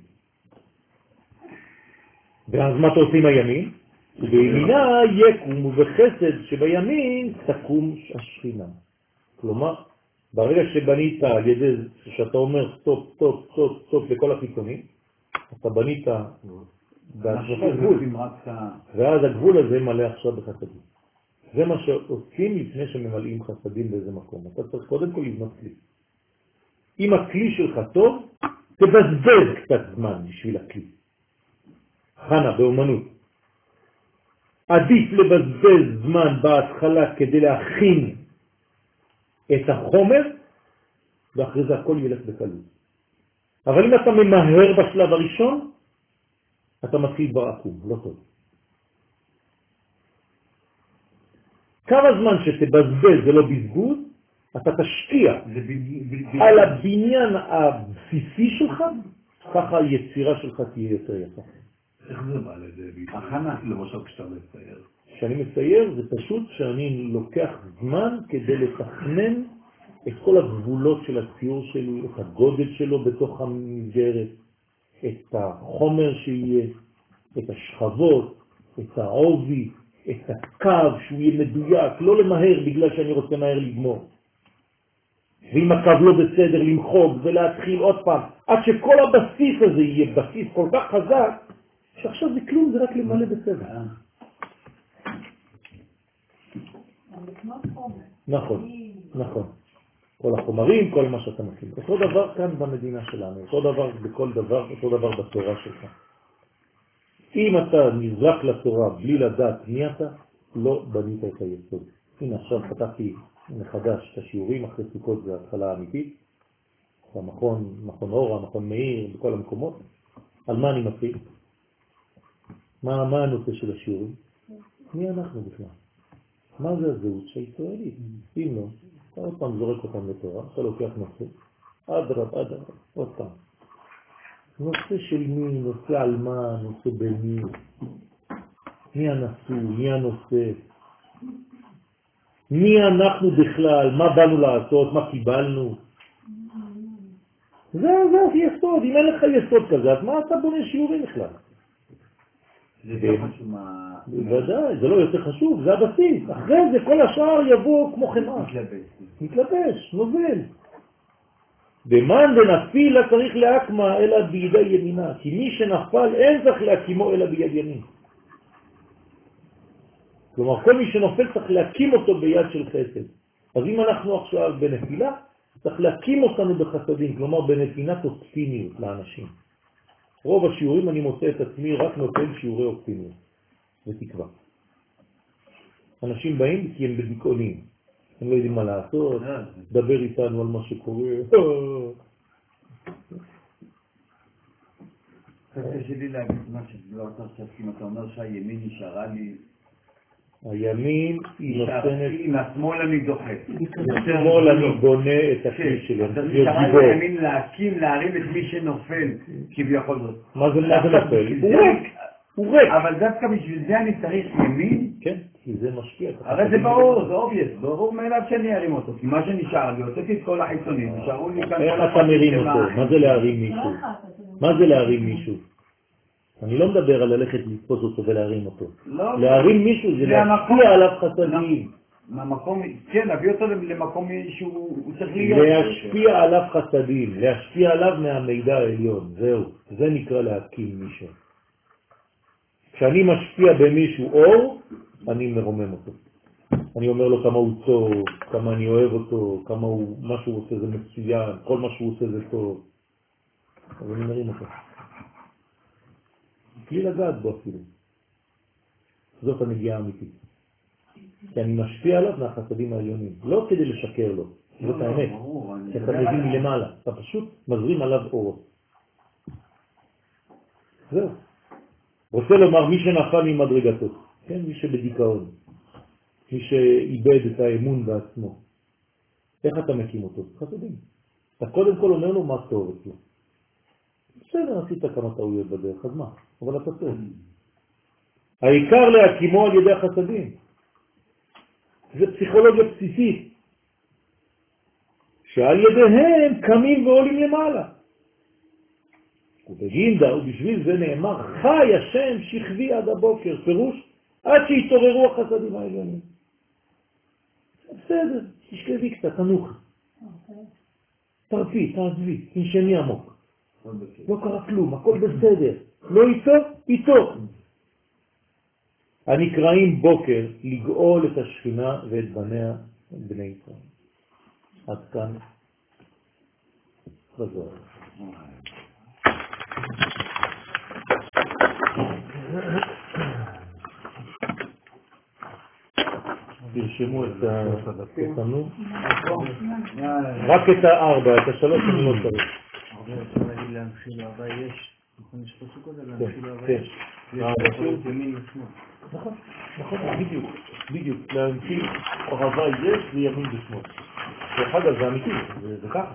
[SPEAKER 2] ואז מה אתה עושה עם הימין? ובימינה יקום, ובחסד שבימין תקום השכינה. כלומר, ברגע שבנית על ידי שאתה אומר סטופ, סטופ, סטופ, סטופ לכל החיצונים, אתה בנית גבול, ואז הגבול הזה מלא עכשיו בחסדים. זה מה שעושים לפני שממלאים חסדים באיזה מקום. אתה צריך קודם כל לבנות כלי. אם הכלי שלך טוב, תבזבז קצת זמן בשביל הכלי. חנה, באומנות. עדיף לבזבז זמן בהתחלה כדי להכין את החומר, ואחרי זה הכל ילך בקלות. אבל אם אתה ממהר בשלב הראשון, אתה מתחיל בעקום, לא טוב. כמה זמן שתבזבז ולא בזבוז, אתה תשקיע על הבניין הבסיסי שלך, ככה היצירה שלך תהיה יותר יפה.
[SPEAKER 7] איך זה בא לזה ביטוי? למשל כשאתה מצייר.
[SPEAKER 2] כשאני מצייר זה פשוט שאני לוקח זמן כדי לתכנן את כל הגבולות של הציור שלי, את הגודל שלו בתוך המסגרת, את החומר שיהיה, את השכבות, את העובי, את הקו שהוא יהיה מדויק, לא למהר בגלל שאני רוצה מהר לגמור. ואם הקו לא בסדר למחוג ולהתחיל עוד פעם, עד שכל הבסיס הזה יהיה בסיס כל כך חזק, שעכשיו זה כלום, זה רק למלא בסדר. נכון, נכון. כל החומרים, כל מה שאתה מכיר. אותו דבר כאן במדינה שלנו, אותו דבר בכל דבר, אותו דבר בתורה שלך. אם אתה נזרק לתורה בלי לדעת מי אתה, לא בנית את היסוד. הנה עכשיו פתחתי מחדש את השיעורים, אחרי סוכות זה התחלה האמיתית, במכון, מכון אורה, מכון מאיר, בכל המקומות. על מה אני מתחיל? מה, מה הנושא של השיעורים? מי אנחנו בכלל? מה זה הזהות שהישראלית? אם לא, אתה עוד פעם זורק אותם לתורה, אתה לוקח נושא, אדרב, אדרב, עוד פעם. נושא של מי, נושא על מה, נושא במי, מי הנשוא, מי הנושא, מי אנחנו בכלל, מה באנו לעשות, מה קיבלנו. זה, זה יסוד, אם אין לך יסוד כזה, אז מה אתה בונה שיעורים בכלל?
[SPEAKER 8] זה יותר חשוב מה...
[SPEAKER 2] בוודאי, זה לא יותר חשוב, זה הבסיס. אחרי זה כל השאר יבוא כמו חמאה.
[SPEAKER 8] מתלבש.
[SPEAKER 2] מתלבש, נוזל. במאן דנפילה צריך להקמה אלא בידי ימינה, כי מי שנפל אין צריך להקימו אלא ביד ימין. כלומר, כל מי שנופל צריך להקים אותו ביד של חסד. אז אם אנחנו עכשיו בנפילה, צריך להקים אותנו בחסדים, כלומר בנתינת אופטימיות לאנשים. רוב השיעורים אני מוצא את עצמי רק נותן שיעורי אופטימיות ותקווה. אנשים באים כי הם בדיכאונים, הם לא יודעים מה לעשות, דבר איתנו על מה שקורה.
[SPEAKER 8] קשה לי להגיד מה שלא אתה עכשיו, אם אתה אומר שהימין נשארה לי...
[SPEAKER 2] הימין היא נותנת...
[SPEAKER 8] עם השמאל אני דוחה.
[SPEAKER 2] השמאל אני בונה את הכלי שלי.
[SPEAKER 8] אז נשארה לי הימין להקים, להרים את מי שנופל, כביכול זאת.
[SPEAKER 2] מה זה נופל? הוא ריק. הוא ריק.
[SPEAKER 8] אבל דווקא בשביל זה אני צריך ימין?
[SPEAKER 2] כן, כי זה משפיע.
[SPEAKER 8] הרי זה ברור, זה אובייס, ברור מאליו שאני ארים אותו. כי מה שנשאר לי, הוצאתי את כל החיצונים, נשארו לי כאן...
[SPEAKER 2] איך אתה מרים אותו? מה זה להרים מישהו? מה זה להרים מישהו? אני לא מדבר על ללכת לתפוס אותו ולהרים אותו. להרים מישהו זה להשפיע עליו חסדים.
[SPEAKER 8] מהמקום, כן, להביא אותו למקום שהוא צריך להיות.
[SPEAKER 2] להשפיע עליו חסדים, להשפיע עליו מהמידע העליון, זהו. זה נקרא להקים מישהו. כשאני משפיע במישהו אור, אני מרומם אותו. אני אומר לו כמה הוא טוב, כמה אני אוהב אותו, כמה הוא, מה שהוא עושה זה מצוין, כל מה שהוא עושה זה טוב. אז אני מרים אותו. בלי לגעת בו אפילו. זאת הנגיעה האמיתית. כי אני משפיע עליו מהחסדים העליונים. לא כדי לשקר לו, זאת האמת. כי אתה מבין מלמעלה. אתה פשוט מזרים עליו אור. זהו. רוצה לומר מי שנפל ממדרגתו. כן? מי שבדיכאון. מי שאיבד את האמון בעצמו. איך אתה מקים אותו? חסדים. אתה קודם כל אומר לו מה טוב אצלו. בסדר, עשית כמה טעויות בדרך, אז מה? אבל אתה טוב. העיקר להקימו על ידי החסדים. זה פסיכולוגיה בסיסית. שעל ידיהם קמים ועולים למעלה. ובגינדה, ובשביל זה נאמר, חי השם שכבי עד הבוקר, פירוש, עד שיתעוררו החסדים העליונים. בסדר, תשכבי קצת, תנוח. תרפי, תעזבי, תנשמי עמוק. לא קרה כלום, הכל בסדר. לא איתו, איתו. הנקראים בוקר לגאול את השכינה ואת בניה, בני ישראל. עד כאן חזור. תרשמו את התנו. רק את הארבע, את השלוש אני לא צריך.
[SPEAKER 3] אפשר להגיד להנחיל הרבה יש, נכון, יש פה סוכות על להנחיל הרבה יש. יש פה ימין ושמאל.
[SPEAKER 2] נכון, נכון, בדיוק, בדיוק. להנחיל אהבה יש וימין ושמאל. ואחד זה אמיתי, זה ככה.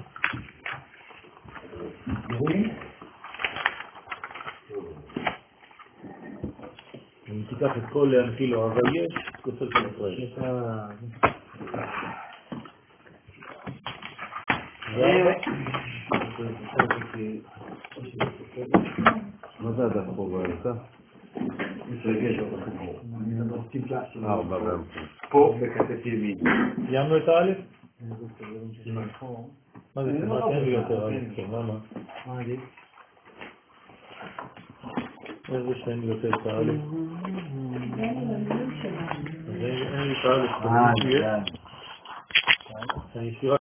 [SPEAKER 2] אם תיקח את כל להנחיל אהבה יש, כוסר של ישראל.
[SPEAKER 5] מה זה הדף פה באמצע? ארבע באמצע. פה בכתף ימין.
[SPEAKER 2] סיימנו את האלף? מה זה כמעט? אין לי יותר אלף. למה?
[SPEAKER 3] מה עדיף?
[SPEAKER 2] איזה שאין לי יותר את האלף? אין לי את האלף. אני שירה